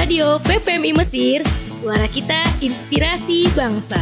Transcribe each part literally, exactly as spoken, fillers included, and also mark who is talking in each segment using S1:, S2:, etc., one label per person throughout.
S1: Radio P P M I Mesir, suara kita inspirasi bangsa.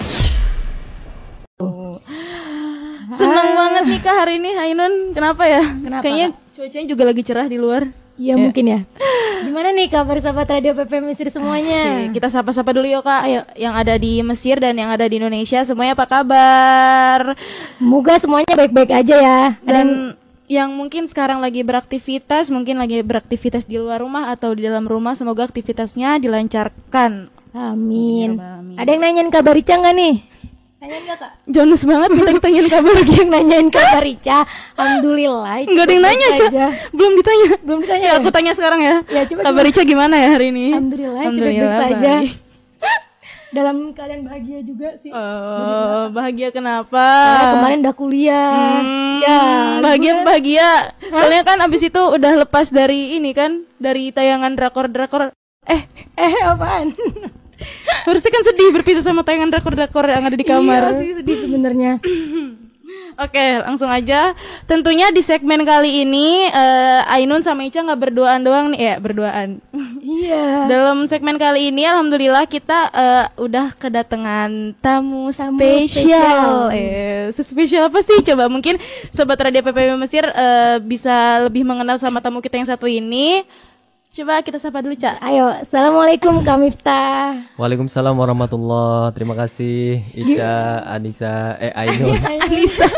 S2: Senang banget nih Kak hari ini Ainun. Kenapa ya?
S1: Kenapa,
S2: Kayaknya
S1: Kak?
S2: cuacanya juga lagi cerah di luar.
S1: Iya ya. Mungkin ya. Gimana nih kabar sahabat Radio P P M Mesir semuanya?
S2: Asik. Kita sapa-sapa dulu yuk Kak. Ayo, yang ada di Mesir dan yang ada di Indonesia, semuanya apa kabar?
S1: Semoga semuanya baik-baik aja ya.
S2: Dan yang mungkin sekarang lagi beraktivitas, mungkin lagi beraktivitas di luar rumah atau di dalam rumah, semoga aktivitasnya dilancarkan.
S1: Amin.
S2: Amin.
S1: Ada yang nanyain kabar Ica nggak nih? Nanyain nggak Kak?
S2: Jonas banget minta ditanyain kabar.
S1: Lagi yang nanyain kabar Ica. Alhamdulillah.
S2: Enggak ada yang nanya, Ca. Belum ditanya.
S1: Belum ditanya.
S2: Ya, aku tanya sekarang ya.
S1: Ya, coba,
S2: kabar
S1: coba.
S2: Ica gimana ya hari ini?
S1: Alhamdulillah,
S2: Alhamdulillah
S1: baik saja.
S2: baik.
S1: Dalam keadaan bahagia juga sih.
S2: Oh, bahagia kenapa?
S1: Karena kemarin udah kuliah.
S2: Hmm,
S1: Ya,
S2: bahagia
S1: gue-
S2: bahagia. Soalnya kan abis itu udah lepas dari ini kan, dari tayangan drakor-drakor. Eh,
S1: Eh, apaan?
S2: harusnya kan sedih berpisah sama tayangan drakor-drakor yang ada di kamar.
S1: Iya sih, sedih sebenarnya.
S2: Oke, langsung aja. Tentunya di segmen kali ini eh, Ainun sama Ica nggak berduaan doang nih, ya berduaan.
S1: Iya.
S2: Dalam segmen kali ini, alhamdulillah kita eh, udah kedatangan tamu,
S1: Tamu
S2: spesial.
S1: spesial.
S2: Eh, spesial apa sih? Coba mungkin sobat Radio P P M Mesir eh, bisa lebih mengenal sama tamu kita yang satu ini. Coba kita sapa dulu, Ca.
S1: Ayo, assalamualaikum Kak Miftah.
S3: Waalaikumsalam warahmatullah. Terima kasih Ica, Anissa, eh Ainun.
S2: Anissa.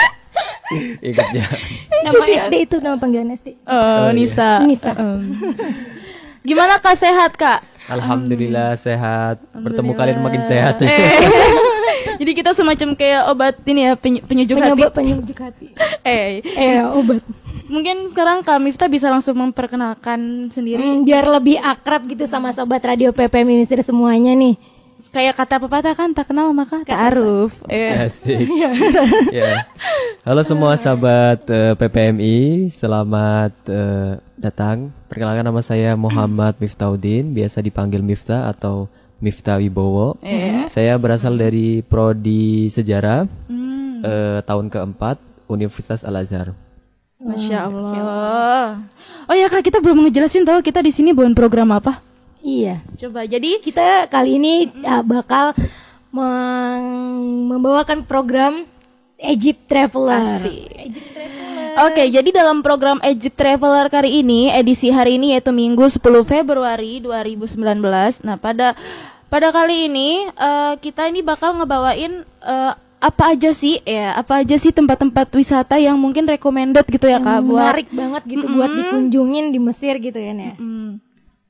S3: Ingat ya.
S1: Nama S D itu nama panggilan S D.
S2: Oh,
S3: Oh, iya.
S2: Nisa.
S1: Nisa.
S2: Um. Gimana Kak, sehat Kak?
S3: Alhamdulillah sehat. Bertemu kalian makin sehat.
S2: Eh. Jadi kita semacam kayak obat ini ya, penyu- penyujuk hati.
S1: Penyebab penyujuk hati.
S2: Eh,
S1: Eh, obat.
S2: mungkin sekarang Kak Miftah bisa langsung memperkenalkan sendiri.
S1: Hmm, biar lebih akrab gitu sama sobat Radio P P M Mesir semuanya nih.
S2: Kayak kata pepatah kan, tak kenal maka ta'aruf. Eh.
S3: Asik. Ya. Halo semua sahabat eh, P P M I, selamat eh, datang. Perkenalkan nama saya Muhammad Miftahuddin, biasa dipanggil Miftah atau Miftah Wibowo.
S2: Eh.
S3: Saya berasal dari prodi sejarah
S2: Hmm.
S3: eh, tahun keempat Universitas Al Azhar.
S2: Masya Allah. Oh ya Kak, kita belum ngejelasin tahu kita di sini bawain program apa?
S1: Iya.
S2: Coba. Jadi
S1: Kita kali ini uh, bakal meng- membawakan program Egypt Traveler.
S2: Asik.
S1: Egypt Traveler.
S2: Oke, jadi dalam program Egypt Traveler kali ini, edisi hari ini yaitu Minggu sepuluh Februari dua ribu sembilan belas. Nah, pada pada kali ini eh, kita ini bakal ngebawain eh, apa aja sih ya, apa aja sih tempat-tempat wisata yang mungkin recommended gitu ya Kak,
S1: Yang
S2: buat
S1: menarik banget gitu buat dikunjungin di Mesir gitu ya Nek.
S2: Hmm.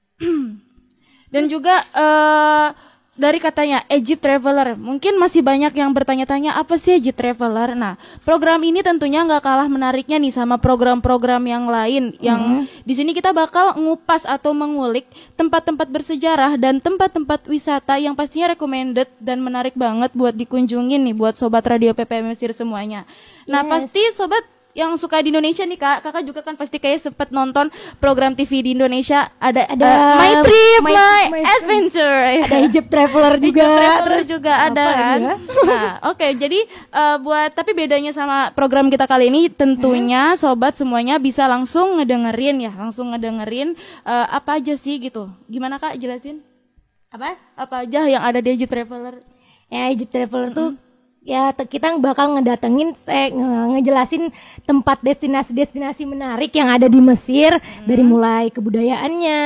S2: Dan juga eh, dari katanya Egypt Traveler, mungkin masih banyak yang bertanya-tanya apa sih Egypt Traveler. Nah, program ini tentunya nggak kalah menariknya nih sama program-program yang lain. Yang di sini kita bakal ngupas atau mengulik tempat-tempat bersejarah dan tempat-tempat wisata yang pastinya recommended dan menarik banget buat dikunjungin nih buat sobat Radio P P M Mesir semuanya. Nah,
S1: Yes.
S2: pasti sobat yang suka di Indonesia nih Kak, kakak juga kan pasti kayak sempet nonton program T V di Indonesia, ada
S1: Ada
S2: eh, My Trip,
S1: My-
S2: My,
S1: My-
S2: Adventure,
S1: Ada Egypt Traveler juga.
S2: Egypt Traveler
S1: Terus
S2: juga
S1: apa
S2: ada
S1: lagi
S2: kan.
S1: ya?
S2: Nah, oke, jadi eh, buat tapi bedanya sama program kita kali ini tentunya sobat semuanya bisa langsung ngedengerin ya, langsung ngedengerin eh, apa aja sih gitu. Gimana Kak, jelasin?
S1: Apa?
S2: Apa aja yang ada di Egypt Traveler?
S1: Ya Egypt Traveler tuh ya te- kita bakal ngedatengin eh, nge- ngejelasin tempat destinasi-destinasi menarik yang ada di Mesir, dari mulai kebudayaannya,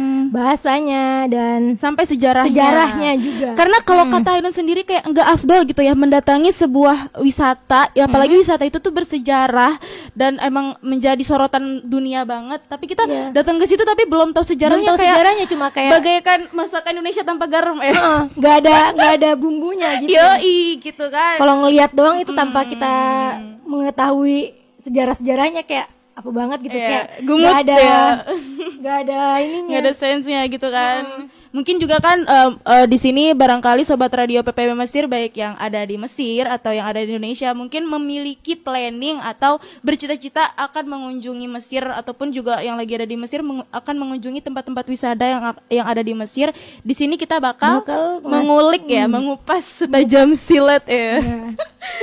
S1: bahasanya dan
S2: Sampai sejarahnya.
S1: sejarahnya juga.
S2: Karena kalau kata Ainun sendiri kayak enggak afdol gitu ya mendatangi sebuah wisata, ya apalagi wisata itu tuh bersejarah dan emang menjadi sorotan dunia banget. Tapi kita
S1: Iya.
S2: datang ke situ tapi belum tahu
S1: Belum
S2: sejarahnya,
S1: tahu
S2: kayak
S1: sejarahnya cuma kayak
S2: bagaikan masakan Indonesia tanpa garam ya.
S1: Heeh, nggak ada nggak ada bumbunya gitu.
S2: Yoi gitu kan.
S1: Kalau ngelihat doang itu tanpa kita mengetahui sejarah-sejarahnya kayak apa banget gitu
S2: Iya,
S1: kayak
S2: gumut
S1: nggak ada
S2: ya.
S1: nggak ada ininya.
S2: Nggak ada sense-nya gitu kan. Mungkin juga kan em, eh, di sini barangkali sobat Radio P P M Mesir baik yang ada di Mesir atau yang ada di Indonesia mungkin memiliki planning atau bercita-cita akan mengunjungi Mesir ataupun juga yang lagi ada di Mesir meng- akan mengunjungi tempat-tempat wisata yang yang ada di Mesir. Di sini kita bakal,
S1: Bakal mas-
S2: mengulik ya, mengupas setajam silet ya.
S1: Ya.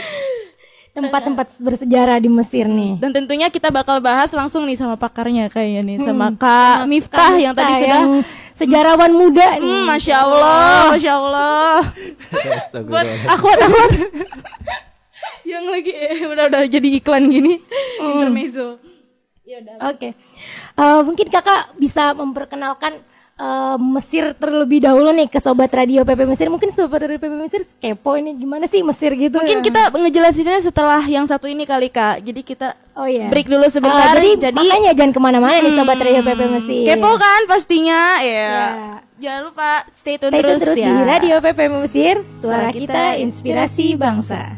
S1: Tempat-tempat bersejarah di Mesir nih.
S2: Dan tentunya kita bakal bahas langsung nih sama pakarnya kayaknya nih, sama
S1: Hmm,
S2: Kak
S1: sama
S2: Miftah
S1: Kak
S2: yang tadi
S1: Miftah
S2: sudah
S1: yang sejarawan muda nih.
S2: Hmm, Masya Allah, Masya Allah. Buat akhwat-akhwat yang lagi eh, udah udah jadi iklan gini, hmm. intermezzo. Ya udah.
S1: Oke. Okay. Uh, mungkin Kakak bisa memperkenalkan uh, Mesir terlebih dahulu nih ke sobat radio P P Mesir. Mungkin sobat radio P P Mesir kepo ini gimana sih Mesir gitu.
S2: Mungkin ya. Kita ngejelasinnya setelah yang satu ini kali Kak. Jadi kita
S1: oh, iya.
S2: break dulu sebentar.
S1: Uh, jadi,
S2: jadi
S1: makanya jangan kemana-mana hmm, nih sobat radio P P Mesir.
S2: Kepo kan pastinya ya. Yeah. Jangan lupa stay tune
S1: stay
S2: terus,
S1: terus
S2: ya.
S1: Di radio P P Mesir, suara kita inspirasi bangsa.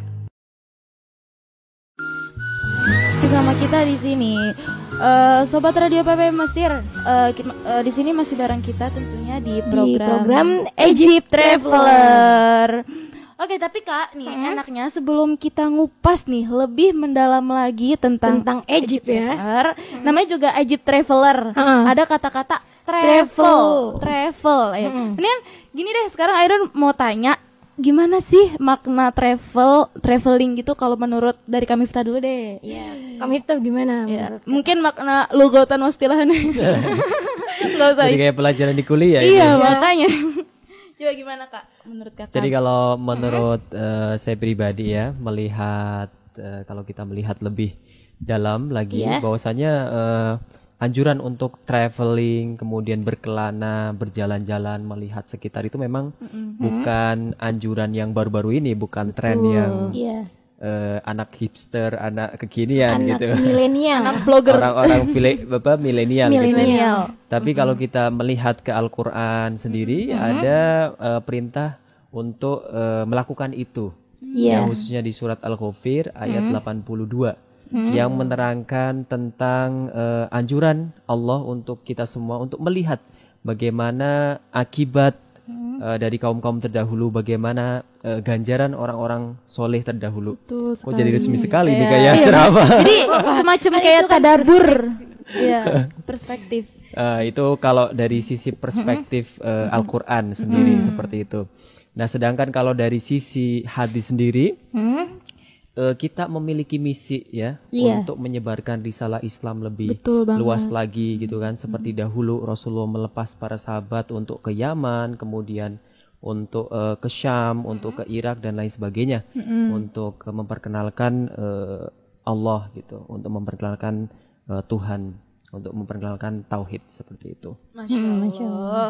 S2: Bersama kita di sini. Uh, Sobat Radio P P Mesir, uh, kita, uh, di sini masih bareng kita tentunya di program,
S1: di program
S2: Egypt Traveler. Oke, tapi Kak, nih hmm? enaknya sebelum kita ngupas nih lebih mendalam lagi tentang
S1: tentang Egypt, Egypt ya.
S2: Hmm. Namanya juga Egypt Traveler. Hmm. Ada kata-kata travel,
S1: travel.
S2: travel ya.
S1: Hmm.
S2: Ini gini deh, sekarang Iron mau tanya gimana sih makna travel, traveling gitu kalau menurut dari Kak Miftah dulu deh.
S1: Iya. Kak Miftah gimana?
S2: Ya, mungkin makna lugotan wastilahan. Enggak usah.
S3: Jadi kayak pelajaran di kuliah
S2: iya,
S3: ini.
S2: makanya. Coba gimana Kak menurut Kakak?
S3: Jadi kalau menurut hmm. uh, saya pribadi ya, melihat uh, kalau kita melihat lebih dalam lagi yeah. bahwasanya uh, anjuran untuk traveling, kemudian berkelana, berjalan-jalan, melihat sekitar itu memang mm-hmm. bukan anjuran yang baru-baru ini, bukan tren
S1: Betul.
S3: yang
S1: yeah.
S3: uh, anak hipster, anak kekinian
S1: anak
S3: gitu.
S1: Milenial,
S2: anak vlogger,
S3: orang-orang file, bapak milenial.
S1: Milenial.
S3: Gitu. Tapi mm-hmm. kalau kita melihat ke Al-Quran sendiri, mm-hmm. ada uh, perintah untuk uh, melakukan itu.
S1: Yeah.
S3: Yang khususnya di surat Al-Ghafir ayat mm-hmm. delapan puluh dua. Hmm. yang menerangkan tentang uh, anjuran Allah untuk kita semua untuk melihat bagaimana akibat hmm. uh, dari kaum-kaum terdahulu, bagaimana uh, ganjaran orang-orang soleh terdahulu. Kok jadi resmi sekali nih kayak ceramah.
S2: Jadi semacam kayak tadabur. Iya, perspektif.
S3: Uh, itu kalau dari sisi perspektif uh, Al-Quran sendiri hmm. seperti itu. Nah, sedangkan kalau dari sisi hadis sendiri, hmm. Uh, kita memiliki misi ya yeah. untuk menyebarkan risalah Islam lebih luas lagi gitu kan, seperti hmm. dahulu Rasulullah melepas para sahabat untuk ke Yaman, kemudian untuk uh, ke Syam, hmm. untuk ke Irak dan lain sebagainya, hmm. untuk uh, memperkenalkan uh, Allah gitu, untuk memperkenalkan uh, Tuhan, untuk memperkenalkan tauhid seperti itu.
S2: Masya Allah. Hmm, Masya Allah.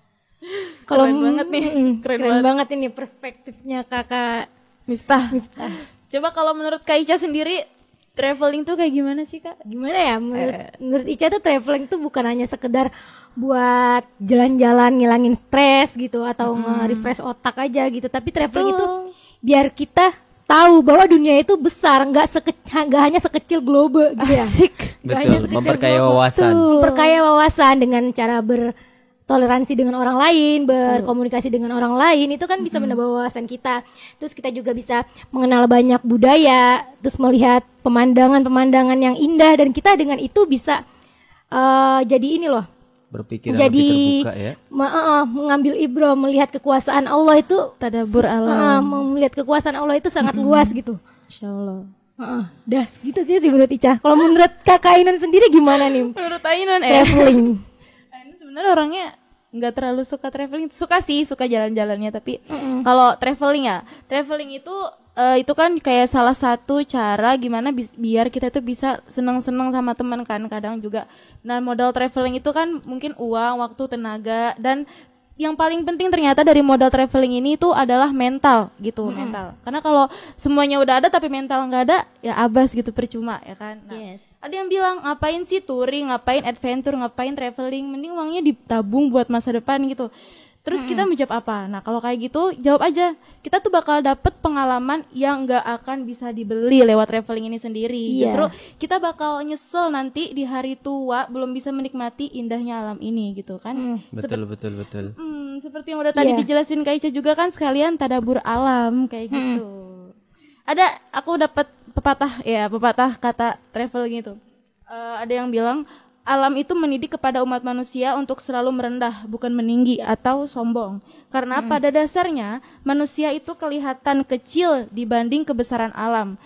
S1: Kalau
S2: keren banget nih,
S1: keren,
S2: keren,
S1: keren
S2: banget.
S1: banget ini perspektifnya Kakak
S2: Miftah.
S1: Miftah.
S2: Coba kalau menurut Kak Ica sendiri, traveling tuh kayak gimana sih Kak?
S1: Gimana ya, menurut, eh. menurut Ica tuh traveling tuh bukan hanya sekedar buat jalan-jalan ngilangin stres gitu, atau hmm. nge-refresh otak aja gitu. Tapi traveling itu biar kita tahu bahwa dunia itu besar, nggak seke, nggak hanya sekecil globe gitu ya.
S2: Asik.
S3: Betul, memperkaya wawasan.
S1: Memperkaya wawasan dengan cara ber toleransi dengan orang lain, berkomunikasi dengan orang lain, itu kan bisa menambah wawasan kita. Terus kita juga bisa mengenal banyak budaya, terus melihat pemandangan-pemandangan yang indah, dan kita dengan itu bisa uh, jadi ini loh,
S3: berpikir
S1: jadi
S3: lebih terbuka ya.
S1: Ma- uh, mengambil ibro, melihat kekuasaan Allah itu
S2: tadabbur alam.
S1: Uh, melihat kekuasaan Allah itu sangat mm-hmm. luas gitu.
S2: Masya Allah.
S1: Uh, das gitu sih menurut Ica. Kalau menurut Kakak Ainun sendiri gimana nih?
S2: Menurut Ainun eh.
S1: traveling.
S2: Ainun sebenarnya orangnya nggak terlalu suka traveling, suka sih suka jalan-jalannya, tapi mm-hmm. kalau traveling ya traveling itu uh, itu kan kayak salah satu cara gimana bi- biar kita tuh bisa seneng-seneng sama teman kan kadang juga. Nah, modal traveling itu kan mungkin uang, waktu, tenaga, dan yang paling penting ternyata dari modal traveling ini itu adalah mental gitu, hmm. mental. Karena kalau semuanya udah ada tapi mental nggak ada, ya abas gitu, percuma ya kan. Nah,
S1: yes.
S2: Ada yang bilang ngapain sih touring, ngapain adventure, ngapain traveling, mending uangnya ditabung buat masa depan gitu. Terus hmm. kita menjawab apa? Nah, kalau kayak gitu jawab aja, kita tuh bakal dapet pengalaman yang nggak akan bisa dibeli lewat traveling ini sendiri. Yeah. Justru kita bakal nyesel nanti di hari tua belum bisa menikmati indahnya alam ini gitu kan.
S3: Hmm. Betul, Sep- betul betul betul.
S2: Hmm, seperti yang udah tadi yeah. dijelasin Kak Ica juga kan, sekalian tadabbur alam kayak gitu. Hmm. Ada aku dapat pepatah ya, pepatah kata traveling itu. Uh, ada yang bilang alam itu mendidik kepada umat manusia untuk selalu merendah, bukan meninggi atau sombong. Karena hmm. pada dasarnya manusia itu kelihatan kecil dibanding kebesaran alam.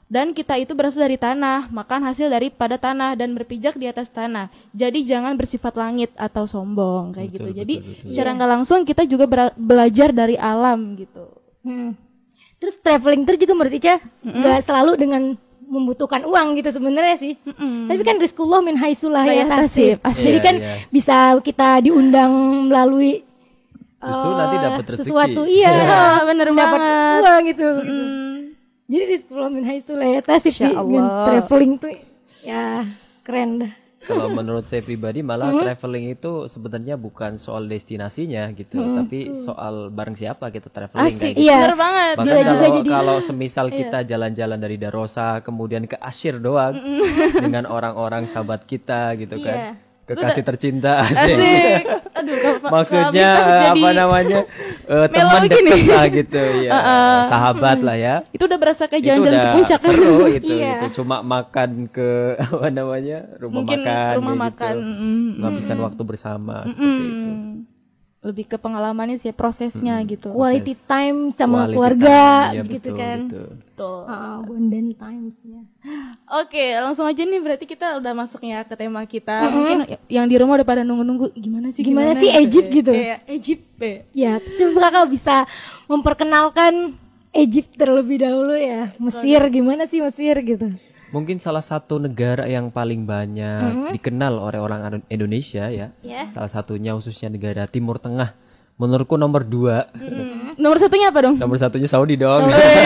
S2: Dan kita itu berasal dari tanah, makan hasil daripada tanah dan berpijak di atas tanah. Jadi jangan bersifat langit atau sombong kayak
S3: Betul,
S2: gitu.
S3: betul,
S2: Jadi
S3: betul.
S2: secara nggak langsung kita juga bera- belajar dari alam gitu.
S1: Hmm. Terus traveling tour juga menurut Ica nggak selalu dengan membutuhkan uang gitu sebenarnya sih. Tapi kan rizkullah min haitsulah
S2: La
S1: yahtasib.
S2: yahtasib.
S1: Jadi
S3: Iya,
S1: kan
S3: iya.
S1: bisa kita diundang melalui
S3: Justru
S1: eh,
S3: nanti dapat rezeki.
S1: sesuatu iya,
S2: Ah, bener
S1: dapat
S2: banget.
S1: uang gitu. gitu. Jadi rizkullah min haitsulah yahtasib sih
S2: Insya
S1: dengan
S2: Allah.
S1: traveling tuh ya keren dah.
S3: Kalau menurut saya pribadi malah traveling itu sebenarnya bukan soal destinasinya gitu, tapi soal bareng siapa kita traveling
S2: Asik,
S3: kayak gitu.
S1: Iya.
S2: bener banget.
S3: Bahkan
S1: Gila juga
S3: kalau
S1: jadi-
S3: kalau semisal kita jalan-jalan dari Darosa kemudian ke Asyir doang dengan orang-orang sahabat kita gitu kan. Kekasih tercinta asik.
S2: Asik. Aduh, Kak-
S3: Maksudnya
S2: Kak Miftah
S3: eh,
S2: jadi
S3: apa namanya? eh,
S2: mellow
S3: teman
S2: gini.
S3: dekat lah gitu ya. Sahabat lah ya.
S2: itu udah berasa kayak
S3: Itu
S2: jalan-jalan
S3: udah
S2: ke puncak.
S3: seru itu
S1: Iya.
S3: gitu. Cuma makan ke apa namanya? rumah
S2: Mungkin
S3: makan
S2: rumah
S3: kayak
S2: makan,
S3: gitu.
S2: mm,
S3: Menghabiskan waktu bersama seperti itu.
S2: Hmm. Lebih ke pengalamannya sih prosesnya gitu.
S1: Quality time sama
S3: Quality
S1: keluarga
S3: time, iya,
S1: gitu
S3: betul,
S1: kan.
S3: betul.
S2: Betul.
S1: Ah, bonding timesnya.
S2: Oke, langsung aja nih berarti kita udah masuk ya ke tema kita. Mungkin yang di rumah udah pada nunggu-nunggu gimana sih
S1: Gimana sih Egypt gitu?
S2: Iya, Egypt. eh.
S1: Ya, coba kakak bisa memperkenalkan Egypt terlebih dahulu ya. Mesir, gimana sih Mesir gitu?
S3: Mungkin salah satu negara yang paling banyak dikenal oleh orang Indonesia ya.
S1: Ya.
S3: Salah satunya khususnya negara Timur Tengah. Menurutku nomor dua.
S2: Nomor satunya apa dong?
S3: Nomor satunya Saudi dong.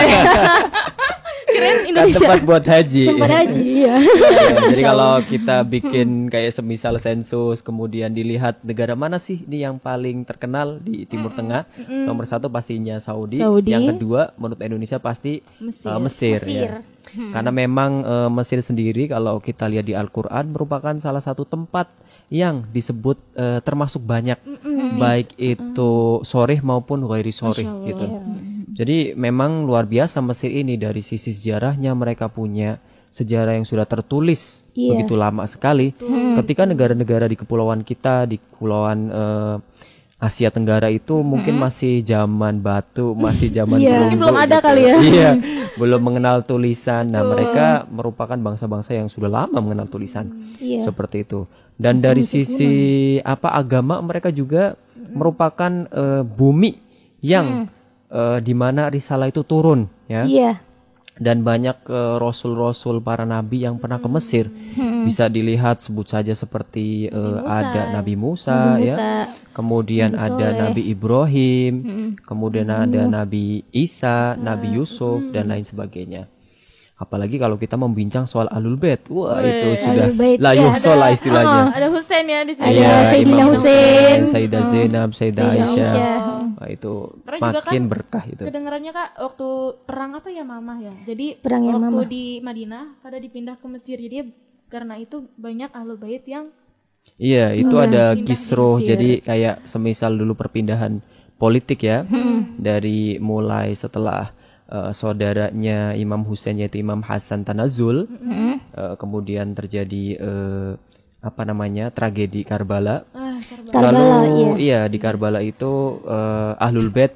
S2: Kirain
S3: Kan
S2: Indonesia.
S3: tempat buat haji.
S1: Tempat haji, iya.
S3: Ya, jadi kalau kita bikin kayak semisal sensus kemudian dilihat negara mana sih ini yang paling terkenal di Timur Tengah, nomor satu pastinya Saudi,
S2: Saudi.
S3: yang kedua menurut Indonesia pasti
S2: Mesir.
S3: uh, Mesir,
S1: Mesir.
S3: ya. Karena memang uh, Mesir sendiri kalau kita lihat di Al-Quran merupakan salah satu tempat yang disebut uh, termasuk banyak, baik itu sorih maupun ghairi sorih gitu. Jadi memang luar biasa Mesir ini dari sisi sejarahnya, mereka punya sejarah yang sudah tertulis
S1: Iya.
S3: begitu lama sekali. Ketika negara-negara di kepulauan kita, di kepulauan eh, Asia Tenggara itu mungkin masih zaman batu, masih zaman
S1: Iya.
S3: perunggu
S2: Mungkin belum ada
S3: gitu.
S2: kali ya.
S3: Iya, belum mengenal tulisan. Nah, mereka merupakan bangsa-bangsa yang sudah lama mengenal tulisan.
S1: Iya.
S3: Seperti itu. Dan dari sisi apa agama mereka juga merupakan eh, bumi yang eh, di mana risalah itu turun ya.
S1: Iya.
S3: Dan banyak eh, rasul-rasul para nabi yang pernah ke Mesir. Bisa dilihat sebut saja seperti eh, ada Nabi Musa,
S1: Nabi
S3: ya.
S1: Musa,
S3: Kemudian
S1: Nabi
S3: ada
S1: Soleh.
S3: Nabi Ibrahim, kemudian ada Nabi Isa, Nabi Yusuf dan lain sebagainya. Apalagi kalau kita membincang soal Ahlul Bait. Wah, itu sudah
S1: Ahlul Bait,
S3: la
S1: ya.
S3: yuhsal lah istilahnya.
S2: Ada Husain ya di sini.
S1: Ada
S3: Iya,
S1: Sayyidina
S3: Imam
S1: Husain.
S3: Sayyidah Zainab, Sayyidah
S1: Sayyidah
S3: Aisyah.
S1: Aisyah.
S3: Wah, itu
S2: Karena juga
S3: makin
S2: kan
S3: berkah itu.
S2: Kedengarannya Kak waktu perang apa ya Mamah ya. Jadi
S1: Perang
S2: waktu
S1: Yamamah.
S2: di Madinah pada dipindah ke Mesir. Jadi karena itu banyak Ahlul Bait yang
S3: Iya, itu ada
S2: Pindah di
S3: kisruh.
S2: Mesir.
S3: Jadi kayak semisal dulu perpindahan politik ya. Dari mulai setelah eh, saudaranya Imam Husain yaitu Imam Hasan Tanazul. eh, kemudian terjadi eh, apa namanya? tragedi Karbala.
S2: ah, Karbala.
S1: Karbala,
S3: Lalu
S1: iya.
S3: iya di Karbala itu eh, Ahlul Bait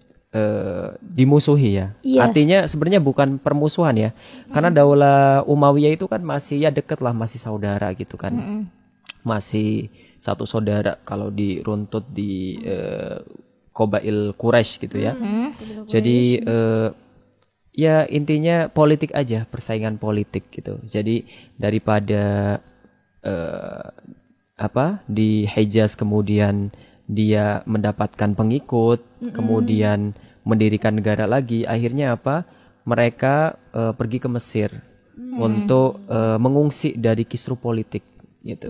S3: eh, dimusuhi ya.
S1: Iya.
S3: Artinya sebenarnya bukan permusuhan ya. Karena Daulah Umayyah itu kan masih ya deket lah, masih saudara gitu kan. Masih satu saudara kalau diruntut di eh, Qabail Quraisy gitu ya. Jadi eh, ya intinya politik aja, persaingan politik gitu. Jadi daripada eh, apa di Hijaz kemudian dia mendapatkan pengikut, kemudian mendirikan negara lagi, akhirnya apa? Mereka eh, pergi ke Mesir untuk eh, mengungsi dari kisruh politik gitu.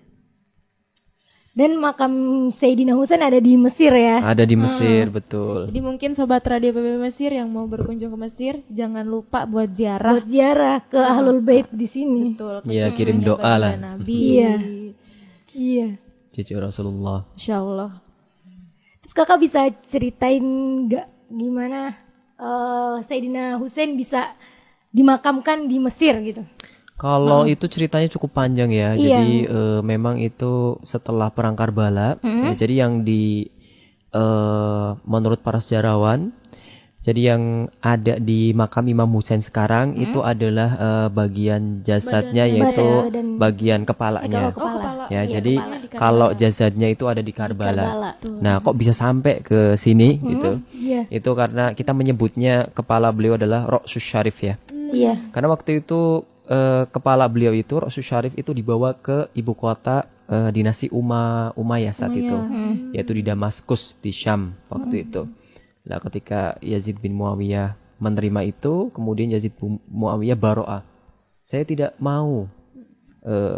S1: Dan makam Sayyidina Husain ada di Mesir ya.
S3: Ada di Mesir, betul.
S2: Jadi mungkin sobat radio P B Mesir yang mau berkunjung ke Mesir jangan lupa buat ziarah.
S1: Buat ziarah ke Ahlul Bait di sini.
S2: Betul.
S3: Iya,
S2: kecucunya
S3: kirim doa
S2: baginda
S3: lah.
S2: Nabi.
S1: Iya. Iya.
S3: Cucu Rasulullah.
S2: Insya Allah.
S1: Terus kakak bisa ceritain nggak gimana eh Sayyidina Husain bisa dimakamkan di Mesir gitu?
S3: Kalau itu ceritanya cukup panjang ya.
S1: Iya.
S3: Jadi eh, memang itu setelah perang Karbala. Ya, jadi yang di eh, menurut para sejarawan Jadi yang ada di makam Imam Husain sekarang hmm? itu adalah uh, bagian jasadnya badan, yaitu badan, bagian kepalanya.
S1: Oh, kepala.
S3: Ya,
S1: iya,
S3: jadi
S1: kepala.
S3: kalau jasadnya itu ada di Karbala. Di Karbala. Nah, kok bisa sampai ke sini hmm? gitu? Yeah. Itu karena kita menyebutnya kepala beliau adalah Ra'sus Syarif ya.
S1: Iya. Yeah.
S3: Karena waktu itu uh, kepala beliau itu Ra'sus Syarif itu dibawa ke ibu kota uh, dinasti Uma Umayyah saat oh, itu, yeah. yaitu di Damaskus di Syam waktu hmm. itu. Nah, ketika Yazid bin Muawiyah menerima itu, kemudian Yazid bin Muawiyah baro'ah. Saya tidak mau uh,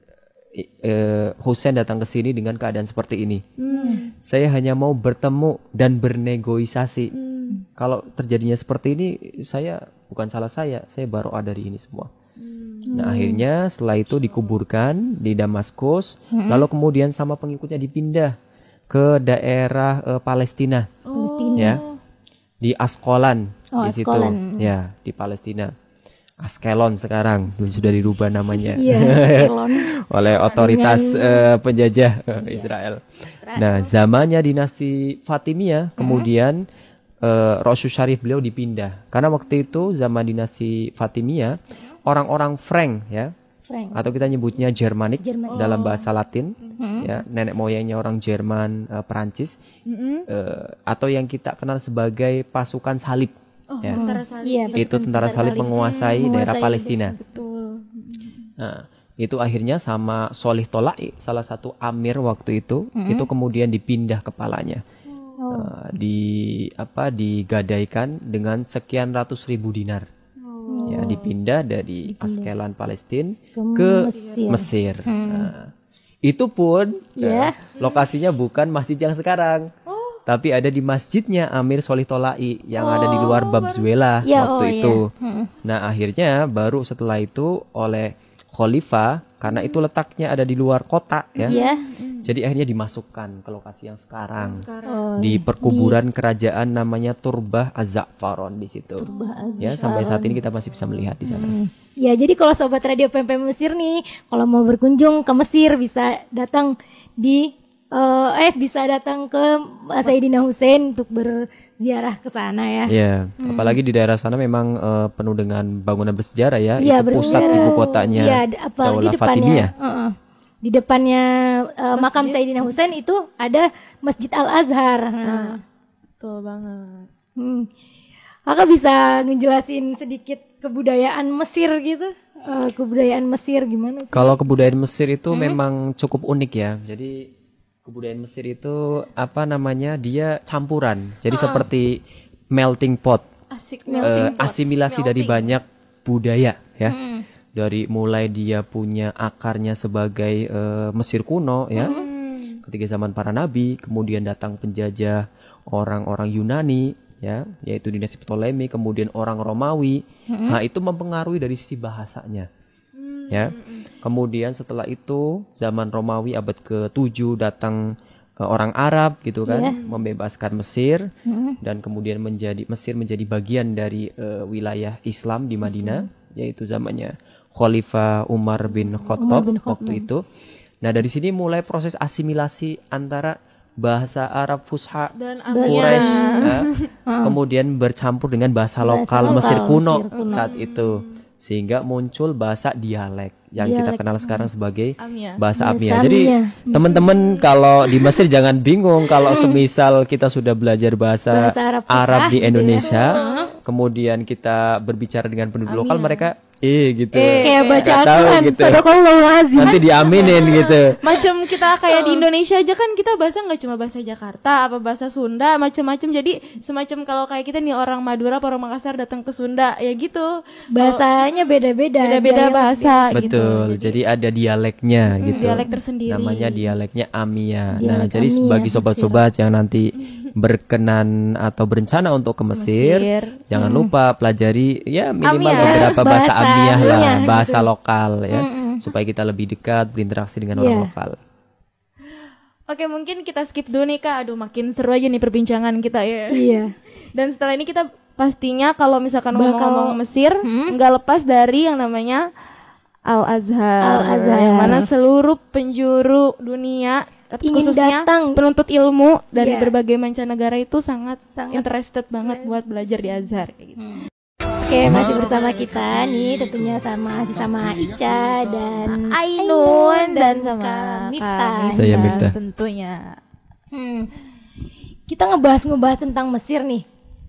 S3: uh, Husain datang ke sini dengan keadaan seperti ini. Hmm. Saya hanya mau bertemu dan bernegosiasi. Hmm. Kalau terjadinya seperti ini, saya bukan salah saya, saya baro'ah dari ini semua. Hmm. Nah, akhirnya setelah itu dikuburkan di Damaskus, hmm. lalu kemudian sama pengikutnya dipindah ke daerah uh, Palestina.
S1: Oh.
S3: Ya, di Askolan
S1: oh,
S3: di situ,
S1: Askolan.
S3: Ya di Palestina. Askelon sekarang sudah dirubah namanya
S1: yeah,
S3: oleh otoritas Dengan... uh, penjajah uh, yeah. Israel. Israel. Nah, zamannya dinasti Fatimiyah, kemudian mm-hmm. uh, Ra'sus Syarif beliau dipindah. Karena waktu itu zaman dinasti Fatimiyah, mm-hmm. orang-orang Frank ya. Frank. Atau kita nyebutnya Jermanik
S1: Jerman.
S3: dalam bahasa Latin, mm-hmm. ya nenek moyangnya orang Jerman, uh, Perancis, mm-hmm. uh, atau yang kita kenal sebagai pasukan salib,
S2: oh,
S3: ya.
S2: tentara salib.
S1: Iya,
S3: itu tentara salib, salib menguasai hmm, daerah Palestina.
S2: Betul.
S3: Nah, itu akhirnya sama Sholih Tola'i, salah satu amir waktu itu, mm-hmm. itu kemudian dipindah kepalanya, oh. uh, di apa digadaikan dengan sekian ratus ribu dinar. Ya, dipindah dari dipindah. Askelan Palestina ke, ke Mesir. Mesir. Hmm. Nah, itu pun yeah. ya, lokasinya bukan masjid yang sekarang, oh. tapi ada di masjidnya Amir Sholih Tola'i yang oh, ada di luar Bab Zuela ya, waktu oh, itu. Yeah. Hmm. Nah, akhirnya baru setelah itu oleh Khalifah, karena itu letaknya ada di luar kota ya.
S1: Yeah.
S3: Jadi akhirnya dimasukkan ke lokasi yang sekarang, sekarang.
S1: Oh,
S3: di perkuburan di... kerajaan namanya Turbah Az-Za'faron di situ. Ya, sampai saat ini kita masih bisa melihat di sana.
S1: Hmm. Ya, jadi kalau sobat Radio P M P Mesir nih, kalau mau berkunjung ke Mesir bisa datang di uh, eh bisa datang ke Sayyidina Husain untuk berziarah ke sana ya.
S3: Iya, hmm. apalagi di daerah sana memang uh, penuh dengan bangunan bersejarah ya. ya Itu pusat ibu kotanya
S1: ya,
S3: Daulah Fatimiyah.
S1: Uh-uh. Di depannya uh, makam Sayyidina Husain itu ada Masjid Al-Azhar. Nah,
S2: betul banget.
S1: Hmm. Kakak bisa ngejelasin sedikit kebudayaan Mesir gitu? Uh, kebudayaan Mesir gimana sih?
S3: Kalau kebudayaan Mesir itu hmm? memang cukup unik ya. Jadi kebudayaan Mesir itu apa namanya? Dia campuran. Jadi uh. seperti melting pot.
S2: Asik
S3: melting uh, pot. Asimilasi melting. Dari banyak budaya ya. Hmm. Dari mulai dia punya akarnya sebagai uh, Mesir kuno ya, hmm. ketika zaman para nabi, kemudian datang penjajah orang-orang Yunani ya, yaitu dinasti Ptolemy, kemudian orang Romawi, hmm. nah itu mempengaruhi dari sisi bahasanya, hmm. ya. Kemudian setelah itu zaman Romawi abad ketujuh datang uh, orang Arab gitu kan, yeah. membebaskan Mesir hmm. dan kemudian menjadi Mesir menjadi bagian dari uh, wilayah Islam di Madinah, Islam. Yaitu zamannya Khalifah Umar bin Khattab waktu itu. Nah, dari sini mulai proses asimilasi antara bahasa Arab Fusha
S2: dan
S3: Quraisy ya, kemudian bercampur dengan bahasa, bahasa lokal, lokal Mesir kuno, Mesir kuno saat itu, sehingga muncul bahasa dialek yang dialek. Kita kenal sekarang sebagai Amia. bahasa Amia. Jadi teman-teman kalau di Mesir jangan bingung kalau semisal kita sudah belajar bahasa, bahasa Arab, Arab di Indonesia, ya. Kemudian kita berbicara dengan penduduk lokal, mereka eh gitu.
S1: Eh, kayak baca Al-Quran
S3: gitu. Nanti diaminin gitu.
S2: Macam kita kayak di Indonesia aja kan kita bahasa nggak cuma bahasa Jakarta, apa bahasa Sunda, macam-macam. Jadi semacam kalau kayak kita nih orang Madura, orang Makassar datang ke Sunda, ya gitu.
S1: Bahasanya beda-beda.
S2: Beda-beda bahasa.
S3: Betul. Gitu. Jadi, jadi ada dialeknya hmm, gitu.
S2: Dialek tersendiri.
S3: Namanya dialeknya Amia. Dialek nah, jadi Amia, bagi sobat-sobat yang nanti berkenan atau berencana untuk ke Mesir, Mesir. jangan hmm. lupa pelajari ya minimal Amia. beberapa bahasa, bahasa Amiyah lah, Amiyah, bahasa gitu. lokal ya, mm-mm. supaya kita lebih dekat berinteraksi dengan yeah. orang lokal.
S2: Oke, mungkin kita skip dulu nih Kak. Aduh, makin seru aja nih perbincangan kita ya.
S1: Iya.
S2: Dan setelah ini kita pastinya kalau misalkan ngomong-ngomong Mesir, hmm? nggak lepas dari yang namanya Al-Azhar.
S1: Al-Azhar.
S2: Yang mana seluruh penjuru dunia tapi
S1: ingin
S2: khususnya
S1: datang.
S2: penuntut ilmu dari
S1: Iya.
S2: berbagai mancanegara itu sangat,
S1: Sangat
S2: interested banget buat belajar di Azhar kayak gitu.
S1: Oke, masih bersama kita nih tentunya sama masih sama Ica dan
S2: Ainun dan sama
S1: Kak Miftah.
S2: Kak Miftah
S3: Saya Miftah.
S2: tentunya.
S1: Hmm. Kita ngebahas-ngebahas tentang Mesir nih.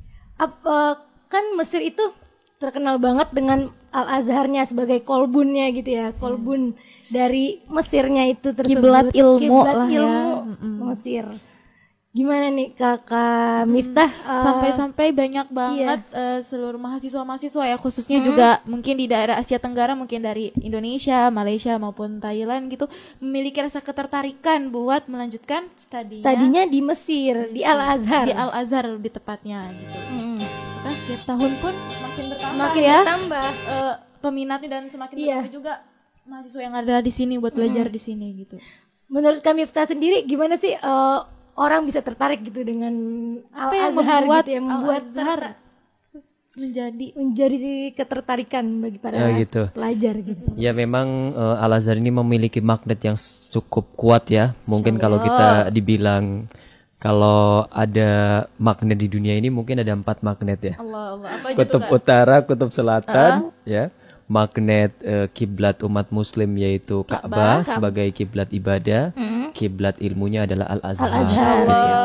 S1: Apa kan Mesir itu terkenal banget dengan Al-Azharnya sebagai kolbunnya gitu ya, kolbun dari Mesirnya itu tersebut.
S2: Kiblat ilmu
S1: Kiblat
S2: lah ya.
S1: ilmu Mesir. Gimana nih Kakak Miftah? eh,
S2: Sampai-sampai banyak banget eh, seluruh mahasiswa-mahasiswa ya, khususnya juga mungkin di daerah Asia Tenggara, mungkin dari Indonesia, Malaysia maupun Thailand gitu, memiliki rasa ketertarikan buat melanjutkan studinya
S1: Studinya di Mesir, di Al-Azhar.
S2: di Al-Azhar lebih tepatnya gitu.
S1: Hmm.
S2: Kan setiap tahun pun semakin bertambah
S1: Semakin
S2: ya
S1: bertambah.
S2: eh, peminatnya, dan semakin
S1: Iya.
S2: bertambah juga mahasiswa yang ada di sini buat belajar di sini gitu.
S1: Menurut Kak Miftah sendiri gimana sih eh, orang bisa tertarik gitu dengan
S2: Apa yang
S1: Al-Azhar
S2: membuat
S1: gitu, yang membuat
S2: Al-Azhar
S1: terta-
S2: menjadi
S1: menjadi ketertarikan bagi para
S3: Ya, gitu.
S1: pelajar gitu.
S3: Ya memang eh, Al-Azhar ini memiliki magnet yang s- cukup kuat ya. Mungkin kalau kita dibilang kalau ada magnet di dunia ini mungkin ada empat magnet ya.
S2: Allah Allah apa
S3: Kutub utara, kutub selatan, ya. Magnet eh, kiblat umat muslim yaitu Ka'bah sebagai kiblat ibadah. Kiblat ilmunya adalah Al-Azhar.
S1: Al-Azhar.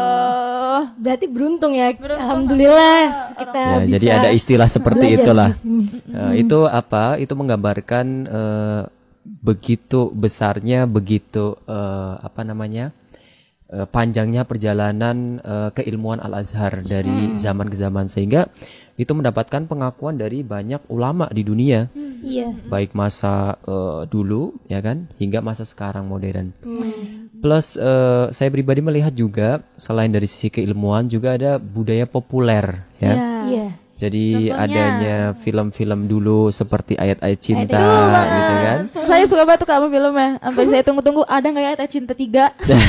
S2: Oh,
S1: Berarti beruntung ya. Alhamdulillah kita
S3: Ya,
S1: bisa
S3: jadi ada istilah seperti
S1: belajar
S3: itulah.
S1: di sini.
S3: Eh, itu apa? Itu menggambarkan eh, begitu besarnya, begitu eh, apa namanya? eh, panjangnya perjalanan eh, keilmuan Al-Azhar dari zaman ke zaman, sehingga itu mendapatkan pengakuan dari banyak ulama di dunia,
S1: Iya.
S3: baik masa eh, dulu ya kan hingga masa sekarang modern. Plus eh, saya pribadi melihat juga selain dari sisi keilmuan juga ada budaya populer ya.
S1: Iya.
S3: Jadi
S2: Contohnya?
S3: adanya film-film dulu seperti ayat-ayat cinta gitu kan.
S2: saya suka banget tuh sama filmnya. Sampai saya tunggu-tunggu ada nggak ya Ayat Cinta tiga?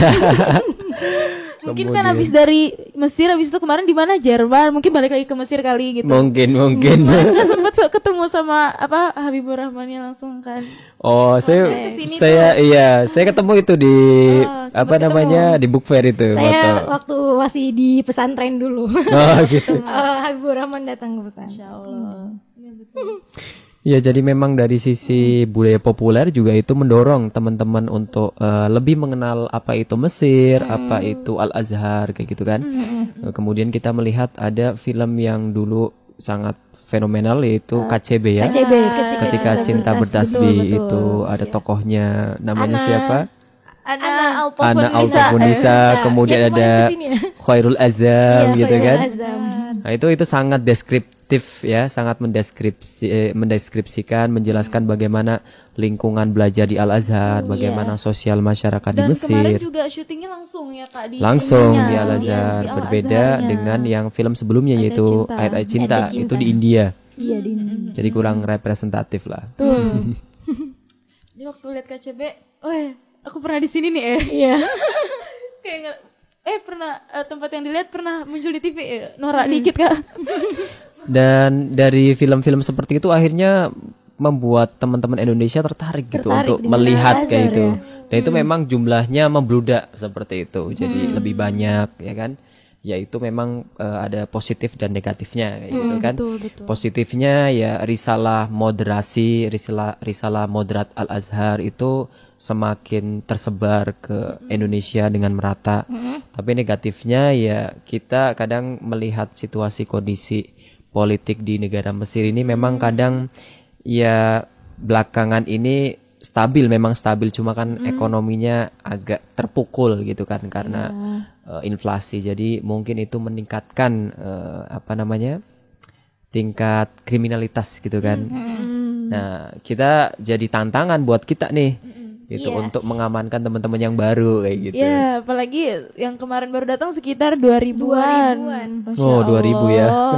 S2: Mungkin kan
S3: Kemudian-
S2: habis dari Mesir, habis itu kemarin di mana, Jerman, mungkin balik lagi ke Mesir kali gitu.
S3: Mungkin mungkin.
S2: Nggak sempet so- ketemu sama apa Habibur Rahmannya langsung kan.
S3: Oh, saya
S2: kesini
S3: saya iya, saya ketemu itu di
S2: Oh, sempat
S3: apa namanya? Di book fair itu
S1: Saya
S3: foto.
S1: waktu masih di pesantren dulu.
S3: Oh, gitu.
S1: Eh, Habibur Rahman datang ke pesantren.
S2: Insya Allah. Iya, betul.
S3: Ya, jadi memang dari sisi budaya populer juga itu mendorong teman-teman untuk eh, lebih mengenal apa itu Mesir, apa itu Al-Azhar kayak gitu kan. Eh, Kemudian kita melihat ada film yang dulu sangat fenomenal yaitu K C B ya.
S1: K C B ketika,
S3: Ketika cinta bertasbih itu ada tokohnya namanya
S1: Ana.
S3: siapa?
S2: Ana
S3: Ana
S2: Altafonisa.
S3: Altafonisa, kemudian
S1: Yang
S3: ada
S1: kemarin kesini ya.
S3: Khairul Azam
S1: Iya,
S3: gitu
S1: Khairul
S3: kan.
S1: Azam.
S3: Nah, itu itu sangat deskriptif ya, sangat mendeskripsi eh, mendeskripsikan, menjelaskan bagaimana lingkungan belajar di Al-Azhar, bagaimana sosial masyarakat di
S2: Dan kemarin
S3: Mesir.
S2: juga syutingnya langsung ya Kak di
S3: Langsung
S2: ininya,
S3: di Al-Azhar,
S2: di
S3: berbeda
S2: Al-Azharnya.
S3: dengan yang film sebelumnya
S2: Ayat
S3: yaitu
S2: Cinta.
S3: Ayat-ayat cinta,
S1: Ayat Cinta.
S3: itu di India.
S1: Iya di.
S3: Jadi kurang representatif lah.
S2: Tuh. Jadi waktu lihat K C B, oh aku pernah di sini nih eh.
S1: Iya.
S2: Kayak nggak, eh pernah eh, tempat yang dilihat pernah muncul di T V eh. Norak dikit Kak.
S3: Dan dari film-film seperti itu akhirnya membuat teman-teman Indonesia tertarik, gitu
S1: Tertarik
S3: untuk
S1: dengan
S3: melihat
S1: Al-Azhar
S3: kayak itu.
S1: ya.
S3: Dan itu memang jumlahnya membludak seperti itu. Jadi lebih banyak ya kan. Ya itu memang eh, ada positif dan negatifnya kayak gitu kan.
S2: betul, betul.
S3: Positifnya ya risalah moderasi, risalah risalah moderat Al-Azhar itu semakin tersebar ke Indonesia dengan merata. Tapi negatifnya ya kita kadang melihat situasi kondisi politik di negara Mesir ini memang kadang ya belakangan ini stabil, memang stabil, cuma kan ekonominya agak terpukul gitu kan karena eh, inflasi. Jadi mungkin itu meningkatkan eh, apa namanya? tingkat kriminalitas gitu kan. Nah, kita jadi tantangan buat kita nih. Gitu
S1: Iya.
S3: untuk mengamankan teman-teman yang baru kayak gitu.
S2: Ya, apalagi yang kemarin baru datang sekitar dua ribuan.
S1: dua ribuan.
S2: Masya
S3: Oh, dua ribu ya.
S2: Allah.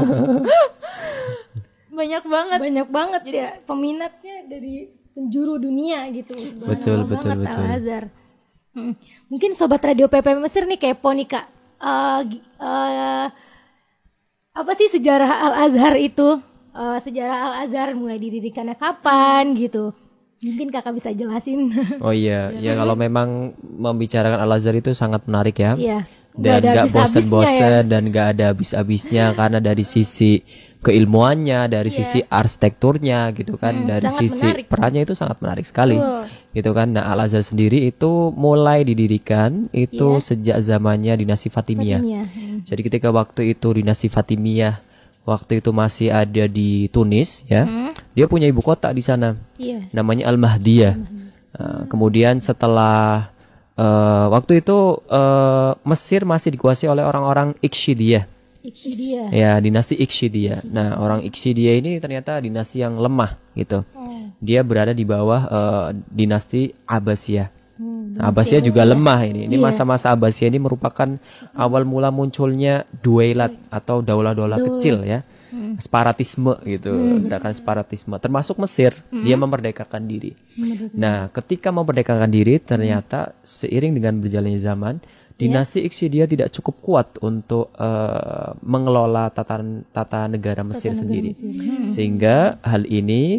S2: Banyak banget.
S1: Banyak banget ya peminatnya dari penjuru dunia gitu.
S3: Betul,
S1: Banyak
S3: betul,
S1: banget
S3: betul.
S1: Al-Azhar. Hmm. Mungkin sobat radio P P M Mesir nih kepo nih Kak. Eh, gi- eh, apa sih sejarah Al-Azhar itu? Eh, sejarah Al-Azhar mulai didirikannya kapan gitu? Mungkin kakak bisa jelasin.
S3: Oh iya, ya kalau memang membicarakan Al-Azhar itu sangat menarik ya.
S1: Iya.
S3: Dan
S1: Nggak ada
S3: gak
S1: habis-habisnya
S3: bosen-bosen
S1: ya.
S3: dan gak ada habis-habisnya karena dari sisi keilmuannya, dari sisi arsitekturnya gitu kan, dari
S1: sangat
S3: sisi
S1: menarik.
S3: perannya itu sangat menarik sekali. Gitu kan. Nah, Al-Azhar sendiri itu mulai didirikan itu sejak zamannya dinasti Fatimiyah.
S1: Fatimiyah. Hmm.
S3: Jadi ketika waktu itu dinasti Fatimiyah waktu itu masih ada di Tunis ya. Dia punya ibu kota di sana.
S1: Iya.
S3: Namanya Al-Mahdiyah. Nah, kemudian setelah uh, waktu itu uh, Mesir masih dikuasai oleh orang-orang Ikhshidiyah.
S1: Ikhshidiyah.
S3: Ya, dinasti Ikhshidiyah. Nah, orang Ikhshidiyah ini ternyata dinasti yang lemah gitu. Dia berada di bawah uh, dinasti Abbasiyah. Nah, Abbasiyah juga lemah ini. Ini masa-masa Abbasiyah ini merupakan awal mula munculnya duailat atau daulah-daulah kecil ya. Separatisme gitu, gerakan separatisme termasuk Mesir. Dia memerdekakan diri. Nah, ketika memerdekakan diri ternyata seiring dengan berjalannya zaman, dinasti Ikhshidiyah tidak cukup kuat untuk uh, mengelola tata tata negara Mesir sendiri. Sehingga hal ini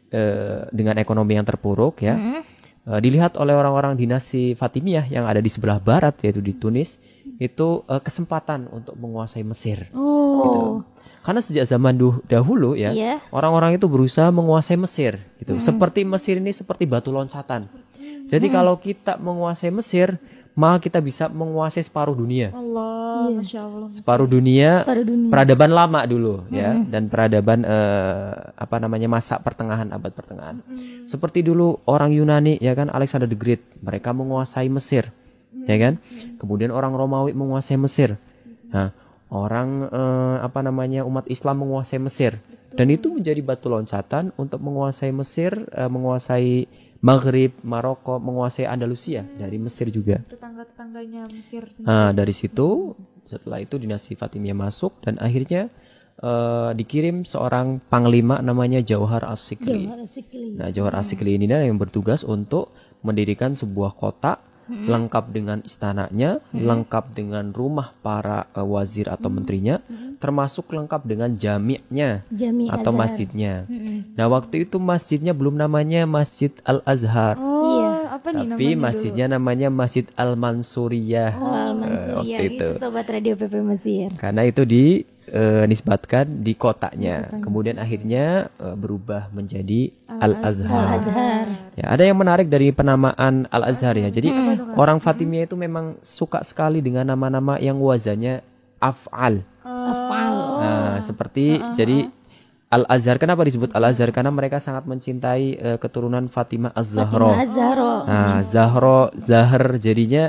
S3: uh, dengan ekonomi yang terpuruk ya, uh, dilihat oleh orang-orang dinasti Fatimiyah yang ada di sebelah barat yaitu di Tunis, itu uh, kesempatan untuk menguasai Mesir.
S1: Oh.
S3: Gitu. Karena sejak zaman duh- dahulu ya,
S1: Iya.
S3: orang-orang itu berusaha menguasai Mesir gitu. Seperti Mesir ini seperti batu loncatan. Jadi kalau kita menguasai Mesir, maka kita bisa menguasai separuh dunia.
S2: Allah, Masya Allah.
S3: Separuh dunia,
S1: Separuh dunia.
S3: peradaban lama dulu ya, dan peradaban eh, apa namanya masa pertengahan, abad pertengahan. Seperti dulu orang Yunani ya kan, Alexander the Great, mereka menguasai Mesir, ya kan. Kemudian orang Romawi menguasai Mesir. Nah, orang eh, apa namanya umat Islam menguasai Mesir. Dan itu menjadi batu loncatan untuk menguasai Mesir, eh, menguasai Maghrib, Maroko, menguasai Andalusia dari Mesir juga.
S2: Tetangga-tetangganya Mesir sendiri.
S3: Nah, dari situ setelah itu dinasti Fatimiyah masuk dan akhirnya eh, dikirim seorang panglima namanya Jauhar As-Sikli.
S1: Jauhar As-Sikli.
S3: Nah, Jauhar As-Sikli ini yang bertugas untuk mendirikan sebuah kota lengkap dengan istananya, lengkap dengan rumah para uh, wazir atau menterinya, termasuk lengkap dengan jami'nya
S1: Jami'
S3: atau
S1: Azhar.
S3: masjidnya. Nah, waktu itu masjidnya belum namanya Masjid Al-Azhar,
S2: Oh,
S1: Iya.
S2: apa nih
S3: tapi
S2: namanya
S3: masjidnya namanya Masjid Al-Mansuriyah.
S1: Oh, Al-Mansuriyah
S3: waktu itu.
S1: itu sobat radio P P Mesir.
S3: Karena itu dinisbatkan di kotanya. Kemudian akhirnya eh, berubah menjadi Al-Azhar.
S1: Azhar.
S3: Ya, ada yang menarik dari penamaan Al-Azhar ya. Jadi orang Fatimiyah itu memang suka sekali dengan nama-nama yang wazannya af'al.
S1: Afal.
S3: Nah, seperti jadi Al-Azhar, kenapa disebut Al-Azhar? Karena mereka sangat mencintai eh, keturunan Fatimah Az-Zahra.
S1: Azharo.
S3: Nah, Zahra, Zahar jadinya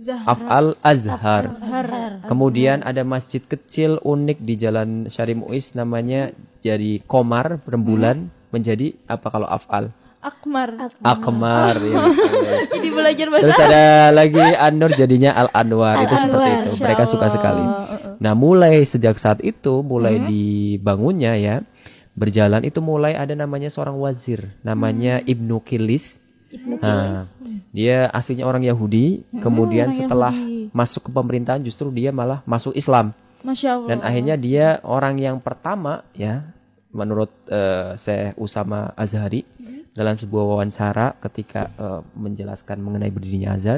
S3: Af'al Azhar. Kemudian ada masjid kecil unik di Jalan Syari Muiz namanya jadi Komar rembulan menjadi apa kalau Af'al?
S2: Akmar.
S3: Akmar ya. betul.
S2: Jadi belajar bahasa.
S3: Terus ada lagi An-Nur jadinya Al-Anwar itu seperti itu. Mereka suka sekali. Nah, mulai sejak saat itu mulai dibangunnya ya berjalan itu mulai ada namanya seorang wazir namanya Ibnu Kilis. Nah, dia aslinya orang Yahudi, kemudian setelah masuk ke pemerintahan justru dia malah masuk Islam.
S2: Masya Allah.
S3: Dan akhirnya dia orang yang pertama ya menurut uh, Syekh Usama Azhari dalam sebuah wawancara ketika uh, menjelaskan mengenai berdirinya Azhar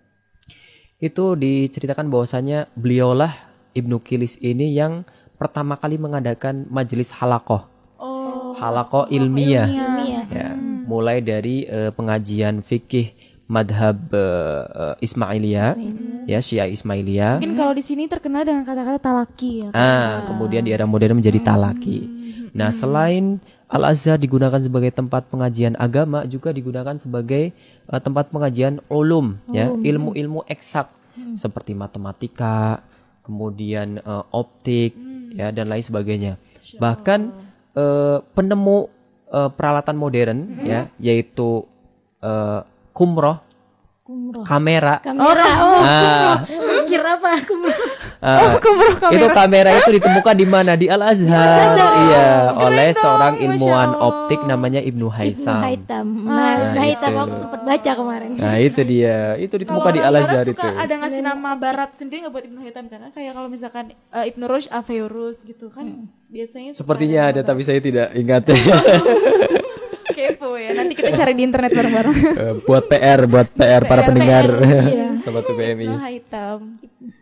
S3: itu diceritakan bahwasanya beliaulah Ibnu Kilis ini yang pertama kali mengadakan majelis halaqah.
S2: Oh,
S3: Halaqah ilmiah.
S1: Ilmiah.
S3: Ya, mulai dari uh, pengajian fikih madhab uh, uh, Ismailiyah, ya Syiah Ismailiyah.
S2: mungkin kalau di sini terkenal dengan kata-kata talaki ya.
S3: Ah, kemudian di era modern menjadi talaki. Nah, selain Al-Azhar digunakan sebagai tempat pengajian agama, juga digunakan sebagai uh, tempat pengajian ulum, ya, ilmu-ilmu eksak seperti matematika, kemudian uh, optik, ya dan lain sebagainya. Bahkan uh, penemu uh, peralatan modern, ya, yaitu uh, kumroh,
S1: Kumroh.
S3: kamera.
S1: Kamera. Oh,
S3: Ah,
S1: kira apa? Kumroh.
S3: ah, itu kamera itu ditemukan di mana? Di Al-Azhar. Iya, oleh seorang ilmuwan optik namanya Ibnu
S1: Ibnu
S3: Haytham.
S1: Haytham. Nah, Ibnu Haytham
S3: itu.
S1: aku sempat baca kemarin.
S3: Nah, itu dia. Itu
S2: Kalau
S3: ditemukan di
S2: orang
S3: Al-Azhar
S2: barat
S3: itu.
S2: suka ada ngasih nama barat sendiri nggak buat Ibnu Haytham kan? Kayak kalau misalkan uh, Ibnu Rushd, Averroes gitu kan. Biasanya suka
S3: Sepertinya ada
S2: nama
S3: tapi saya tidak ingat.
S2: barat. Oke, Kepo ya. Nanti kita cari di internet bareng-bareng.
S3: Eh, buat P R, buat P R para
S2: P R,
S3: pendengar,
S1: iya.
S3: sobat P P M I.
S2: Nah, hitam.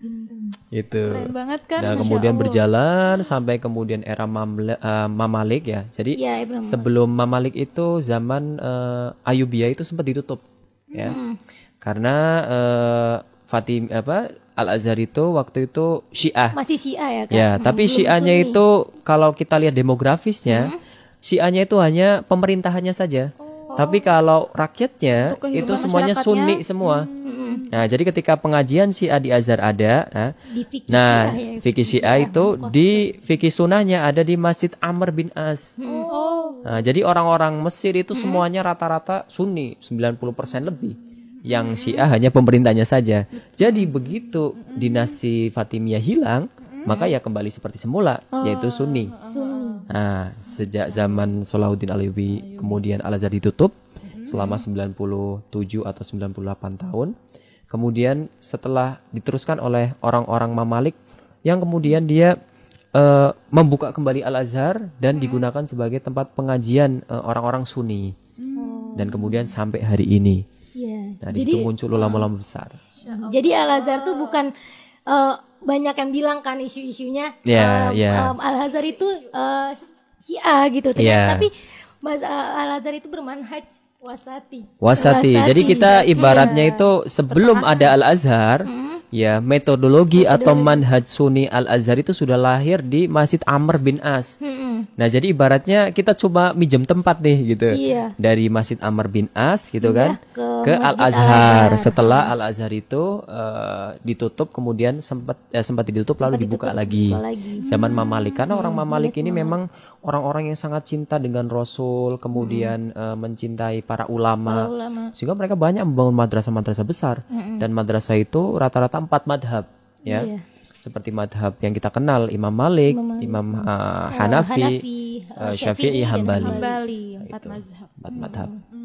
S3: Itu.
S2: Keren banget kan.
S3: Nah,
S2: Masya
S3: kemudian
S2: Allah.
S3: berjalan sampai kemudian era Mamle, eh, Mamalik ya. Jadi
S1: Iya, Ibrahim.
S3: sebelum Mamalik itu zaman eh, Ayyubiyah itu sempat ditutup ya. Karena eh, Fatim apa Al-Azhar itu waktu itu Syiah.
S1: Masih Syiah ya kan?
S3: Ya,
S1: Hmm,
S3: tapi
S1: belum
S3: Syiahnya
S1: Sunni.
S3: itu kalau kita lihat demografisnya, Syiahnya itu hanya pemerintahannya saja. Tapi kalau rakyatnya
S2: Untuk
S3: itu
S2: kehidupan
S3: semuanya
S2: masyarakatnya,
S3: Sunni semua. Nah, jadi ketika pengajian Syiah di Azhar ada, nah,
S1: Di fikih
S3: nah
S1: Syiah ya,
S3: fikih Syiah itu di fikih sunnahnya ada di Masjid Amr bin As.
S1: Oh.
S3: Nah, jadi orang-orang Mesir itu semuanya rata-rata Sunni, sembilan puluh persen lebih. Yang Syiah hanya pemerintahnya saja. Jadi begitu dinasti Fatimiyah hilang, maka ya kembali seperti semula, yaitu Sunni.
S1: Sunni.
S3: Nah, sejak zaman Salahuddin Alayubi kemudian Al-Azhar ditutup selama sembilan puluh tujuh atau sembilan puluh delapan tahun. Kemudian setelah diteruskan oleh orang-orang Mamalik yang kemudian dia eh, membuka kembali Al-Azhar dan digunakan sebagai tempat pengajian eh, orang-orang Sunni. Dan kemudian sampai hari ini.
S1: Iya.
S3: Nah, di
S1: Jadi
S3: situ muncul ulama-ulama besar.
S1: jadi Al-Azhar tuh bukan eh, banyak yang bilang kan isu-isunya
S3: Ya,
S1: eh,
S3: ya.
S1: em, Al-Azhar itu eh, Syiah gitu ternyata.
S3: Ya.
S1: Tapi Mas Al-Azhar itu bermanhaj wasati.
S3: Wasati. Jadi kita ibaratnya itu sebelum ada Al-Azhar, ya metodologi atau manhaj Sunni Al-Azhar itu sudah lahir di Masjid Amr bin As.
S1: Mm-mm.
S3: Nah, jadi ibaratnya kita coba minjem tempat nih gitu.
S1: Iya.
S3: Dari Masjid Amr bin As gitu kan
S1: ke
S3: ke
S1: Masjid
S3: Al-Azhar.
S1: Al-Azhar.
S3: Setelah Al-Azhar itu eh, ditutup kemudian sempat eh, sempat ditutup lalu dibuka
S1: ditutup,
S3: lagi.
S1: dibuka lagi.
S3: Zaman Mamalik karena orang Mamalik ini memang orang-orang yang sangat cinta dengan Rasul, kemudian eh, mencintai para ulama.
S1: Para ulama.
S3: Sehingga mereka banyak membangun madrasah-madrasah besar. Dan madrasah itu rata-rata empat madhab ya.
S1: Iya.
S3: Seperti madhab yang kita kenal Imam Malik,
S1: Imam Malik.
S3: Imam uh,
S1: Eh,
S3: Hanafi,
S1: eh,
S3: uh, Syafi'i,
S1: dan
S3: Hambali.
S2: Kembali empat mazhab.
S3: Empat madhab.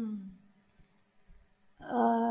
S1: Eh,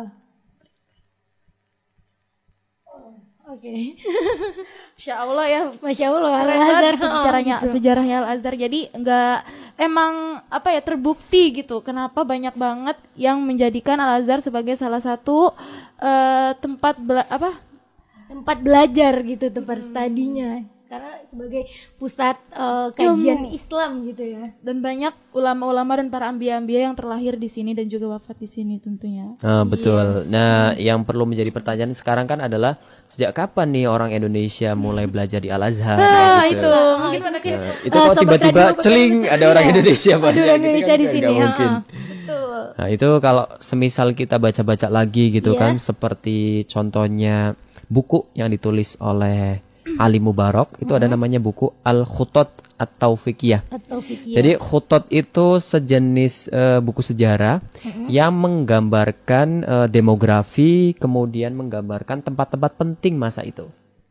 S1: Oke.
S2: Masya Allah ya.
S1: Masya Allah
S2: Keren
S1: Al-Azhar.
S2: banget gitu
S1: Oh,
S2: sejarahnya
S1: gitu.
S2: sejarahnya Al-Azhar. Jadi nggak emang apa ya terbukti gitu. Kenapa banyak banget yang menjadikan Al-Azhar sebagai salah satu eh, tempat bela- apa?
S1: Tempat belajar gitu, tempat studinya. Karena sebagai pusat eh, kajian Islam gitu ya.
S2: Dan banyak ulama-ulama dan para ambia-ambia yang terlahir di sini dan juga wafat di sini tentunya.
S3: Ah, betul. Nah, yang perlu menjadi pertanyaan sekarang kan adalah sejak kapan nih orang Indonesia mulai belajar di Al-Azhar?
S2: Ah,
S3: gitu.
S2: itu mungkin
S1: itu mungkin
S3: Nah, itu
S1: eh,
S3: kok
S1: sobat
S3: tiba-tiba
S1: radio
S3: celing
S1: bisa-
S3: ada orang
S1: iya.
S3: Indonesia
S1: Ada
S3: banyak
S1: orang
S3: gitu
S1: Indonesia
S3: kan,
S1: di
S3: nggak
S1: sini.
S3: mungkin.
S1: ah. Betul.
S3: Nah, itu kalau semisal kita baca-baca lagi gitu
S1: Iya.
S3: kan, seperti contohnya buku yang ditulis oleh Ali Mubarak, itu ada namanya buku Al-Khutat At-Taufiqiyah.
S1: Atau fikih.
S3: Jadi khutat itu sejenis eh, buku sejarah yang menggambarkan eh, demografi, kemudian menggambarkan tempat-tempat penting masa itu.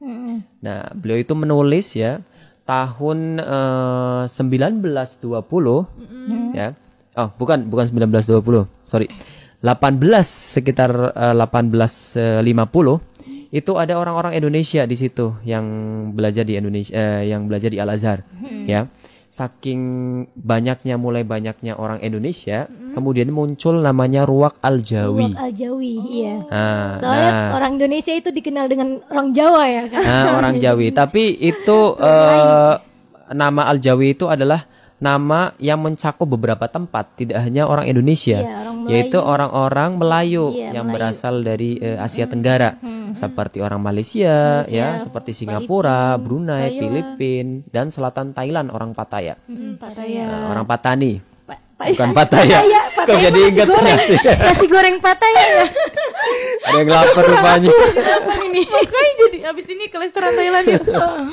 S3: Nah, beliau itu menulis ya tahun eh, sembilan belas dua puluh ya. Oh, bukan bukan sembilan belas dua puluh. Sorry. delapan belas sekitar eh, delapan belas lima puluh itu ada orang-orang Indonesia di situ yang belajar di Indonesia eh, yang belajar di Al-Azhar ya. Saking banyaknya mulai banyaknya orang Indonesia, kemudian muncul namanya Ruwaq Al-Jawi.
S1: Ruwaq Al-Jawi, iya.
S3: Nah,
S1: Soalnya
S3: nah.
S1: orang Indonesia itu dikenal dengan orang Jawa ya kan.
S3: Nah, orang Jawi. Tapi itu eh, nama Al-Jawi itu adalah nama yang mencakup beberapa tempat, tidak hanya orang Indonesia,
S1: Iya, orang Melayu.
S3: yaitu orang-orang Melayu
S1: Iya,
S3: yang
S1: Melayu.
S3: berasal dari eh, Asia Tenggara, seperti orang Malaysia, ya, seperti Singapura, Brunei, Filipina, dan selatan Thailand orang Pattaya,
S2: Hmm, Pattaya.
S3: Nah, orang Patani,
S1: Pa- pa-
S3: bukan Pattaya.
S1: Pattaya,
S3: Kok
S1: Pattaya
S3: jadi
S1: nasi
S3: ingat
S1: goreng.
S3: nasi?
S1: Nasi goreng Pattaya ya.
S3: Ada yang lapar rupanya.
S2: Makanya jadi abis ini ke restoran Thailand ya.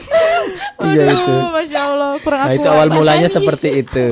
S3: Iya itu.
S2: Aduh, Masya Allah kurang
S3: Nah,
S2: aku.
S3: itu awal mulanya seperti itu.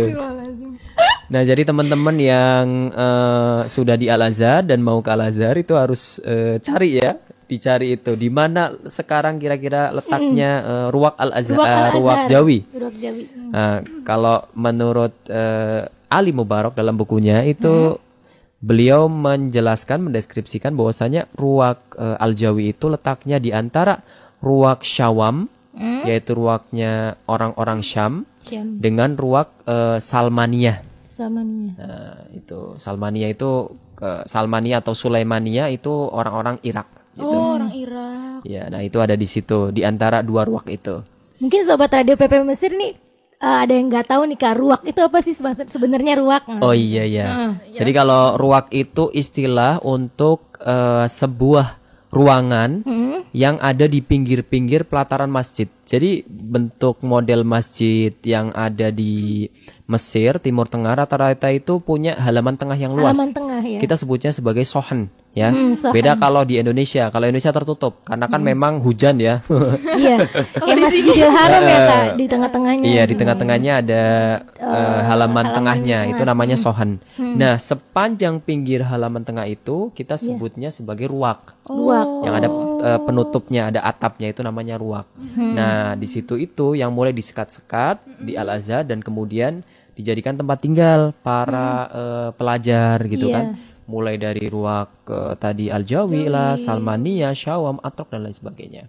S3: Nah, jadi teman-teman yang eh, sudah di Al-Azhar dan mau ke Al-Azhar itu harus eh, cari ya, dicari itu di mana sekarang kira-kira letaknya eh, Ruwaq Al-Azhar,
S1: Ruwaq
S3: eh,
S1: Al-Azhar.
S3: Ruwaq Jawi.
S1: Ruwaq Jawi. Hmm.
S3: Nah, kalau menurut eh, Ali Mubarak dalam bukunya itu beliau menjelaskan, mendeskripsikan bahwasanya Ruwaq eh, Al-Jawi itu letaknya di antara Ruwaq Syawam, yaitu ruwaknya orang-orang Syam,
S1: Syam.
S3: dengan ruwaq eh, Salmaniyah.
S1: Salmania.
S3: Nah, itu Salmania itu ke Salmania atau Sulaimania itu orang-orang Irak gitu.
S2: Oh, orang Irak.
S3: Ya, nah itu ada di situ di antara dua ruwak itu.
S1: Mungkin sobat radio P P M Mesir nih uh, ada yang nggak tahu nih Kak, ruwak itu apa sih sebenarnya ruwak?
S3: Oh iya iya.
S1: Uh,
S3: Jadi kalau ruwak itu istilah untuk uh, sebuah ruangan
S1: hmm.
S3: yang ada di pinggir-pinggir pelataran masjid. Jadi bentuk model masjid yang ada di Mesir, Timur Tengah rata-rata itu punya halaman tengah yang luas.
S1: Halaman tengah ya.
S3: Kita sebutnya sebagai sohan ya.
S1: Hmm, sohan.
S3: Beda kalau di Indonesia. Kalau Indonesia tertutup karena kan
S1: Hmm.
S3: memang hujan ya.
S1: Iya. Kayak Masjidil Haram ya Kak, di tengah-tengahnya.
S3: Iya, di tengah-tengahnya ada uh, halaman,
S1: halaman
S3: tengahnya,
S1: tengah.
S3: itu namanya
S1: Hmm.
S3: sohan.
S1: Hmm.
S3: Nah, sepanjang pinggir halaman tengah itu kita sebutnya sebagai ruwak.
S1: Ruwak.
S3: Yang ada uh, penutupnya, ada atapnya itu namanya ruwak.
S1: Hmm.
S3: Nah, di situ itu yang mulai disekat-sekat di Al-Azhar dan kemudian dijadikan tempat tinggal para uh, pelajar gitu
S1: Iya.
S3: kan. Mulai dari ruwak uh, tadi Al-Jawi lah, Salmania, Syawam, Atrok dan lain sebagainya.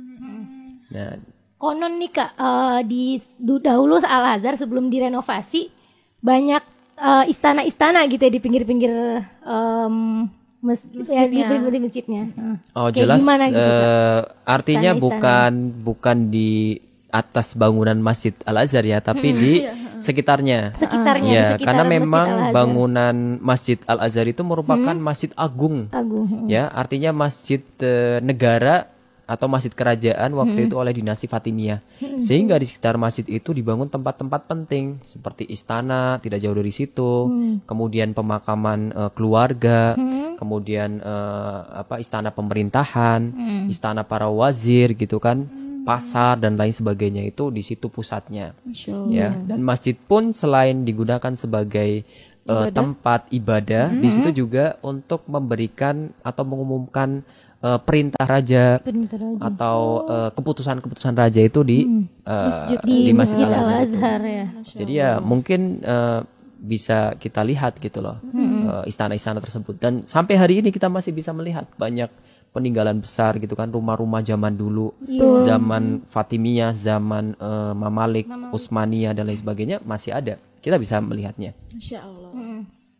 S3: Nah,
S1: Konon nih Kak, eh, di du- dahulu Al-Azhar sebelum direnovasi banyak eh, istana-istana gitu ya di pinggir-pinggir em, mes- ya, di
S2: Masjidnya.
S1: pinggir-pinggir masjidnya. Nah,
S3: oh
S1: kayak
S3: jelas
S1: gimana gitu, Kak?
S3: eh, artinya
S1: Istana-istana.
S3: bukan bukan di atas bangunan Masjid Al-Azhar ya, tapi di sekitarnya.
S1: Sekitarnya, di
S3: Ya,
S1: sekitaran
S3: karena
S1: Masjid
S3: memang
S1: Al-Azhar.
S3: bangunan Masjid Al-Azhar itu merupakan masjid agung.
S1: Agung. hmm.
S3: Ya, artinya masjid eh, negara atau masjid kerajaan waktu itu oleh dinasti Fatimiyah. Sehingga di sekitar masjid itu dibangun tempat-tempat penting seperti istana tidak jauh dari situ, kemudian pemakaman eh, keluarga, kemudian eh, apa istana pemerintahan, istana para wazir gitu kan, pasar dan lain sebagainya itu di situ pusatnya. Ya, dan masjid pun selain digunakan sebagai eh, tempat ibadah, di situ juga untuk memberikan atau mengumumkan eh, perintah raja
S1: Perintah raja.
S3: atau eh, keputusan-keputusan raja itu di eh,
S1: Di,
S3: di Masjid
S1: Masjid
S3: Al-Azhar. itu.
S1: Al-Azhar ya.
S3: Jadi ya mungkin eh, bisa kita lihat gitu loh eh, istana-istana tersebut dan sampai hari ini kita masih bisa melihat banyak peninggalan besar gitu kan, rumah-rumah zaman dulu, zaman Fatimiyah, zaman eh, Mamalik, Utsmaniyah dan lain sebagainya masih ada. Kita bisa melihatnya.
S2: Masya Allah.
S1: Hmm.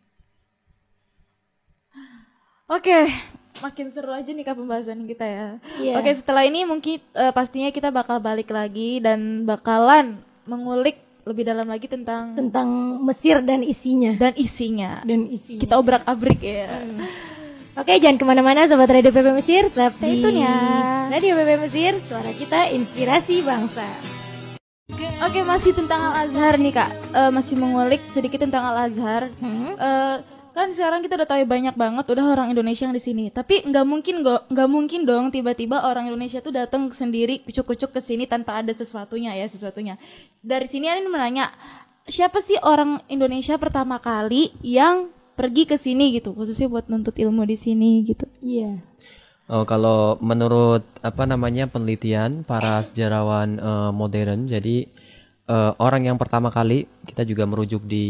S2: Oke, makin seru aja nih Kak pembahasan kita ya.
S1: Iya.
S2: Oke, setelah ini mungkin eh, pastinya kita bakal balik lagi dan bakalan mengulik lebih dalam lagi tentang
S1: Tentang Mesir dan isinya.
S2: dan isinya.
S1: Dan isinya.
S2: Kita obrak-abrik ya.
S1: Oke, jangan kemana-mana Sobat Radio P P Mesir, tetap
S2: Stay
S1: di
S2: tune ya.
S1: Radio P P Mesir, suara kita inspirasi bangsa.
S2: Oke, masih tentang Al-Azhar nih Kak. Eh, masih mengulik sedikit tentang Al-Azhar.
S1: Hmm?
S2: Eh, kan sekarang kita udah tahu banyak banget udah orang Indonesia yang di sini. Tapi nggak mungkin go- nggak mungkin dong tiba-tiba orang Indonesia tuh datang sendiri kucuk-kucuk ke sini tanpa ada sesuatunya ya sesuatunya. Dari sini Anin menanya, siapa sih orang Indonesia pertama kali yang pergi ke sini gitu, khususnya buat nuntut ilmu di sini gitu.
S1: Iya.
S3: Oh, kalau menurut apa namanya penelitian para sejarawan eh, modern, jadi eh, orang yang pertama kali kita juga merujuk di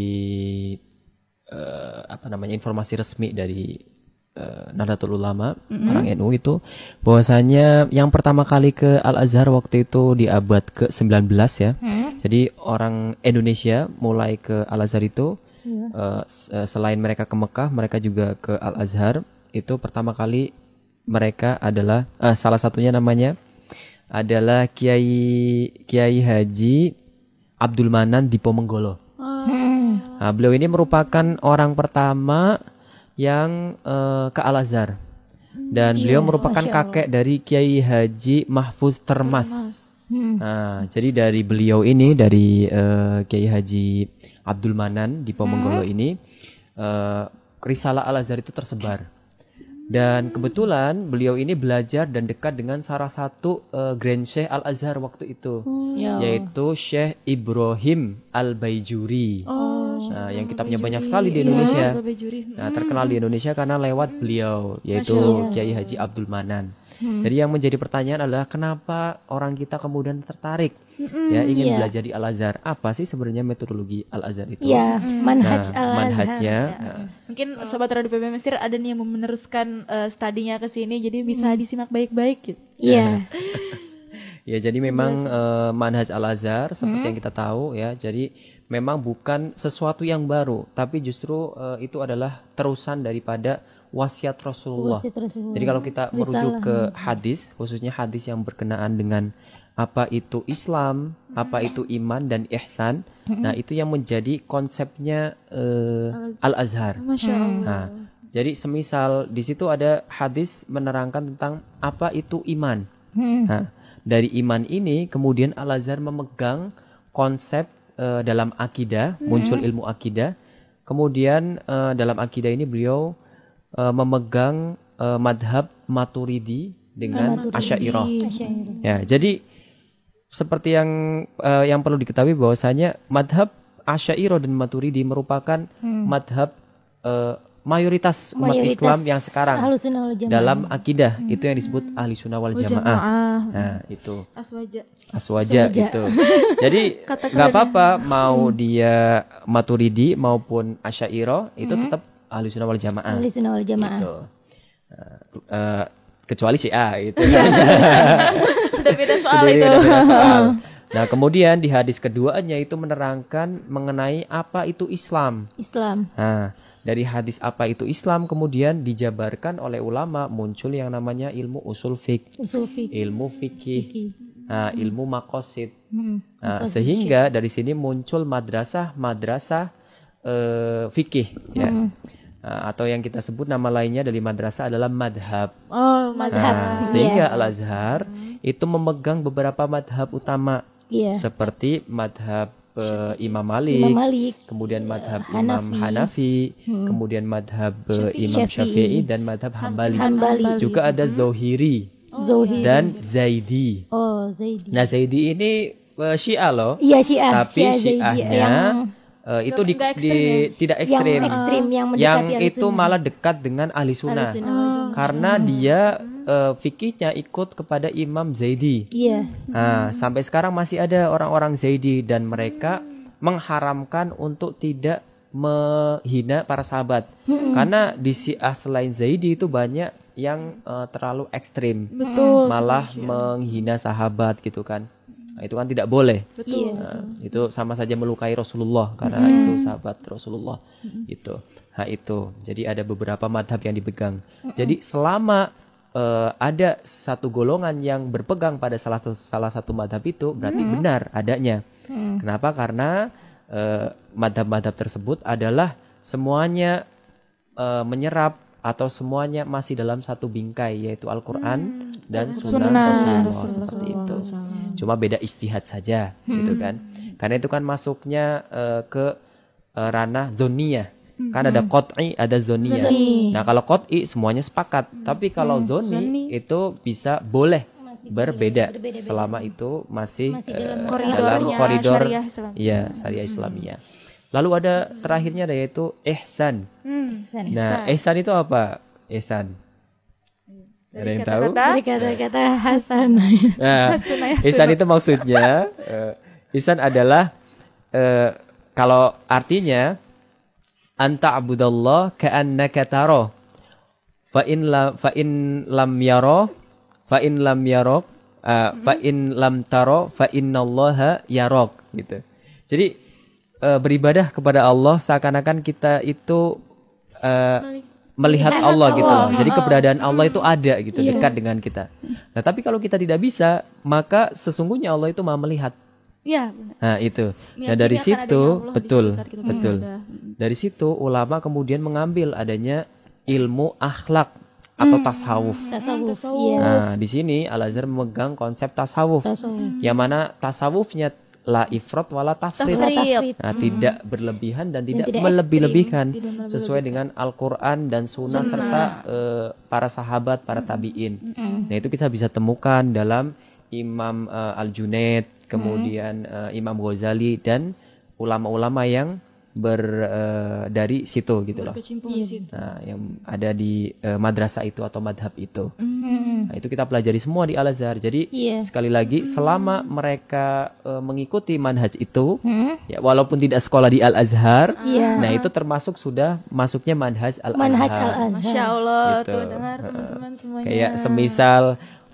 S3: eh, apa namanya informasi resmi dari eh, Nahdlatul Ulama, orang N U itu, bahwasanya yang pertama kali ke Al-Azhar waktu itu di abad ke sembilan belas ya. Jadi orang Indonesia mulai ke Al-Azhar itu eh, s- eh, selain mereka ke Mekah, mereka juga ke Al-Azhar. Itu pertama kali mereka adalah eh, salah satunya namanya adalah Kiai Kiai Haji Abdul Manan Diponegoro. Nah, beliau ini merupakan orang pertama yang eh, ke Al-Azhar dan beliau merupakan kakek dari Kiai Haji Mahfuz Termas. Nah, jadi dari beliau ini dari eh, Kiai Haji Abdul Manan Diponegoro ini eh, risalah Al-Azhar itu tersebar. Dan kebetulan beliau ini belajar dan dekat dengan salah satu eh, Grand Syekh Al-Azhar waktu itu,
S1: Ya.
S3: yaitu Syekh Ibrahim Al-Baijuri. Nah, yang kitabnya banyak sekali di
S2: Iya,
S3: Indonesia.
S2: Babe Juri.
S3: Nah, terkenal di Indonesia karena lewat beliau, yaitu Kiai Haji Abdul Manan.
S1: Hmm.
S3: Jadi yang menjadi pertanyaan adalah kenapa orang kita kemudian tertarik ya ingin
S1: iya.
S3: belajar di Al-Azhar? Apa sih sebenarnya metodologi Al-Azhar itu?
S1: Iya, manhaj
S3: Nah,
S1: Al-Azhar.
S3: manhajnya. Nah,
S2: Mungkin sobat Radio P P Mesir ada nih yang mau meneruskan eh, studinya ke sini, jadi bisa disimak baik-baik gitu.
S1: Iya.
S3: Ya, jadi memang uh, manhaj Al-Azhar seperti hmm. yang kita tahu ya. Jadi memang bukan sesuatu yang baru, tapi justru uh, itu adalah terusan daripada wasiat Rasulullah. Wasiat Rasulullah. Jadi kalau kita Risalah. merujuk ke hadis, khususnya hadis yang berkenaan dengan apa itu Islam, hmm. apa itu iman dan ihsan, hmm. nah itu yang menjadi konsepnya uh, Al-Azhar.
S2: Masya Allah.
S3: Nah, jadi semisal di situ ada hadis menerangkan tentang apa itu iman. Hmm. Nah, dari iman ini kemudian Al-Azhar memegang konsep uh, dalam akidah, hmm. muncul ilmu akidah. Kemudian uh, dalam akidah ini beliau uh, memegang uh, madhab Maturidi dengan Asy'ariyah. Ya, jadi seperti yang uh, yang perlu diketahui bahwasanya madhab Asy'ariyah dan Maturidi merupakan hmm. madhab uh, mayoritas umat mayoritas Islam yang sekarang dalam akidah hmm. itu yang disebut ahli sunnah wal jamaah. Nah itu aswaja, aswaja, aswaja. Itu. Jadi nggak apa-apa mau hmm. dia Maturidi maupun Asy'ariyah itu hmm. tetap ahli sunnah wal jamaah.
S1: Ahli sunnah wal jamaah.
S3: Gitu. Uh, uh, kecuali Syiah itu.
S2: Beda soal
S3: Jadi,
S2: itu.
S3: Beda soal. Nah, kemudian di hadis keduanya itu menerangkan mengenai apa itu Islam.
S1: Islam.
S3: Nah, dari hadis apa itu Islam kemudian dijabarkan oleh ulama muncul yang namanya ilmu usul fiqh,
S1: usul fiqh.
S3: ilmu fikih, fikih. Nah, ilmu maqasid. Hmm. Nah, sehingga dari sini muncul madrasah-madrasah uh, fikih ya. Hmm. Nah, atau yang kita sebut nama lainnya dari madrasah adalah madhab.
S2: Oh, madhab.
S3: Nah, sehingga yeah. Al-Azhar hmm. itu memegang beberapa madhab utama yeah. seperti madhab Uh, Imam Malik,
S1: Imam Malik,
S3: kemudian madhab uh, Imam Hanafi, hmm. kemudian madhab uh, Imam Syafi'i dan madhab Hambali.
S1: Hambali.
S3: Juga ada Zohiri
S1: oh,
S3: dan Zaidi.
S1: Oh, Zaidi.
S3: Nah, Zaidi ini uh, Syiah loh.
S1: Iya, Syiah.
S3: Tapi Syiahnya yang uh, itu di, ekstrim, di ya? tidak ekstrim.
S1: Yang ekstrim yang,
S3: yang itu malah dekat dengan ahli sunnah. Oh. Karena dia Uh, fikihnya ikut kepada Imam Zaidi.
S1: Iya.
S3: Nah, sampai sekarang masih ada orang-orang Zaidi dan mereka mengharamkan untuk tidak menghina para sahabat. Hmm. Karena di Syiah selain Zaidi itu banyak yang uh, terlalu ekstrim.
S2: Betul.
S3: Malah menghina sahabat gitu kan. Nah, itu kan tidak boleh.
S2: Betul.
S3: Nah, itu sama saja melukai Rasulullah karena hmm. itu sahabat Rasulullah. Hmm. Gitu. Nah, itu. Jadi ada beberapa madhab yang dipegang. Hmm. Jadi selama Uh, ada satu golongan yang berpegang pada salah satu salah satu madhab itu berarti hmm. benar adanya. Hmm. Kenapa? Karena uh, madhab-madhab tersebut adalah semuanya uh, menyerap atau semuanya masih dalam satu bingkai yaitu Al-Quran hmm. dan Sunnah Rasulullah seperti itu. Cuma beda ijtihad saja, hmm. gitu kan? Karena itu kan masuknya uh, ke uh, ranah zoniyah. Kan ada qot'i, ada zoniyah. Nah, kalau qot'i semuanya sepakat. Hmm. Tapi kalau hmm. zoni, zoni itu bisa boleh masih berbeda, berbeda selama itu masih, masih dalam, uh, koridor, dalam koridor syariah ya, syariah Islamiyah. Lalu ada terakhirnya yaitu ihsan. Hmm. Nah, ihsan itu apa? Ihsan. Dari ada yang kata, tahu?
S1: Dari kata-kata Hasan.
S3: Nah, ihsan itu maksudnya uh, ihsan adalah uh, kalau artinya anta abudallah ka'annaka taro fa in lam fa in lam yaro fa in lam yarok uh, fa in lam taro fa innallaha yarok gitu. Jadi uh, beribadah kepada Allah seakan-akan kita itu uh, melihat Allah gitu loh. Jadi keberadaan Allah itu ada gitu, yeah. dekat dengan kita. Nah, tapi kalau kita tidak bisa, maka sesungguhnya Allah itu Maha melihat.
S2: Iya.
S3: Nah itu. Nah dari situ betul, betul. Dari situ ulama kemudian mengambil adanya ilmu akhlak atau hmm. tasawuf.
S1: Tasawuf.
S3: Nah di sini Al-Azhar memegang konsep tasawuf, tasawuf. Yang mana tasawufnya la ifrat wala tafrid. Nah hmm. tidak berlebihan dan tidak, tidak melebih-lebihkan sesuai dengan Al-Quran dan Sunnah, Sunnah. serta uh, para sahabat, para tabiin. Hmm. Nah itu kita bisa temukan dalam Imam uh, Al-Junaid, kemudian hmm. uh, Imam Ghazali dan ulama-ulama yang ber uh, dari situ gitu loh. Nah, yang ada di uh, madrasah itu atau madhab itu. Hmm. Nah, itu kita pelajari semua di Al-Azhar. Jadi yeah. sekali lagi selama mereka uh, mengikuti manhaj itu, hmm. ya walaupun tidak sekolah di Al-Azhar, yeah. nah itu termasuk sudah masuknya manhaj Al-Azhar.
S1: Manhaj Al-Azhar.
S2: Masya Allah, gitu. Tuh dengar teman-teman semuanya.
S3: Kayak semisal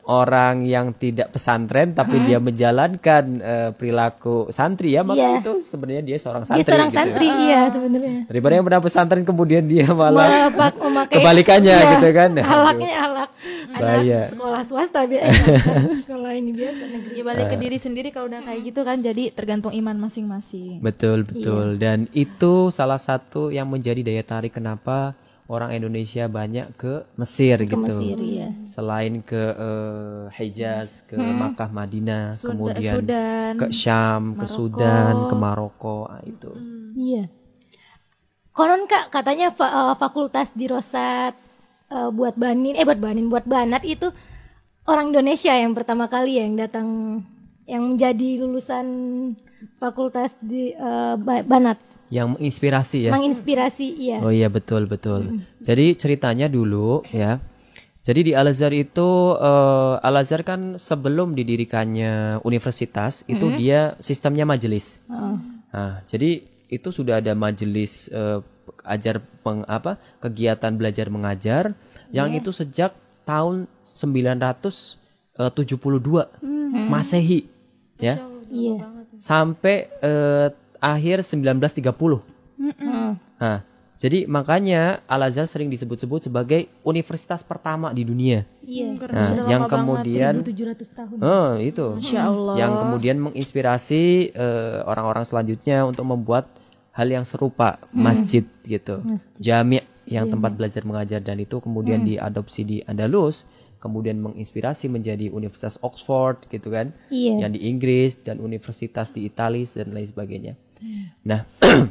S3: orang yang tidak pesantren tapi
S1: Hmm.
S3: dia menjalankan eh, perilaku santri ya, maka
S1: Iya.
S3: itu sebenarnya dia seorang
S1: Dia
S3: santri
S1: seorang
S3: gitu.
S1: santri, iya sebenarnya.
S3: Daripada yang pernah pesantren kemudian dia malah
S1: Mepak- memakai
S3: kebalikannya
S1: iya,
S3: gitu kan. Aduh.
S1: Halaknya halak
S3: Bahaya.
S1: anak sekolah swasta biasa. Sekolah ini biasa negeri.
S2: Ya balik ke diri sendiri kalau udah kayak gitu kan, jadi tergantung iman masing-masing.
S3: Betul, betul. Dan itu salah satu yang menjadi daya tarik kenapa orang Indonesia banyak ke Mesir
S1: Ke
S3: gitu.
S1: Mesir ya.
S3: Selain ke eh, Hejaz, ke Makkah, Madinah,
S2: Suda-
S3: kemudian
S2: Sudan,
S3: ke Syam, ke
S2: Maroko.
S3: Sudan, ke Maroko, ah, itu.
S1: Iya. Konon Kak katanya fa- eh, fakultas di Rosat eh, buat Banin eh buat Banin buat Banat itu orang Indonesia yang pertama kali ya yang datang yang menjadi lulusan fakultas di eh, Ba- Banat.
S3: Yang menginspirasi ya.
S1: Menginspirasi iya.
S3: Oh iya, betul, betul. Jadi ceritanya dulu ya. Jadi di Al-Azhar itu eh, Al-Azhar kan sebelum didirikannya universitas itu dia sistemnya majelis.
S1: Oh.
S3: Nah, jadi itu sudah ada majelis eh, ajar peng, apa kegiatan belajar mengajar yang itu sejak tahun sembilan ratus tujuh puluh dua Masehi ya
S1: Iya.
S3: sampai eh, akhir sembilan belas tiga puluh.
S1: Hmm.
S3: Nah, jadi makanya Al-Azhar sering disebut-sebut sebagai universitas pertama di dunia.
S1: Iya.
S3: Nah, yang kemudian
S1: tujuh ratus tahun.
S3: Oh, itu.
S2: Masya Allah.
S3: Yang kemudian menginspirasi eh, orang-orang selanjutnya untuk membuat hal yang serupa, masjid gitu. Jami' yang tempat belajar mengajar, dan itu kemudian diadopsi di Andalus, kemudian menginspirasi menjadi Universitas Oxford gitu kan.
S1: Iya.
S3: Yang di Inggris dan universitas di Italia dan lain sebagainya. Nah,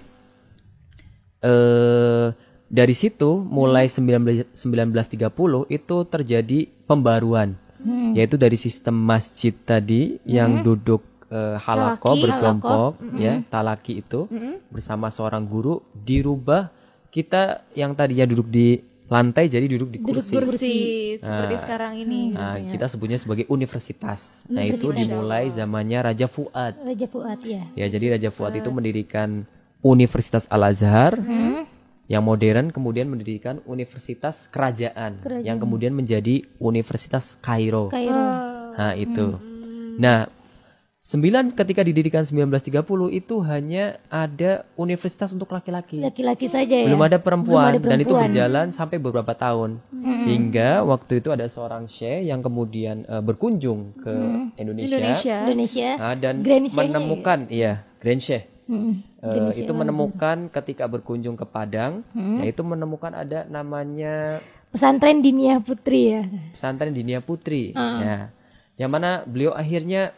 S3: eh dari situ mulai sembilan belas tiga puluh itu terjadi pembaruan, yaitu dari sistem masjid tadi yang duduk eh, halaqah
S2: Talaki.
S3: berkelompok ya, talaki itu bersama seorang guru, dirubah kita yang tadinya duduk di lantai jadi duduk di kursi.
S2: kursi seperti sekarang ini.
S3: Nah, kita sebutnya sebagai universitas. Nah, itu dimulai zamannya Raja Fuad.
S1: Raja Fuad ya.
S3: Ya, jadi Raja Fuad itu mendirikan Universitas Al-Azhar yang modern, kemudian mendirikan Universitas Kerajaan, yang kemudian menjadi Universitas Kairo.
S1: Kairo.
S3: Nah, itu. Nah, sembilan ketika didirikan sembilan belas tiga puluh itu hanya ada universitas untuk laki-laki.
S1: Laki-laki saja ya.
S3: Belum ada perempuan,
S1: Belum ada
S3: dan itu
S1: perempuan.
S3: berjalan sampai beberapa tahun. Hingga waktu itu ada seorang syekh yang kemudian eh, berkunjung ke Indonesia.
S2: Indonesia.
S1: Indonesia.
S3: Nah, dan
S1: Grand Sheikh-nya
S3: menemukan iya, Grand Sheikh.
S1: Mm-mm.
S3: Eh, itu menemukan ketika berkunjung ke Padang, yaitu menemukan ada namanya
S1: Pesantren Dinia Putri ya.
S3: pesantren Dinia Putri, ya, yang mana beliau akhirnya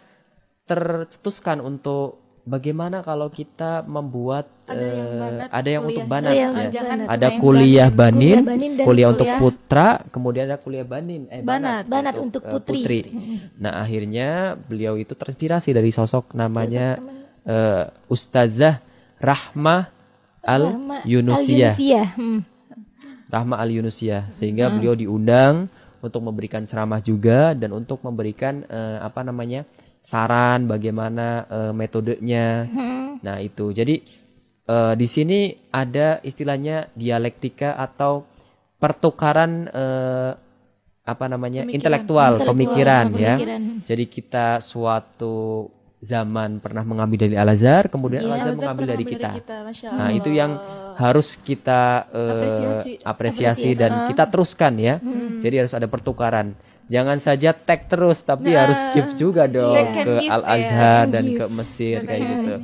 S3: tercetuskan untuk bagaimana kalau kita membuat
S2: Ada yang
S3: eh,
S2: banat,
S3: ada yang untuk
S2: kuliah.
S3: banat,
S1: Ada yang
S3: ya.
S1: untuk banat.
S3: Ada
S2: Cuma yang
S3: kuliah banin,
S1: Kuliah banin dan
S3: kuliah untuk
S2: kuliah-
S3: putra, kemudian ada kuliah banin, eh
S2: Banat.
S1: Banat untuk
S3: eh,
S1: putri.
S3: Nah, akhirnya beliau itu terinspirasi dari sosok namanya eh, Ustazah Rahmah Al Yunusiyah.
S1: Al-Yunusiyah. Hmm.
S3: Rahmah Al Yunusiyah, sehingga beliau diundang untuk memberikan ceramah juga dan untuk memberikan eh, apa namanya saran bagaimana eh, metodenya. Nah, itu jadi eh, di sini ada istilahnya dialektika atau pertukaran eh, apa namanya intelektual,
S1: Intelektual,
S3: pemikiran, ya.
S1: pemikiran.
S3: Jadi kita suatu zaman pernah mengambil dari Al-Azhar, kemudian Al-Azhar mengambil dari kita.
S2: Masya
S3: Nah,
S2: Allah.
S3: itu yang harus kita eh,
S2: Apresiasi.
S3: apresiasi, dan kita teruskan ya. Jadi harus ada pertukaran. Jangan saja tag terus, tapi harus give juga dong
S2: Take and
S3: ke
S2: give,
S3: Al-Azhar
S1: ya.
S3: dan
S1: Give.
S3: ke Mesir kayak gitu.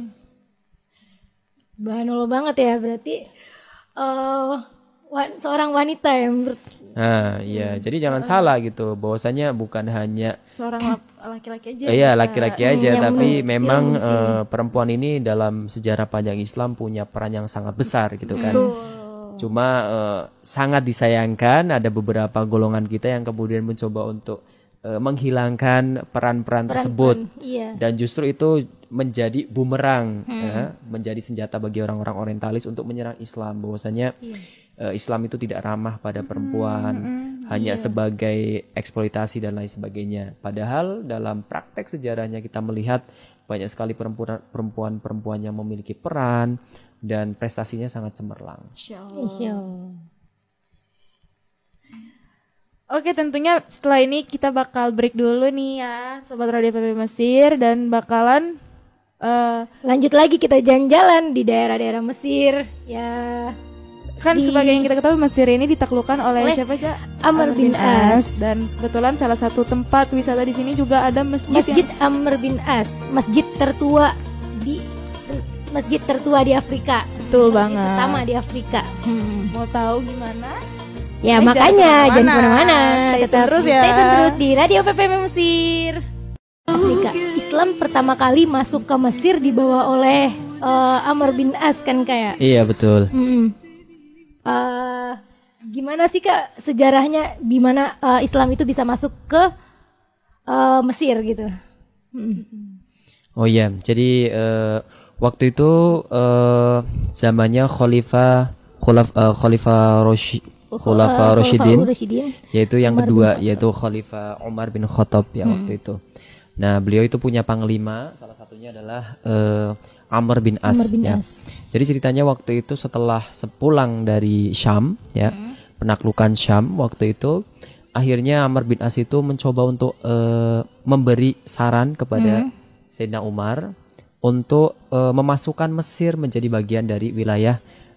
S1: Bahanul banget ya berarti eh wa- seorang wanita yang ber-
S3: Nah, iya. Jadi jangan salah gitu. Bahwasanya bukan hanya
S2: seorang lap- laki-laki aja.
S3: iya
S2: bisa.
S3: laki-laki aja,
S1: yang
S3: tapi
S1: menurut
S3: memang
S1: ilmu sih.
S3: eh, perempuan ini dalam sejarah panjang Islam punya peran yang sangat besar gitu kan. Cuma eh, sangat disayangkan ada beberapa golongan kita yang kemudian mencoba untuk eh, menghilangkan peran-peran tersebut,
S1: iya.
S3: dan justru itu menjadi bumerang, ya, menjadi senjata bagi orang-orang orientalis untuk menyerang Islam. Bahwasanya eh, Islam itu tidak ramah pada perempuan, hanya sebagai eksploitasi dan lain sebagainya. Padahal dalam praktek sejarahnya kita melihat banyak sekali perempuan perempuan-perempuan yang memiliki peran dan prestasinya sangat cemerlang.
S2: Masya Allah.
S1: Insya Allah.
S2: Oke, tentunya setelah ini kita bakal break dulu nih ya, Sobat Radio P P Mesir, dan bakalan uh,
S1: lanjut lagi kita jalan-jalan di daerah-daerah Mesir ya.
S2: Kan
S1: Di-
S2: sebagai yang kita ketahui Mesir ini ditaklukkan oleh,
S1: Oleh
S2: siapa aja?
S1: Amr bin As.
S2: Dan kebetulan salah satu tempat wisata di sini juga ada masjid,
S1: Masjid
S2: yang
S1: Amr bin As, masjid tertua di masjid tertua di Afrika.
S2: betul
S1: Masjid
S2: banget.
S1: pertama di Afrika. Hmm.
S2: Mau tahu gimana?
S1: Ya
S2: Eh,
S1: makanya
S2: jangan
S1: jangan
S2: kemana-mana.
S1: kemana-mana,
S2: Stay tune
S1: tetap
S2: terus ya.
S1: stay tune terus di Radio P P M Mesir. Afrika. Islam pertama kali masuk ke Mesir dibawa oleh eh, Amr bin As kan kayak.
S3: Iya betul.
S1: Hmm. Eh, gimana sih Kak sejarahnya gimana eh, Islam itu bisa masuk ke eh, Mesir gitu? Hmm.
S3: Oh iya, jadi eh, waktu itu eh, zamannya Khalifah Khulaf, eh, Khalifah Roshi, Khulafa
S1: Eh,
S3: Rasyidin,
S1: Khulafaur Rasyidin.
S3: yaitu yang
S1: Umar bin
S3: kedua,
S1: Khattab.
S3: yaitu Khalifah Umar bin Khattab ya waktu itu. Nah, beliau itu punya panglima, salah satunya adalah eh, Amr bin As.
S1: Amr bin
S3: ya.
S1: As.
S3: Jadi ceritanya waktu itu setelah sepulang dari Syam, ya, penaklukan Syam waktu itu, akhirnya Amr bin As itu mencoba untuk eh, memberi saran kepada Sayyidina Umar untuk eh, memasukkan Mesir menjadi bagian dari wilayah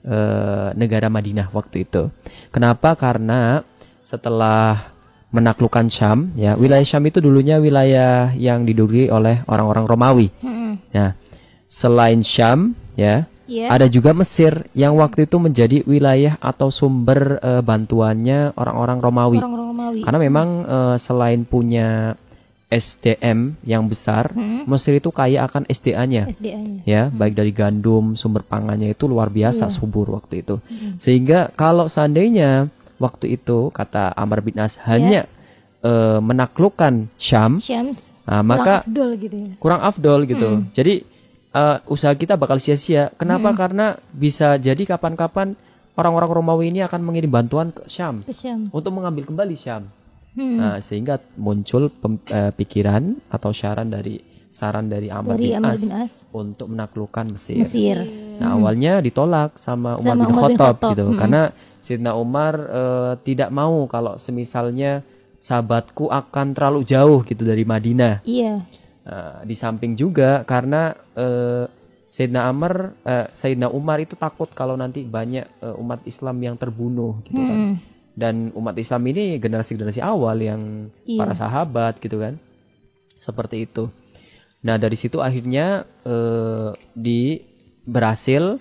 S3: eh, negara Madinah waktu itu. Kenapa? Karena setelah menaklukkan Syam, ya, wilayah Syam itu dulunya wilayah yang diduduki oleh orang-orang Romawi.
S1: Mm-mm.
S3: Nah, selain Syam, ya,
S1: Iya.
S3: ada juga Mesir yang waktu itu menjadi wilayah atau sumber eh, bantuannya orang-orang Romawi.
S1: Orang-orang Romawi.
S3: Karena memang eh, selain punya S D M yang besar, Mesir itu kaya akan S D A-nya.
S1: S D A-nya.
S3: Ya, baik dari gandum, sumber pangannya itu luar biasa subur waktu itu. Sehingga kalau seandainya waktu itu kata Amr bin As hanya eh, menaklukkan Syam,
S1: Syams.
S3: nah,
S1: Kurang
S3: maka
S1: afdol gitu ya.
S3: kurang afdol gitu. Jadi eh, usaha kita bakal sia-sia. Kenapa? Karena bisa jadi kapan-kapan orang-orang Romawi ini akan mengirim bantuan ke Syam
S1: Ke Syams.
S3: untuk mengambil kembali Syam.
S1: Hmm.
S3: Nah, sehingga muncul pem- eh, pikiran atau saran dari saran dari Amr
S1: Dari
S3: bin,
S1: Amr
S3: As
S1: bin As.
S3: untuk menaklukkan Mesir.
S1: Mesir.
S3: Nah, awalnya ditolak sama Umar
S1: Sama
S3: bin
S1: Umar bin
S3: Khattab
S1: Khattab,
S3: gitu.
S1: mm-mm.
S3: Karena Sayyidina Umar eh, tidak mau kalau semisalnya sahabatku akan terlalu jauh gitu dari Madinah.
S1: Iya.
S3: Nah, di samping juga karena eh, Sayyidina Amr, eh, Sayyidina Umar itu takut kalau nanti banyak eh, umat Islam yang terbunuh gitu kan.
S1: Mm-mm.
S3: Dan umat Islam ini generasi-generasi awal yang
S1: Iya.
S3: para sahabat gitu kan. Seperti itu. Nah, dari situ akhirnya eh, di berhasil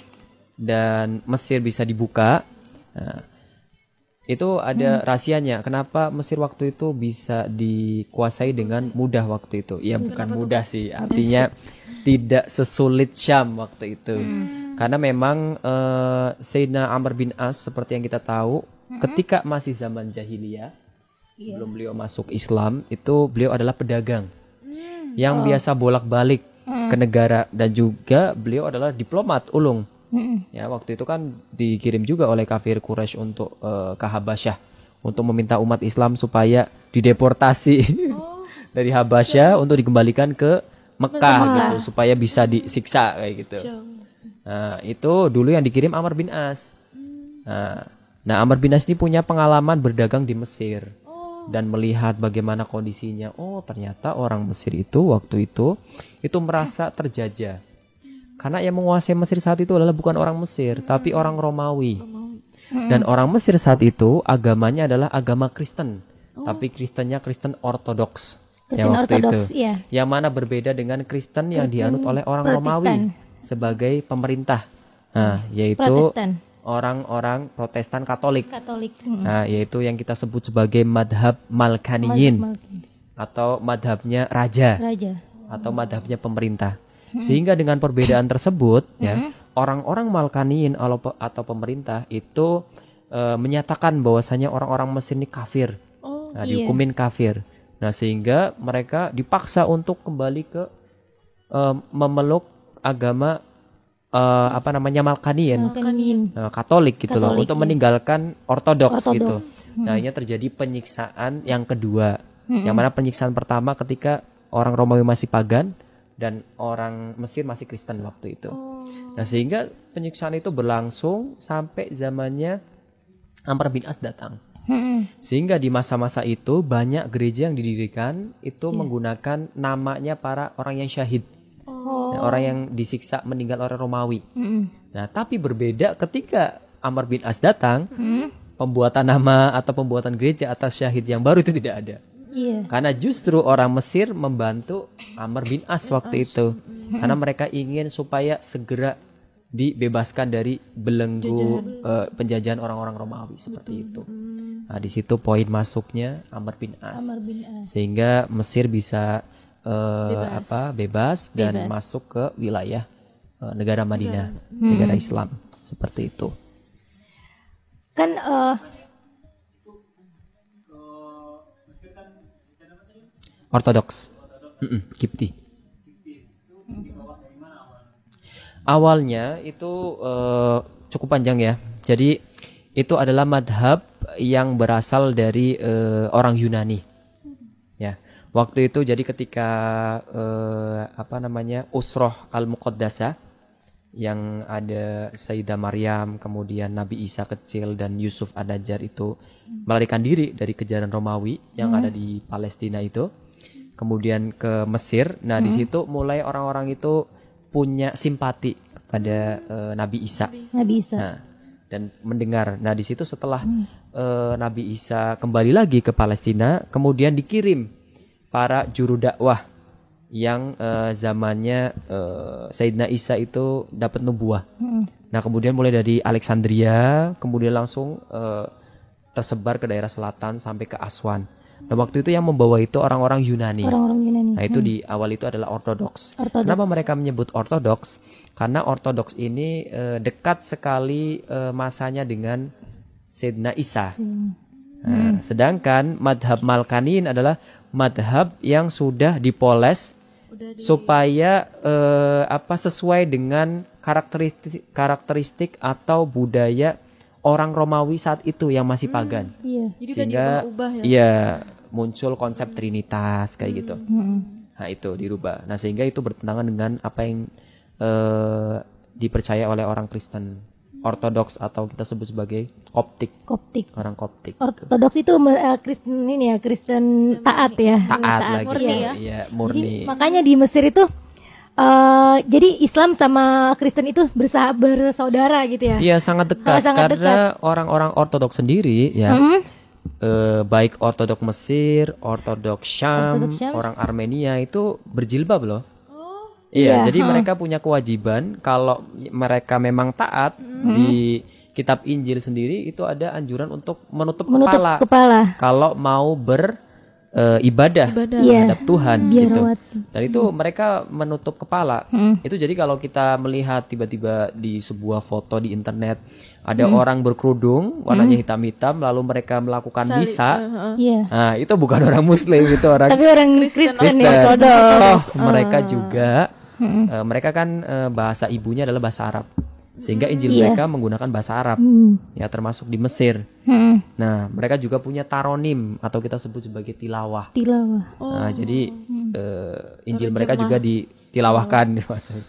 S3: dan Mesir bisa dibuka. Nah, itu ada rahasianya. Kenapa Mesir waktu itu bisa dikuasai dengan mudah waktu itu? Ya bukan mudah sih, artinya tidak sesulit Syam waktu itu. Karena memang eh, Sayyidina Amr bin As seperti yang kita tahu, ketika masih zaman jahiliyah, sebelum beliau masuk Islam, itu beliau adalah pedagang yang biasa bolak-balik ke negara, dan juga beliau adalah diplomat ulung.
S1: Mm-mm.
S3: Ya, waktu itu kan dikirim juga oleh kafir Quraisy untuk eh, ke Habasyah untuk meminta umat Islam supaya dideportasi dari Habasyah untuk dikembalikan ke Mekah gitu supaya bisa disiksa kayak gitu. Nah, itu dulu yang dikirim Amr bin As. Nah, nah Amr bin As ini punya pengalaman berdagang di Mesir dan melihat bagaimana kondisinya. Oh, ternyata orang Mesir itu waktu itu itu merasa terjajah. Karena yang menguasai Mesir saat itu adalah bukan orang Mesir, tapi orang Romawi. Dan orang Mesir saat itu agamanya adalah agama Kristen, tapi Kristennya Kristen Ortodoks.
S1: Kristen
S3: Ya, waktu
S1: Ortodoks,
S3: itu.
S1: iya.
S3: Yang mana berbeda dengan Kristen yang dianut oleh orang
S1: Protestan.
S3: Romawi sebagai pemerintah. Nah, yaitu
S1: Protestan.
S3: orang-orang Protestan Katolik.
S1: Katolik. Mm-mm.
S3: Nah, yaitu yang kita sebut sebagai madhab Malkaniyin
S1: Mal-
S3: atau madhabnya raja
S1: Raja.
S3: atau madhabnya pemerintah. Sehingga dengan perbedaan tersebut, ya, orang-orang Malkaniyin atau atau pemerintah itu eh, menyatakan bahwasanya orang-orang Mesir ini kafir, nah,
S1: iya.
S3: dihukumin kafir. Nah, sehingga mereka dipaksa untuk kembali ke eh, memeluk agama eh, apa namanya Malkaniyin,
S1: Malkaniyin.
S3: eh, Katolik gitu loh,
S1: Katolik,
S3: untuk
S1: iya.
S3: meninggalkan Ortodoks gitu.
S1: Ortodoks.
S3: Nah, ini terjadi penyiksaan yang kedua, yang mana penyiksaan pertama ketika orang Romawi masih pagan dan orang Mesir masih Kristen waktu itu. Nah, sehingga penyiksaan itu berlangsung sampai zamannya Amr bin As datang.
S1: Mm-mm.
S3: Sehingga di masa-masa itu banyak gereja yang didirikan itu menggunakan namanya para orang yang syahid.
S1: Oh.
S3: Nah, orang yang disiksa meninggal oleh Romawi.
S1: Mm-mm.
S3: Nah, tapi berbeda ketika Amr bin As datang,
S1: Mm.
S3: pembuatan nama atau pembuatan gereja atas syahid yang baru itu tidak ada.
S1: Iya.
S3: Karena justru orang Mesir membantu Amr bin As waktu itu. Karena mereka ingin supaya segera dibebaskan dari belenggu uh, penjajahan orang-orang Romawi seperti itu. Nah, di situ poin masuknya Amr bin As.
S1: Amr bin As.
S3: Sehingga Mesir bisa uh,
S2: Bebas.
S3: apa bebas dan
S2: Bebas.
S3: masuk ke wilayah uh, negara Madinah, negara Islam seperti itu.
S1: Kan eh,
S3: Ortodoks, Mm-mm, Kipti. Awalnya itu eh, cukup panjang ya. Jadi itu adalah madhab yang berasal dari eh, orang Yunani. Ya, waktu itu jadi ketika eh, apa namanya Usroh al-Muqaddasah yang ada Sayyidah Maryam, kemudian Nabi Isa kecil dan Yusuf An-Najjar itu melarikan diri dari kejaran Romawi yang ada di Palestina itu, kemudian ke Mesir. Nah, di situ mulai orang-orang itu punya simpati kepada eh, Nabi Isa.
S1: Nabi Isa.
S3: Nah, dan mendengar. Nah, di situ setelah eh, Nabi Isa kembali lagi ke Palestina, kemudian dikirim para juru dakwah yang eh, zamannya eh, Sayyidina Isa itu dapat nubuah. Nah, kemudian mulai dari Alexandria, kemudian langsung eh, tersebar ke daerah selatan sampai ke Aswan. Nah, waktu itu yang membawa itu orang-orang Yunani.
S1: Orang-orang Yunani.
S3: Nah, itu di awal itu adalah Ortodoks.
S1: Ortodoks.
S3: Kenapa mereka menyebut Ortodoks? Karena Ortodoks ini eh, dekat sekali eh, masanya dengan Sayyidina Isa. Nah, sedangkan madhab Malkaniin adalah madhab yang sudah dipoles supaya eh, apa sesuai dengan karakteristik karakteristik atau budaya orang Romawi saat itu yang masih pagan.
S1: Iya.
S2: Jadi udah
S3: Sehingga
S2: diubah-ubah ya.
S3: iya muncul konsep Trinitas kayak gitu.
S1: Mm.
S3: Nah, itu dirubah. Nah, sehingga itu bertentangan dengan apa yang eh, dipercaya oleh orang Kristen Ortodoks atau kita sebut sebagai Koptik,
S1: Koptik.
S3: orang Koptik.
S1: Ortodoks itu eh, Kristen ini ya, Kristen taat ya.
S3: Taat lagi.
S2: murni ya.
S3: Iya,
S1: Jadi,
S3: murni.
S1: makanya di Mesir itu eh jadi Islam sama Kristen itu bersah bersaudara gitu ya.
S3: Iya, sangat dekat
S1: Oh, sangat
S3: karena orang-orang Ortodoks sendiri ya.
S1: Mm.
S3: eh, baik Ortodoks Mesir, Ortodoks Syam,
S1: Ortodoks Syam.
S3: orang Armenia itu berjilbab loh.
S1: Iya,
S3: Iya, jadi
S1: huh.
S3: mereka punya kewajiban kalau mereka memang taat di kitab Injil sendiri itu ada anjuran untuk menutup,
S1: Menutup
S3: kepala
S1: kepala.
S3: kalau mau beribadah
S2: Ibadah.
S1: Iya.
S3: terhadap Tuhan
S1: Biar
S3: gitu.
S1: rawati.
S3: Dan itu mereka menutup kepala.
S1: Mm.
S3: Itu jadi kalau kita melihat tiba-tiba di sebuah foto di internet ada orang berkerudung warnanya hitam-hitam lalu mereka melakukan
S2: Sali-
S3: misa.
S2: eh, eh.
S1: Iya.
S3: Nah, itu bukan orang muslim, itu orang
S1: Tapi orang
S2: Kristen
S1: Kristen,
S3: Kristen.
S1: ya.
S3: Oh, mereka juga eh, mereka kan eh, bahasa ibunya adalah bahasa Arab. Sehingga Injil
S1: Iya.
S3: mereka menggunakan bahasa Arab.
S1: Hmm.
S3: Ya, termasuk di Mesir.
S1: Hmm.
S3: Nah, mereka juga punya taronim atau kita sebut sebagai tilawah.
S1: Tilawah.
S3: Nah, jadi eh, Injil mereka juga ditilawahkan.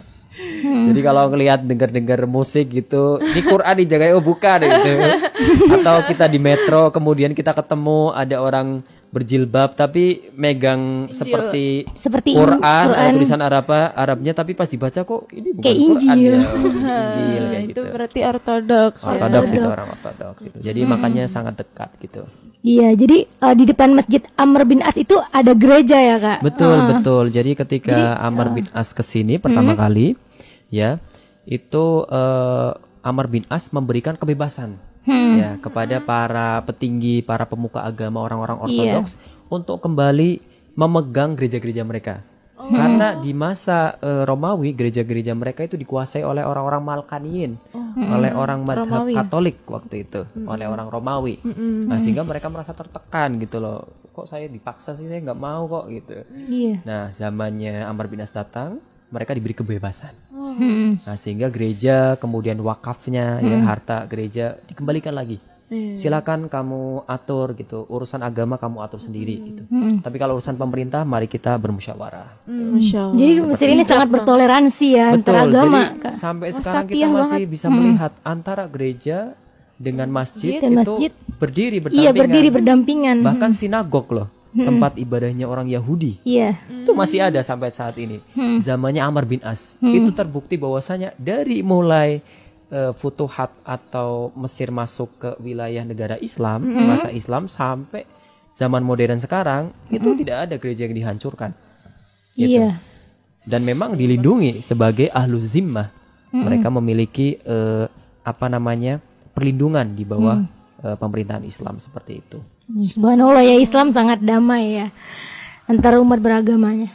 S3: Jadi kalau ngelihat dengar-dengar musik gitu, ini Quran dijaga, oh bukan gitu. Atau kita di metro kemudian kita ketemu ada orang berjilbab tapi megang seperti
S1: Seperti
S3: Quran,
S1: Quran.
S3: ada tulisan Arab Arabnya tapi pas dibaca kok ini bukan
S1: Kayak
S3: Quran
S1: Injil.
S3: ya. Injil kayak
S2: Itu
S3: gitu.
S2: berarti Ortodoks ya.
S3: Ortodoks itu orang Ortodoks itu. Jadi makanya sangat dekat gitu.
S1: Iya, jadi eh, di depan Masjid Amr bin As itu ada gereja ya, Kak?
S3: Betul, betul. Jadi ketika Amr bin As kesini pertama kali, ya, itu eh, Amr bin As memberikan kebebasan, ya, kepada para petinggi, para pemuka agama orang-orang Ortodoks untuk kembali memegang gereja-gereja mereka. Karena di masa eh, Romawi gereja-gereja mereka itu dikuasai oleh orang-orang Malkaniin, oleh orang madhab
S2: Romawi.
S3: Katolik waktu itu, oleh orang Romawi. Nah, sehingga mereka merasa tertekan gitu loh. Kok saya dipaksa sih, saya nggak mau kok gitu.
S1: Iya.
S3: Nah, zamannya Amr bin As datang, mereka diberi kebebasan.
S1: Hmm.
S3: Nah, sehingga gereja kemudian wakafnya ya harta gereja dikembalikan lagi. Silakan kamu atur gitu, urusan agama kamu atur sendiri gitu. Tapi kalau urusan pemerintah mari kita bermusyawarah.
S2: Masya Allah.
S1: Jadi Mesir ini sangat bertoleransi ya
S3: Betul.
S1: antar agama,
S3: Jadi
S1: Kak.
S3: sampai
S2: Wah,
S3: sekarang
S2: Satya
S3: kita masih
S2: banget.
S3: bisa melihat antara gereja dengan masjid
S1: Dan
S3: itu
S1: masjid.
S3: berdiri berdampingan.
S1: Iya, berdiri berdampingan.
S3: Bahkan sinagog loh, tempat ibadahnya orang Yahudi.
S1: Iya.
S3: Itu masih ada sampai saat ini. Zamannya Amr bin As. Itu terbukti bahwasanya dari mulai uh, Futuhat atau Mesir masuk ke wilayah negara Islam, masa Islam sampai zaman modern sekarang, itu tidak ada gereja yang dihancurkan. Gitu.
S1: Iya.
S3: Dan memang dilindungi sebagai ahlu zimmah. Mereka memiliki uh, apa namanya perlindungan di bawah uh, pemerintahan Islam seperti itu.
S1: Subhanallah ya, Islam sangat damai ya antara umat beragamanya.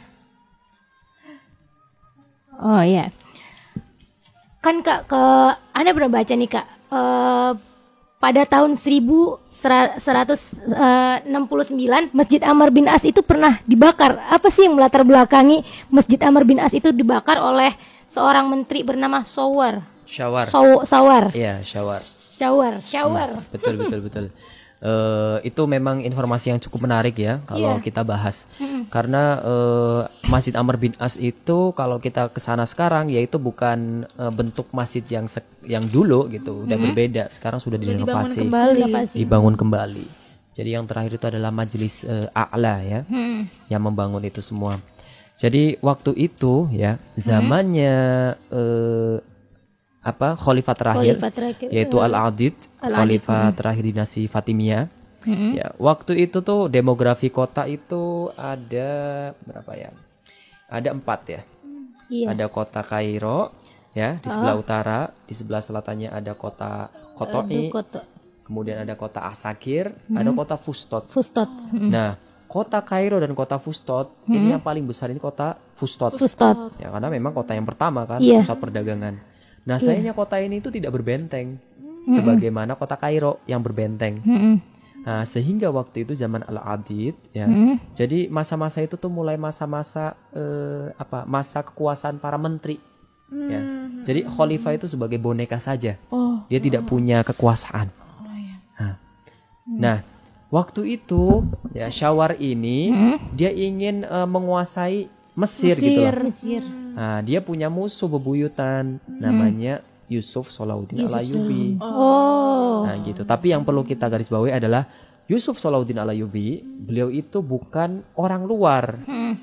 S1: Oh ya, kan Kak, ke Anda pernah baca nih Kak, eh, pada tahun seribu seratus enam puluh sembilan Masjid Amr bin As itu pernah dibakar. Apa sih yang melatar belakangi Masjid Amr bin As itu dibakar oleh seorang menteri bernama Sawar?
S3: Syawar.
S1: Saw- Sawar.
S3: Iya, Syawar.
S1: Syawar, Syawar.
S3: Betul betul betul. Eh, itu memang informasi yang cukup menarik ya kalau
S1: Iya.
S3: kita bahas. Karena eh, Masjid Amr bin As itu kalau kita ke sana sekarang yaitu bukan eh, bentuk masjid yang sek- yang dulu gitu, udah berbeda. Sekarang sudah
S2: Dibangun
S3: direnovasi,
S2: kembali.
S3: dibangun kembali. Jadi yang terakhir itu adalah Majelis eh, A'la ya, yang membangun itu semua. Jadi waktu itu ya zamannya eh, apa khalifah terakhir,
S1: Khalifah terakhir,
S3: yaitu Al-Adid,
S1: Al-Adid,
S3: khalifah terakhir dinasti Fatimiyah. Ya, waktu itu tuh demografi kota itu ada berapa ya? Ada empat ya.
S1: Iya.
S3: Ada kota Kairo ya di sebelah utara, di sebelah selatannya ada kota Kotoi,
S1: Aduh, kota
S3: kemudian ada kota Asakir, ada kota Fustot.
S1: Fustot.
S3: Nah, kota Kairo dan kota Fustot ini yang paling besar ini kota Fustot.
S1: Fustot.
S3: Ya, karena memang kota yang pertama kan,
S1: Iya.
S3: pusat perdagangan. Nah, sayangnya kota ini itu tidak berbenteng sebagaimana kota Kairo yang berbenteng. Nah, sehingga waktu itu zaman Al-Adid ya. Jadi masa-masa itu tuh mulai masa-masa eh, apa? Masa kekuasaan para menteri. Ya. Jadi khalifah itu sebagai boneka saja.
S2: Oh.
S3: Dia tidak punya kekuasaan. Nah, nah, waktu itu ya Syawar ini dia ingin eh, menguasai Mesir, gitu loh.
S1: Mesir.
S3: Nah, dia punya musuh bebuyutan namanya Yusuf Salahuddin Al-Ayyubi.
S1: Oh.
S3: Nah, gitu. Tapi yang perlu kita garis bawahi adalah Yusuf Salahuddin Al-Ayyubi, beliau itu bukan orang luar.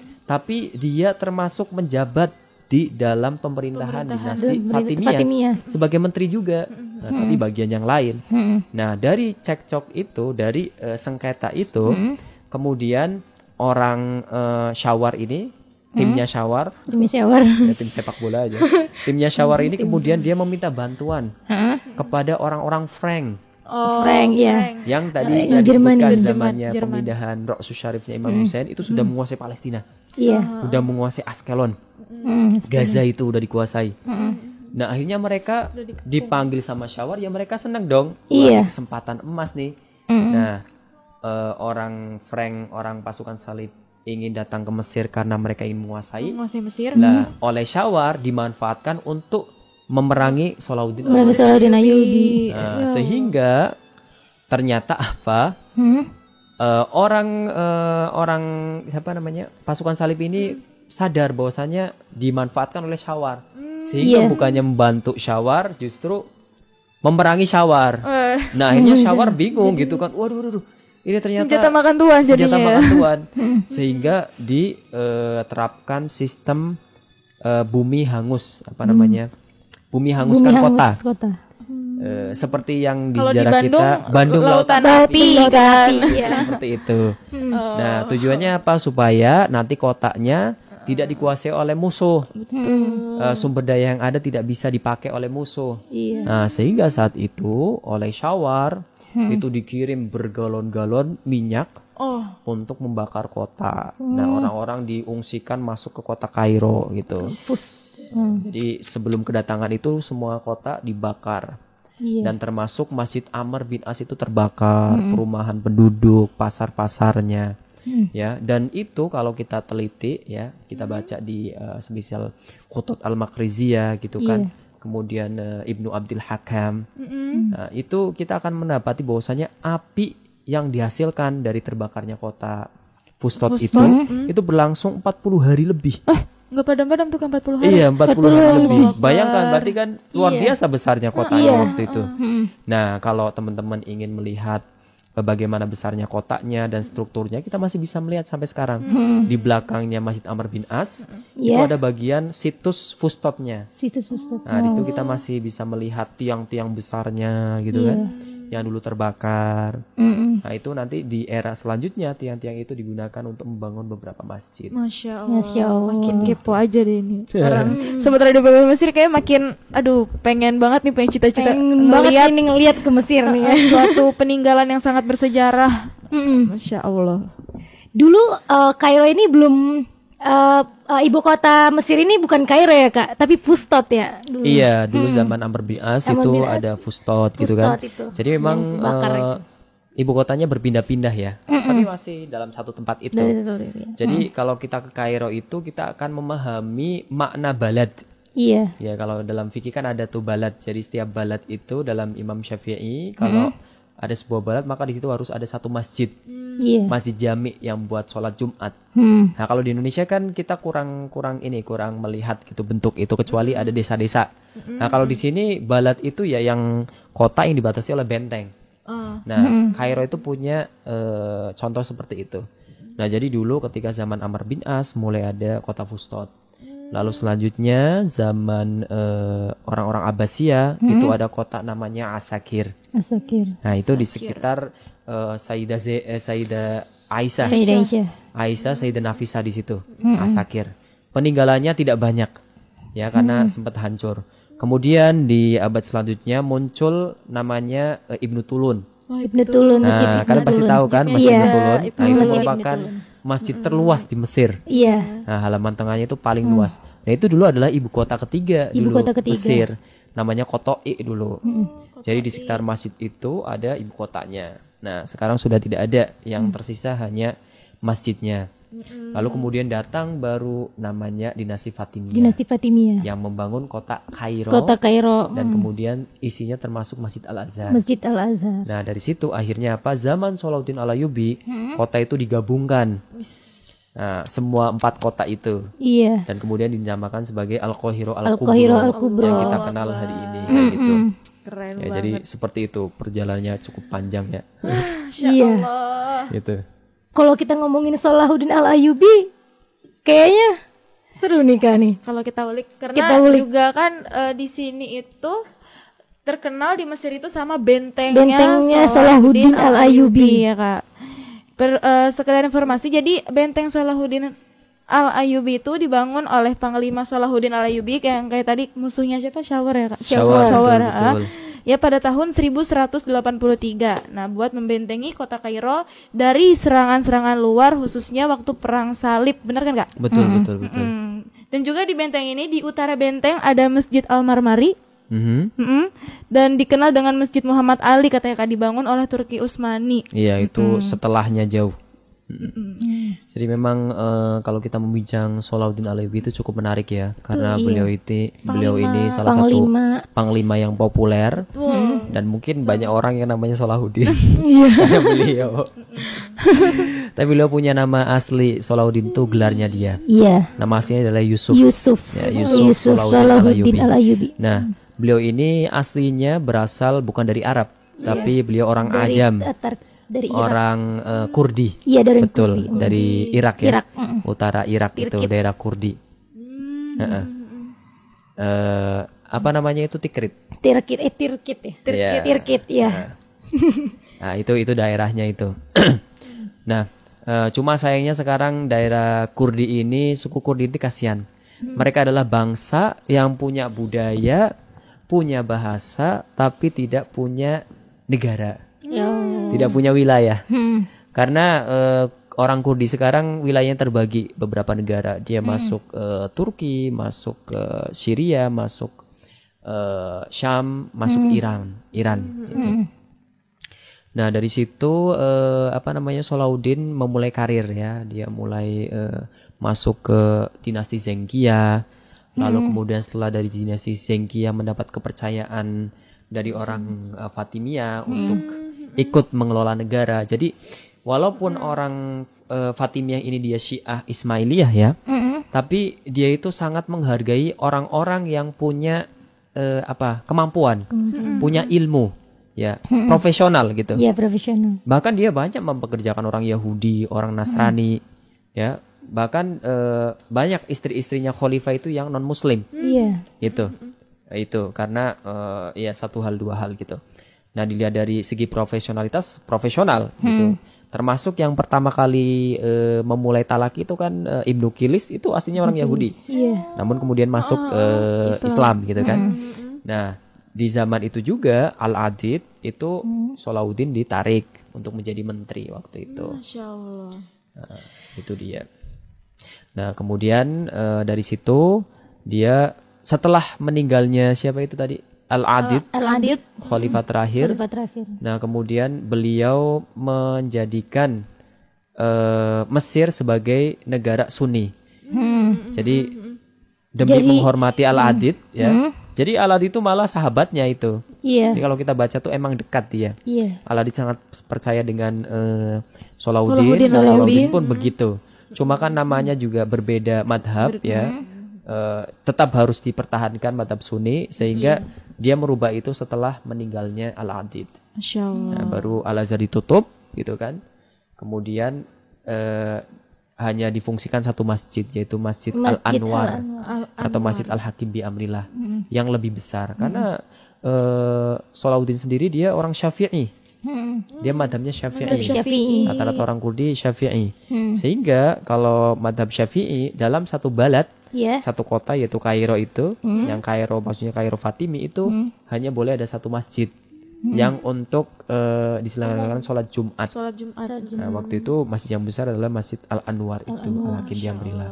S3: Tapi dia termasuk menjabat di dalam pemerintahan, dinasti Fatimiyah,
S1: Fatimiyah.
S3: sebagai menteri juga. Nah, tapi bagian yang lain. Nah, dari cekcok itu, dari eh, sengketa itu, kemudian orang eh, Syawar ini, timnya Syawar,
S1: Demi Syawar.
S3: ya, tim sepak bola aja. Timnya Syawar ini kemudian dia meminta bantuan kepada orang-orang Frank
S2: Oh,
S1: Frank, ya.
S3: yang tadi
S1: Yang
S3: yang
S1: Jerman,
S3: disebutkan
S1: Jerman,
S3: zamannya
S2: Jerman.
S3: pemindahan Ra'sus Syarifnya Imam Hussein itu sudah menguasai Palestina,
S1: Iya.
S3: sudah menguasai Askelon,
S1: Hmm.
S3: Gaza itu udah dikuasai. Nah, akhirnya mereka dipanggil sama Syawar, ya mereka senang dong. Wah,
S1: Iya.
S3: kesempatan emas nih. Nah, eh, orang Frank, orang pasukan salib ingin datang ke Mesir karena mereka ingin menguasai.
S2: Menguasai Mesir.
S3: Nah, oleh Syawar dimanfaatkan untuk memerangi Salahuddin.
S1: Merangi Salahuddin Ayyubi.
S3: Nah, sehingga ternyata apa?
S1: Hmm.
S3: Eh, orang eh, orang siapa namanya? Pasukan salib ini sadar bahwasanya dimanfaatkan oleh Syawar. Sehingga
S1: Iya.
S3: bukannya membantu Syawar, justru memerangi Syawar.
S2: Eh,
S3: Nah, akhirnya Syawar bingung gitu kan. Waduh, waduh, waduh. Ini ternyata
S2: senjata makan tuan
S3: senjata
S2: jadinya.
S3: makan tuan. Sehingga diterapkan sistem eh, bumi hangus, apa namanya? Bumi
S1: Bumi
S3: hanguskan
S1: hangus
S3: kota.
S1: kota.
S3: Eh, seperti yang di
S2: Kalau di
S3: sejarah
S2: Bandung,
S3: kita Bandung
S2: lautan
S3: lautan
S2: api
S1: Lautan
S2: kan.
S1: api, iya.
S3: seperti itu. Nah, tujuannya apa? Supaya nanti kotanya tidak dikuasai oleh musuh. Eh, sumber daya yang ada tidak bisa dipakai oleh musuh.
S1: Iya.
S3: Nah, sehingga saat itu oleh Syawar itu dikirim bergalon-galon minyak
S2: Oh,
S3: untuk membakar kota. Nah, orang-orang diungsikan masuk ke kota Kairo gitu.
S1: Hmm.
S3: Jadi sebelum kedatangan itu semua kota dibakar.
S1: Iya.
S3: Dan termasuk Masjid Amr bin As itu terbakar, perumahan penduduk, pasar-pasarnya. Ya, dan itu kalau kita teliti ya, kita baca di uh, semisal Khutut Al-Makriziyah gitu kan. Kemudian uh, Ibnu Abdil Hakam. Nah, itu kita akan mendapati bahwasanya api yang dihasilkan dari terbakarnya kota Fustot itu itu berlangsung empat puluh hari lebih.
S2: Nggak padam-padam tuh kan empat puluh hari.
S3: Iya, empat puluh hari
S1: empat puluh
S3: lebih.
S2: lebih.
S3: Bayangkan berarti kan luar
S1: Iya.
S3: biasa besarnya kotanya
S1: Iya.
S3: waktu itu. Nah, kalau teman-teman ingin melihat eh, bagaimana besarnya kotaknya dan strukturnya, kita masih bisa melihat sampai sekarang. Di belakangnya Masjid Amr bin As itu
S1: Iya.
S3: ada bagian situs fustotnya.
S1: Situs Ustaz.
S3: Nah, di situ kita masih bisa melihat tiang-tiang besarnya gitu kan, yang dulu terbakar.
S1: Mm-mm.
S3: Nah, itu nanti di era selanjutnya tiang-tiang itu digunakan untuk membangun beberapa masjid.
S2: Masya Allah.
S1: Masya Allah.
S2: Makin kepo aja deh ini. Orang sementara di P P M Mesir kayak makin, aduh, pengen banget nih, pengen cita-cita
S1: Pengen banget
S2: ngeliat
S1: ini ngeliat ke Mesir nih ya.
S2: suatu peninggalan yang sangat bersejarah.
S1: Mm-mm.
S2: Masya Allah.
S1: Dulu eh, Kairo ini belum eh, eh, ibu kota Mesir ini bukan Kairo ya Kak, tapi Fustot ya dulu.
S3: Iya, dulu zaman Amr bin As
S1: Amr
S3: itu
S1: bin As.
S3: ada Fustot gitu kan.
S1: Fustot itu.
S3: Jadi memang
S1: Yang bakar
S3: eh, ibu kotanya berpindah-pindah ya, tapi masih dalam satu tempat itu.
S1: Dari itu, ya.
S3: Jadi kalau kita ke Kairo itu kita akan memahami makna balad.
S1: Iya.
S3: Ya, kalau dalam fikih kan ada tuh balad. Jadi setiap balad itu dalam Imam Syafi'i kalau ada sebuah balad maka di situ harus ada satu masjid.
S1: Iya.
S3: Masjid jami yang buat sholat Jumat.
S1: Hmm.
S3: Nah, kalau di Indonesia kan kita kurang kurang ini, kurang melihat gitu bentuk itu kecuali ada desa-desa. Nah, kalau di sini balad itu ya yang kota yang dibatasi oleh benteng. Nah, Kairo itu punya eh, contoh seperti itu. Nah, jadi dulu ketika zaman Amr bin As mulai ada kota Fustot. Lalu selanjutnya zaman eh, orang-orang Abbasiyah itu ada kota namanya Asakir.
S1: Asakir.
S3: Nah, itu di sekitar eh, Sayyidah Z- eh, Sayyidah Aisyah.
S1: Sayyidah Aisyah.
S3: Aisyah, Sayyidah Nafisah di situ. Asakir. Peninggalannya tidak banyak. Ya, karena sempat hancur. Kemudian di abad selanjutnya muncul namanya eh, Ibnu Tulun.
S1: Ibnu Tulun, Masjid
S3: Nah,
S1: Ibnu
S3: kalian pasti
S1: Tulun.
S3: tahu kan Masjid
S1: Iya.
S3: Ibnu Tulun. Nah, itu
S1: Masjid Ibnu
S3: merupakan
S1: Tulun.
S3: masjid terluas di Mesir.
S1: Iya.
S3: Nah, halaman tengahnya itu paling luas. Nah, itu dulu adalah ibu kota ketiga
S1: Ibu
S3: dulu
S1: kota ketiga.
S3: Mesir. Namanya Kotoi dulu. Jadi di sekitar masjid itu ada ibu kotanya. Nah, sekarang sudah tidak ada, yang tersisa hanya masjidnya. Lalu kemudian datang baru namanya dinasti Fatimiyah
S1: Dinasti Fatimiyah.
S3: yang membangun kota Kairo.
S1: Kota Kairo.
S3: Dan kemudian isinya termasuk Masjid Al-Azhar.
S1: Masjid Al-Azhar.
S3: Nah, dari situ akhirnya apa? Zaman Salahuddin Al-Ayyubi, kota itu digabungkan. Nah, semua empat kota itu
S1: Iya.
S3: dan kemudian dinamakan sebagai Al-Qahiro
S1: Al-Qahiro
S3: Al-Kubro
S1: Al-Kubro.
S3: yang kita kenal hari ini kayak gitu.
S2: Keren
S3: Ya, jadi seperti itu perjalanannya cukup panjang ya.
S1: Iya.
S3: Gitu.
S1: Kalau kita ngomongin Salahuddin Al-Ayyubi, kayaknya seru nih Kak nih.
S2: Kalau kita ulik, karena
S1: Kita ulik.
S2: juga kan eh, di sini itu terkenal di Mesir itu sama bentengnya,
S1: Bentengnya Salahuddin Al-Ayyubi.
S2: ya Kak. Per, eh, sekedar informasi, jadi benteng Salahuddin Al-Ayyubi itu dibangun oleh Panglima Salahuddin Al-Ayyubi yang kayak tadi musuhnya siapa? Shower ya Kak?
S3: Shower,
S2: Shower,
S3: betul,
S2: ah.
S3: betul.
S2: Ya pada tahun seribu seratus delapan puluh tiga. Nah, buat membentengi kota Kairo dari serangan-serangan luar khususnya waktu perang salib. Benar kan Kak?
S3: Betul, betul, betul.
S2: Hmm. Dan juga di benteng ini, di utara benteng ada Masjid Al-Marmari.
S3: Mhm.
S2: Mm-mm. Dan dikenal dengan Masjid Muhammad Ali, katanya Kak, dibangun oleh Turki Utsmani.
S3: Iya, itu setelahnya jauh. Mm-mm. Jadi memang eh, kalau kita membincang Salahuddin Al-Ayyubi itu cukup menarik ya, karena beliau itu beliau ini salah
S1: Panglima.
S3: satu panglima yang populer dan mungkin banyak orang yang namanya Salahuddin
S1: Iya.
S3: karena beliau. Tapi beliau punya nama asli Salahuddin itu gelarnya dia.
S1: Iya.
S3: Nama aslinya adalah Yusuf.
S1: Yusuf.
S3: Ya, Yusuf
S1: Yusuf
S3: Salahuddin
S1: Salahuddin
S3: Al-Ayyubi.
S1: Al-Ayyubi.
S3: Nah, beliau ini aslinya berasal bukan dari Arab, tapi beliau orang
S1: Dari
S3: Ajam.
S1: Tatar- dari Irak.
S3: Orang eh, Kurdi.
S1: Iya, dari
S3: Betul,
S1: Kurdi.
S3: dari Irak ya.
S1: Irak, mm.
S3: Utara Irak itu daerah Kurdi. Heeh. Eh, apa namanya itu Tikrit.
S1: Tirkit, eh Tirkit ya.
S3: Iya.
S1: Tirkit ya.
S3: Nah, itu itu daerahnya itu. Nah, eh, cuma sayangnya sekarang daerah Kurdi ini, suku Kurdi ini kasihan. Mereka adalah bangsa yang punya budaya, punya bahasa, tapi tidak punya negara. Tidak punya wilayah.
S1: Hmm.
S3: Karena eh, orang Kurdi sekarang wilayahnya terbagi beberapa negara. Dia masuk eh, Turki, masuk ke Syria, masuk eh, Syam, masuk Iran, Iran. Gitu. Nah, dari situ eh, apa namanya Salahuddin memulai karir ya. Dia mulai eh, masuk ke dinasti Zengkia. Lalu kemudian setelah dari dinasti Zengkia mendapat kepercayaan dari orang eh, Fatimiyah untuk ikut mengelola negara. Jadi walaupun orang uh, Fatimiyah ini dia Syiah Ismailiyah ya,
S1: Mm-mm.
S3: tapi dia itu sangat menghargai orang-orang yang punya uh, apa kemampuan, punya ilmu, ya profesional gitu.
S1: Iya, profesional.
S3: Bahkan dia banyak mempekerjakan orang Yahudi, orang Nasrani, ya. Bahkan uh, banyak istri-istrinya khalifah itu yang non Muslim,
S1: Iya.
S3: gitu. Itu karena uh, ya satu hal dua hal gitu. Nah dilihat dari segi profesionalitas profesional gitu. Termasuk yang pertama kali uh, memulai talak itu kan uh, Ibnu Kilis itu aslinya orang Yahudi.
S1: Iya.
S3: Namun kemudian masuk uh, Islam. gitu kan. Nah di zaman itu juga Al-Adid itu Salahuddin ditarik untuk menjadi menteri waktu itu.
S2: Masya Allah.
S3: Nah, itu dia. Nah kemudian uh, dari situ dia setelah meninggalnya siapa itu tadi Al-Adid,
S1: Al-Adid,
S3: khalifah terakhir.
S1: khalifah terakhir.
S3: Nah kemudian beliau menjadikan uh, Mesir sebagai negara Sunni.
S1: Hmm.
S3: Jadi demi
S1: Jadi-
S3: menghormati Al-Adid ya. Jadi Al-Adid itu malah sahabatnya itu.
S1: Iya.
S3: Jadi kalau kita baca tuh emang dekat dia.
S1: Iya.
S3: Al-Adid sangat percaya dengan uh, Salahuddin,
S2: Salahuddin
S3: Salahuddin
S2: Al-Ayyubi.
S3: pun begitu. Cuma kan namanya juga berbeda madhab ya. Uh, tetap harus dipertahankan madhab Sunni sehingga dia merubah itu setelah meninggalnya Al-Adid.
S2: Masya Allah.
S3: Nah, baru Al-Azhar ditutup gitu kan. Kemudian uh, hanya difungsikan satu masjid yaitu Masjid,
S1: Masjid
S3: Al-Anwar
S2: Al-
S3: atau Masjid Al-Hakim bi Amrillah yang lebih besar karena uh, Salahuddin sendiri dia orang Syafi'i.
S1: Hmm.
S3: Dia madhabnya Syafi'i.
S1: Syafi'i.
S3: Rata-rata orang Kurdi Syafi'i. Sehingga kalau madhab Syafi'i dalam satu balad,
S1: Iya.
S3: satu kota yaitu Kairo itu, yang Kairo maksudnya Kairo Fatimi itu hanya boleh ada satu masjid yang untuk eh, diselenggarakan sholat Jumat.
S2: Sholat Jumat.
S3: Nah, waktu itu masjid yang besar adalah Masjid Al-Anwar itu, Al-Hakim bi Amrillah.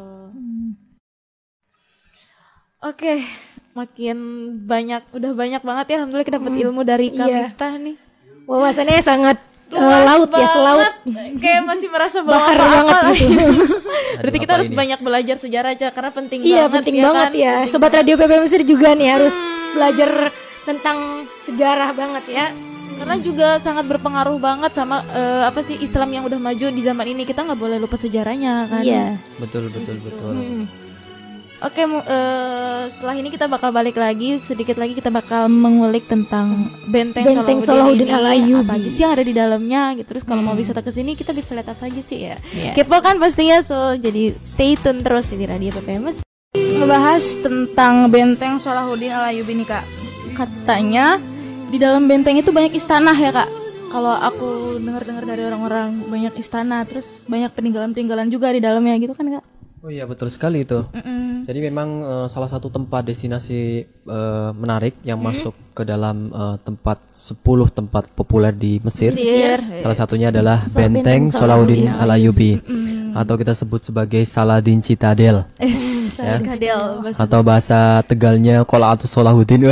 S2: Oke, makin banyak, udah banyak banget ya. Alhamdulillah kita dapat ilmu dari Kak
S1: Iya.
S2: Miftah nih.
S1: Wawasannya sangat eh,
S2: Luas
S1: laut ya, selaut.
S2: banget. Kayak masih merasa bahwa
S1: Bahar
S2: apa-apa
S1: banget
S2: lagi.
S1: gitu.
S2: Berarti kita
S3: Apa
S2: harus
S3: ini?
S2: banyak belajar sejarah aja karena penting
S1: Iya,
S2: banget
S1: penting
S2: ya
S1: banget
S2: kan?
S1: ya.
S2: Penting
S1: Sobat Radio P P Mesir juga nih harus belajar tentang sejarah banget ya.
S2: karena juga sangat berpengaruh banget sama eh, apa sih Islam yang udah maju di zaman ini. Kita nggak boleh lupa sejarahnya kan.
S1: Iya.
S3: Betul, betul, betul.
S1: Hmm.
S2: Oke, mu- eh, setelah ini kita bakal balik lagi sedikit lagi kita bakal mengulik tentang benteng,
S1: Benteng Salahuddin
S2: ini,
S1: Al-Ayyubi.
S2: apa aja sih yang ada di dalamnya gitu. Terus kalau mau wisata ke sini kita bisa lihat apa aja sih ya.
S1: Iya.
S2: Kepo kan pastinya, so jadi stay tune terus di Radio P P M S. Ngebahas tentang benteng Salahuddin Al-Ayyubi nih Kak. Katanya di dalam benteng itu banyak istana ya Kak. Kalau aku dengar-dengar dari orang-orang banyak istana, terus banyak peninggalan-peninggalan juga di dalamnya gitu kan Kak.
S3: Oh iya betul sekali itu.
S2: Mm-mm.
S3: Jadi memang eh, salah satu tempat destinasi eh, menarik yang masuk ke dalam eh, tempat sepuluh tempat populer di Mesir.
S2: Mesir.
S3: Salah satunya adalah
S1: Benteng
S3: Benteng
S1: Salahuddin
S3: Salahuddin Al-Ayyubi atau kita sebut sebagai Saladin Citadel
S2: Es, Kadel bahasa
S3: atau bahasa Tegalnya Qolaatus Salahuddin.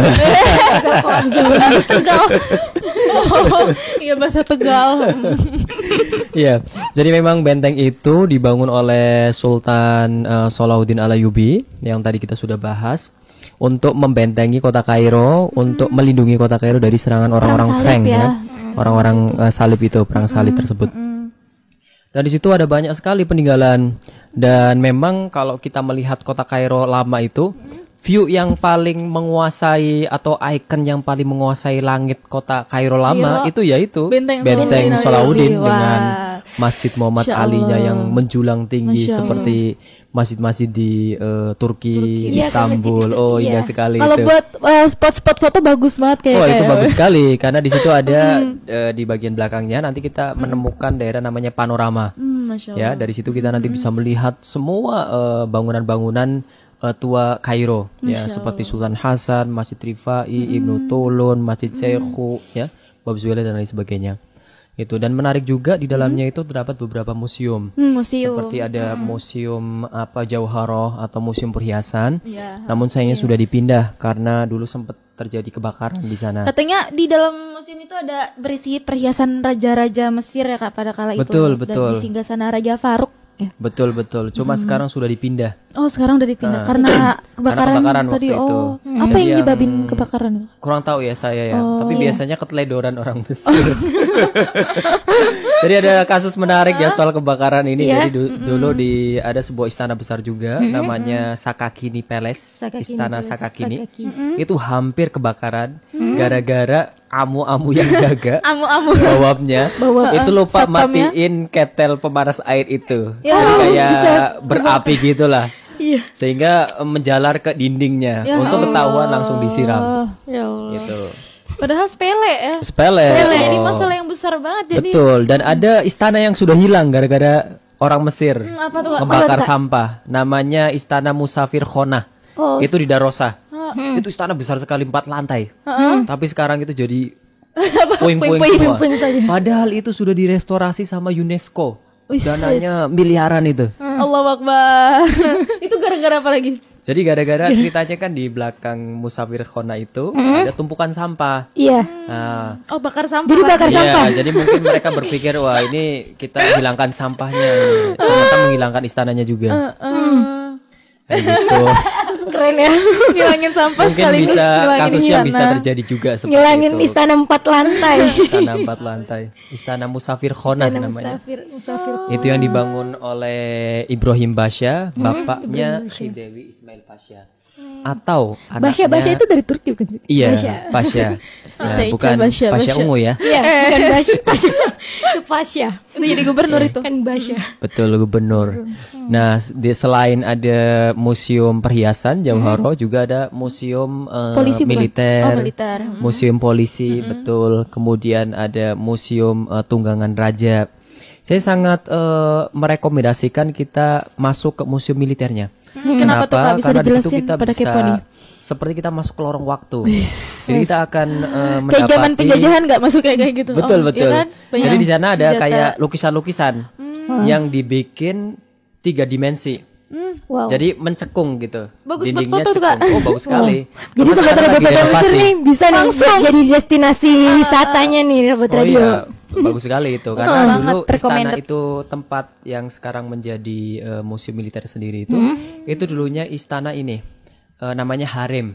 S2: Tegal. Oh, iya bahasa Tegal.
S3: Iya. Jadi memang benteng itu dibangun oleh Sultan eh, Salahuddin Al-Ayyubi yang tadi kita sudah bahas untuk membentengi kota Kairo, untuk melindungi kota Kairo dari serangan orang-orang
S2: salib
S3: Frank
S2: ya.
S3: ya. Orang-orang eh, salib itu, perang salib tersebut. Dan di situ ada banyak sekali peninggalan. Dan memang kalau kita melihat kota Kairo lama itu, view yang paling menguasai atau icon yang paling menguasai langit kota Kairo lama
S2: Kairo,
S3: itu yaitu
S2: Benteng
S3: Benteng
S2: Salahuddin
S3: Salahuddin
S2: Al-Ayyubi.
S3: dengan
S2: Wah.
S3: Masjid Muhammad
S2: Masya
S3: Ali-nya
S2: Allah.
S3: yang menjulang tinggi
S2: Masya Allah.
S3: seperti masjid-masjid di eh, Turki, di
S1: Iya,
S3: Istanbul.
S1: masjid-masjid,
S3: Oh,
S1: iya.
S3: indah sekali
S2: Kalau
S3: itu.
S2: buat eh, spot-spot foto bagus banget kayak
S3: Oh itu
S2: kayak-
S3: bagus sekali karena di situ ada eh, di bagian belakangnya nanti kita menemukan daerah namanya panorama.
S2: Hmm, Masya Allah.
S3: Ya, dari situ kita nanti bisa melihat semua eh, bangunan-bangunan eh, tua Kairo ya, seperti Sultan Hasan, Masjid Rifai, Ibnu Tulun, Masjid Syekhu ya, Bab Zuwailah dan lain sebagainya. Itu dan menarik juga di dalamnya itu terdapat beberapa museum.
S2: Hmm, museum.
S3: Seperti ada museum apa Jauharoh atau museum perhiasan.
S2: Iya.
S3: Namun sayangnya sudah dipindah karena dulu sempat terjadi kebakaran di sana.
S2: Katanya di dalam museum itu ada berisi perhiasan raja-raja Mesir ya Kak pada kala itu.
S3: Betul,
S2: Dan
S3: betul.
S2: di singgasana Raja Faruk ya.
S3: Betul betul. Cuma
S2: Hmm.
S3: sekarang sudah dipindah.
S2: Oh, sekarang udah dipindah
S3: Nah.
S2: karena kebakaran,
S3: kebakaran
S2: tadi.
S3: waktu itu.
S2: Oh,
S3: Hmm.
S2: apa
S3: Jadi
S2: yang
S3: yang-
S2: nyebabin kebakaran?
S3: Kurang tahu ya saya ya.
S2: Oh,
S3: Tapi
S2: iya.
S3: biasanya keteledoran orang Mesir. Jadi ada kasus menarik ya soal kebakaran ini.
S1: Iya.
S3: Jadi du- dulu di ada sebuah istana besar juga namanya Sakakini Palace,
S1: Sakakini
S3: Istana
S1: Palace,
S3: Sakakini.
S1: Sakakini.
S3: Itu hampir kebakaran gara-gara amu-amu yang jaga
S2: Amu-amu.
S3: bawabnya itu lupa
S2: Satpamnya.
S3: matiin ketel pemanas air itu.
S2: Ya,
S3: Jadi kayak berapi gitulah.
S1: Iya.
S3: Sehingga eh, menjalar ke dindingnya.
S2: Ya
S3: Untuk ketahuan langsung
S2: Oh.
S3: disiram.
S1: Ya Allah.
S3: Gitu.
S2: Padahal sepele ya.
S3: Sepele.
S2: Sepele, ini
S3: Oh.
S2: masalah yang besar banget jadi.
S3: Betul. Dan ada istana yang sudah hilang gara-gara orang Mesir
S2: Hmm, apa tuh, Kak?
S3: membakar sampah. Namanya Istana Musafir Khona.
S1: Oh.
S3: Itu di Darosa.
S2: Hmm.
S3: Itu istana besar sekali empat lantai. Tapi sekarang itu jadi puing-puing
S2: Puing-puing.
S3: semua.
S1: Puing saja.
S3: Padahal itu sudah direstorasi sama UNESCO.
S2: Wis.
S3: Dananya miliaran itu.
S2: Allahu Akbar. Itu gara-gara apa lagi?
S3: Jadi gara-gara ceritanya kan di belakang Musafir Khona itu ada tumpukan sampah.
S1: Iya.
S3: Nah,
S2: Oh, bakar sampah.
S1: Jadi bakar
S3: iya,
S1: sampah.
S3: jadi mungkin mereka berpikir wah ini kita hilangkan sampahnya, ini. Ternyata menghilangkan istananya juga.
S2: Eh,
S3: Kayak gitu.
S1: Keren ya.
S2: ngilangin sampah
S3: Mungkin
S2: sekaligus
S3: bisa
S2: ngilangin
S3: kasusnya bisa
S2: istana.
S3: terjadi juga seperti
S1: Ngilangin
S3: itu.
S1: istana empat lantai.
S3: Istana empat lantai, Istana Musafir Khona
S1: Istana
S3: namanya.
S1: Musafir, Musafir.
S3: Itu yang dibangun oleh Ibrahim Pasha, bapaknya Khidewi Ismail Pasha. Atau
S1: Basya,
S3: anaknya
S1: Basya itu dari Turki bukan?
S3: Iya,
S1: Basya.
S3: Pasha. Nah,
S2: Ica, Ica,
S3: bukan
S2: Basya,
S3: Pasha
S2: Basya.
S3: ungu ya.
S1: Iya, bukan Basya. Basya. Itu Pasya.
S2: Itu jadi gubernur itu.
S1: Kan Basya.
S3: Betul, gubernur. Nah, di, selain ada museum perhiasan Jauharo, juga ada museum eh,
S2: Polisi bukan?
S3: militer,
S2: Oh, militer.
S3: museum polisi, betul. Kemudian ada museum eh, tunggangan raja. Saya sangat eh, merekomendasikan kita masuk ke museum militernya.
S2: Kenapa tuh, Kak? Bisa
S3: Karena di situ
S2: dijelasin
S3: kita
S2: pada
S3: bisa
S2: kepo nih.
S3: seperti kita masuk ke lorong waktu. Jadi kita akan eh,
S2: Kayak zaman
S3: mendapati
S2: penjajahan nggak masuk kayak kayak gitu.
S3: Betul
S2: Oh,
S3: betul.
S2: iya kan? Banyak
S3: Jadi di sana ada
S2: senjata.
S3: kayak lukisan-lukisan yang dibikin tiga dimensi.
S1: Wow.
S3: Jadi mencekung gitu.
S2: Bagus buat
S3: Dindingnya
S2: foto tuh, Kak.
S3: cekung. Oh bagus sekali.
S1: Jadi
S3: Terus
S1: sobat
S3: sekarang
S1: radio
S3: lagi
S1: B P M Mesir
S3: renovasi.
S1: nih bisa nih jadi destinasi wisatanya nih sobat
S3: Oh
S1: radio.
S3: iya, bagus sekali itu karena
S2: Sangat
S3: dulu istana
S2: recommended.
S3: itu tempat yang sekarang menjadi eh, museum militer sendiri itu, itu dulunya istana ini eh, namanya harem.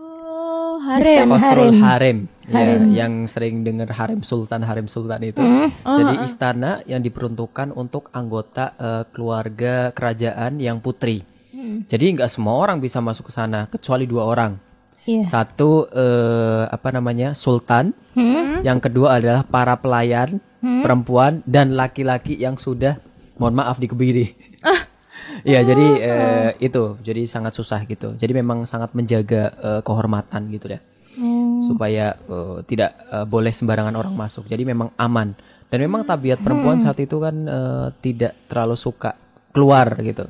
S2: Oh, harem.
S3: Qasrul
S1: harem.
S3: harem, ya, yang sering dengar harem sultan harem sultan itu. Jadi istana yang diperuntukkan untuk anggota eh, keluarga kerajaan yang putri. Jadi nggak semua orang bisa masuk ke sana kecuali dua orang.
S1: Iya.
S3: Satu eh, apa namanya sultan, yang kedua adalah para pelayan perempuan dan laki-laki yang sudah mohon maaf dikebiri. Iya, jadi eh, itu jadi sangat susah gitu. Jadi memang sangat menjaga eh, kehormatan gitu ya, supaya eh, tidak eh, boleh sembarangan orang masuk. Jadi memang aman. Dan memang tabiat perempuan saat itu kan eh, tidak terlalu suka keluar gitu.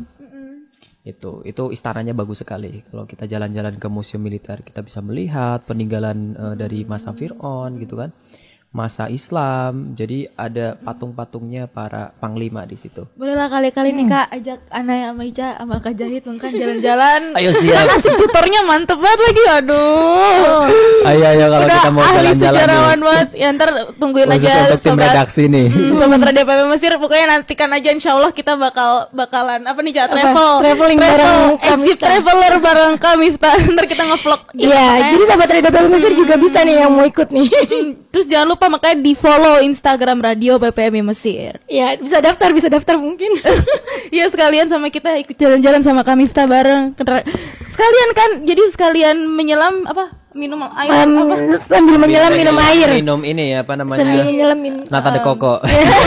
S3: Itu itu istananya bagus sekali. Kalau kita jalan-jalan ke museum militer, kita bisa melihat peninggalan eh, dari masa Fir'aun gitu kan. Masa Islam. Jadi ada patung-patungnya para panglima di situ.
S2: Bolehlah kali-kali nih Kak ajak Ana sama Ica sama Kak Jahit mungkin jalan-jalan.
S3: Ayo siap.
S2: Asik tutornya mantep banget lagi. Aduh.
S3: Ayo ayo kalau
S2: Udah
S3: kita mau
S2: ahli
S3: jalan-jalan
S2: sejarawan
S3: nih.
S2: banget. Ya ntar tungguin
S3: Khusus
S2: aja
S3: untuk tim
S2: sobat.
S3: redaksi nih.
S2: Hmm, Sobat Radio P P Mesir pokoknya nantikan aja insya Allah kita bakal bakalan apa nih Cak travel
S1: Traveling bareng Kak
S2: Exit
S1: Miftah.
S2: traveler bareng Kak Miftah. Ntar kita ngevlog.
S1: Iya, jadi sahabat radio B P M Mesir juga bisa nih yang mau ikut nih.
S2: Hmm, Terus jangan lupa makanya di follow Instagram Radio P P M I Mesir.
S1: Iya, bisa daftar, bisa daftar mungkin.
S2: Iya sekalian sama kita ikut jalan-jalan sama Kak Miftah bareng. Sekalian kan jadi sekalian menyelam apa minum air
S1: Em,
S2: apa?
S1: sambil menyelam minum air.
S3: Minum ini apa namanya?
S1: Sambil menyelam minum.
S3: Nata de coco.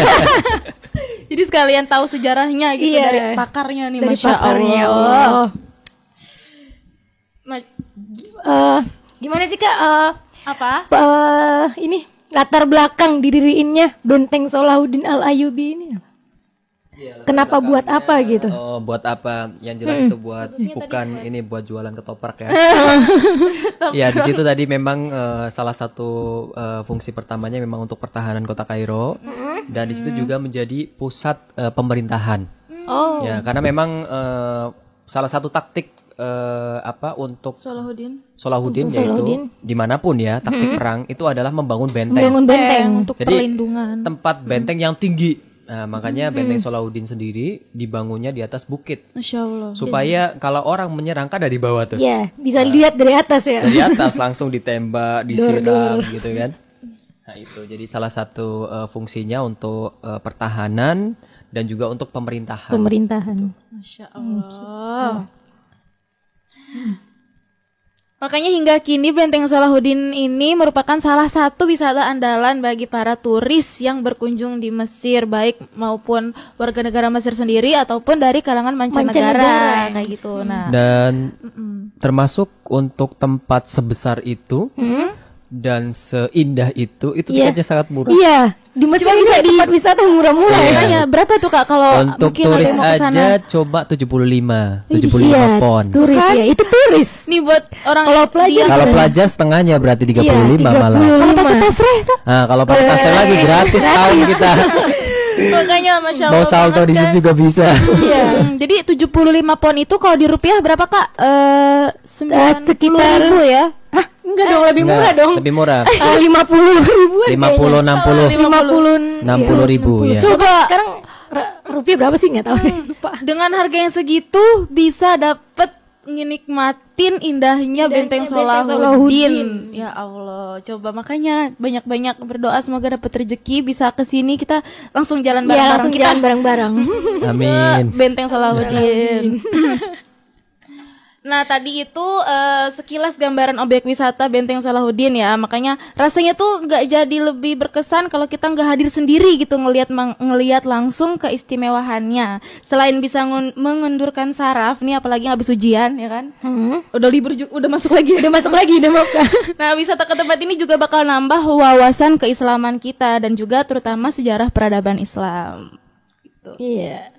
S2: Jadi sekalian tahu sejarahnya gitu
S1: Iya.
S2: dari pakarnya nih
S1: Dari
S2: Masya
S1: pakarnya, ya
S2: Allah.
S1: Allah.
S2: Mas-
S1: Eh, gimana sih Kak? Eh,
S2: apa?
S1: eh, ini latar belakang didiriinnya Benteng Salahuddin Al Ayyubi ini. Kenapa buat apa gitu?
S3: Oh, buat apa? Yang jelas itu buat bukan ini buat jualan ketoprak ya. Ya, di situ tadi memang eh, salah satu eh, fungsi pertamanya memang untuk pertahanan kota Kairo dan di situ juga menjadi pusat eh, pemerintahan.
S1: Oh,
S3: Ya, karena memang eh, salah satu taktik eh, apa untuk
S2: Salahuddin.
S3: Salahuddin
S1: Untuk
S3: yaitu
S1: Salahuddin.
S3: dimanapun ya taktik perang itu adalah membangun benteng.
S1: bangun benteng.
S2: Untuk
S3: Jadi,
S2: perlindungan.
S3: Tempat benteng yang tinggi. Nah, makanya Benteng Salahuddin sendiri dibangunnya di atas bukit.
S2: Masya Allah.
S3: Supaya kalau orang menyerang kan dari bawah tuh.
S1: Iya, bisa lihat dari atas ya.
S3: Dari atas langsung ditembak, disiram gitu kan. Nah, itu jadi salah satu uh, fungsinya untuk uh, pertahanan dan juga untuk pemerintahan.
S1: Pemerintahan.
S2: Masya Allah. Hmm. Makanya hingga kini Benteng Salahuddin ini merupakan salah satu wisata andalan bagi para turis yang berkunjung di Mesir, baik maupun warga negara Mesir sendiri ataupun dari kalangan mancanegara,
S1: Mancanegara.
S2: kayak gitu. Nah,
S3: Dan
S2: mm-mm.
S3: termasuk untuk tempat sebesar itu
S1: Hmm?
S3: dan seindah itu, itu
S1: Iya.
S3: tiketnya sangat murah.
S1: Iya, di Mesir
S2: Cuma
S1: bisa
S2: bisa
S1: di tempat wisata yang murah-murah
S3: Iya.
S1: ya.
S2: Makanya berapa tuh Kak kalau
S3: Untuk
S2: mungkin
S3: turis
S2: ada yang mau ke sana?
S3: aja coba tujuh puluh lima, tujuh puluh lima
S1: Iya,
S3: pon.
S1: turis
S2: Kan?
S1: ya, itu turis.
S2: Nih buat orang
S1: Kalau pelajar
S2: dia-
S3: Kalau pelajar setengahnya berarti tiga puluh lima
S1: Iya,
S3: malah.
S1: tiga puluh lima.
S2: Kalau pakai tasreh tuh.
S3: Nah, kalau pakai tasnya lagi gratis tahun kita.
S2: Makanya Masya Allah
S3: Mau salto
S2: banget
S3: di situ
S2: kan.
S3: juga bisa.
S2: Iya. Hmm, jadi tujuh puluh lima pon itu kalau di rupiah berapa Kak? Eh sembilan puluh
S1: sekitar-
S2: ribu ya.
S1: Hah, enggak dong, lebih murah
S3: Enggak,
S1: dong.
S3: lebih murah.
S1: Ah, lima puluh ribuan
S3: lima puluh, enam puluh.
S1: lima puluh
S3: enam puluh ribu ya.
S2: Coba
S1: Sekarang ra- rupiah berapa sih nggak tahu deh, lupa.
S2: dengan harga yang segitu bisa dapet ngenikmatin indahnya Benteng
S1: Benteng
S2: Salahuddin.
S1: Salahuddin.
S2: Ya Allah, coba makanya banyak-banyak berdoa semoga dapat rezeki bisa ke sini kita langsung jalan
S1: Ya
S2: bareng-bareng
S1: langsung
S2: kita
S1: jalan bareng-bareng.
S3: Amin.
S2: ke Benteng Salahuddin. Nah tadi itu eh, sekilas gambaran objek wisata Benteng Salahuddin ya, makanya rasanya tuh nggak jadi lebih berkesan kalau kita nggak hadir sendiri gitu ngelihat mang- ngelihat langsung keistimewaannya. Selain bisa ngun- mengendurkan saraf nih, apalagi habis ujian ya kan,
S1: Hmm.
S2: udah libur ju- udah masuk lagi,
S1: Udah masuk lagi, udah mau.
S2: Nah wisata ke tempat ini juga bakal nambah wawasan keislaman kita dan juga terutama sejarah peradaban Islam.
S1: Iya.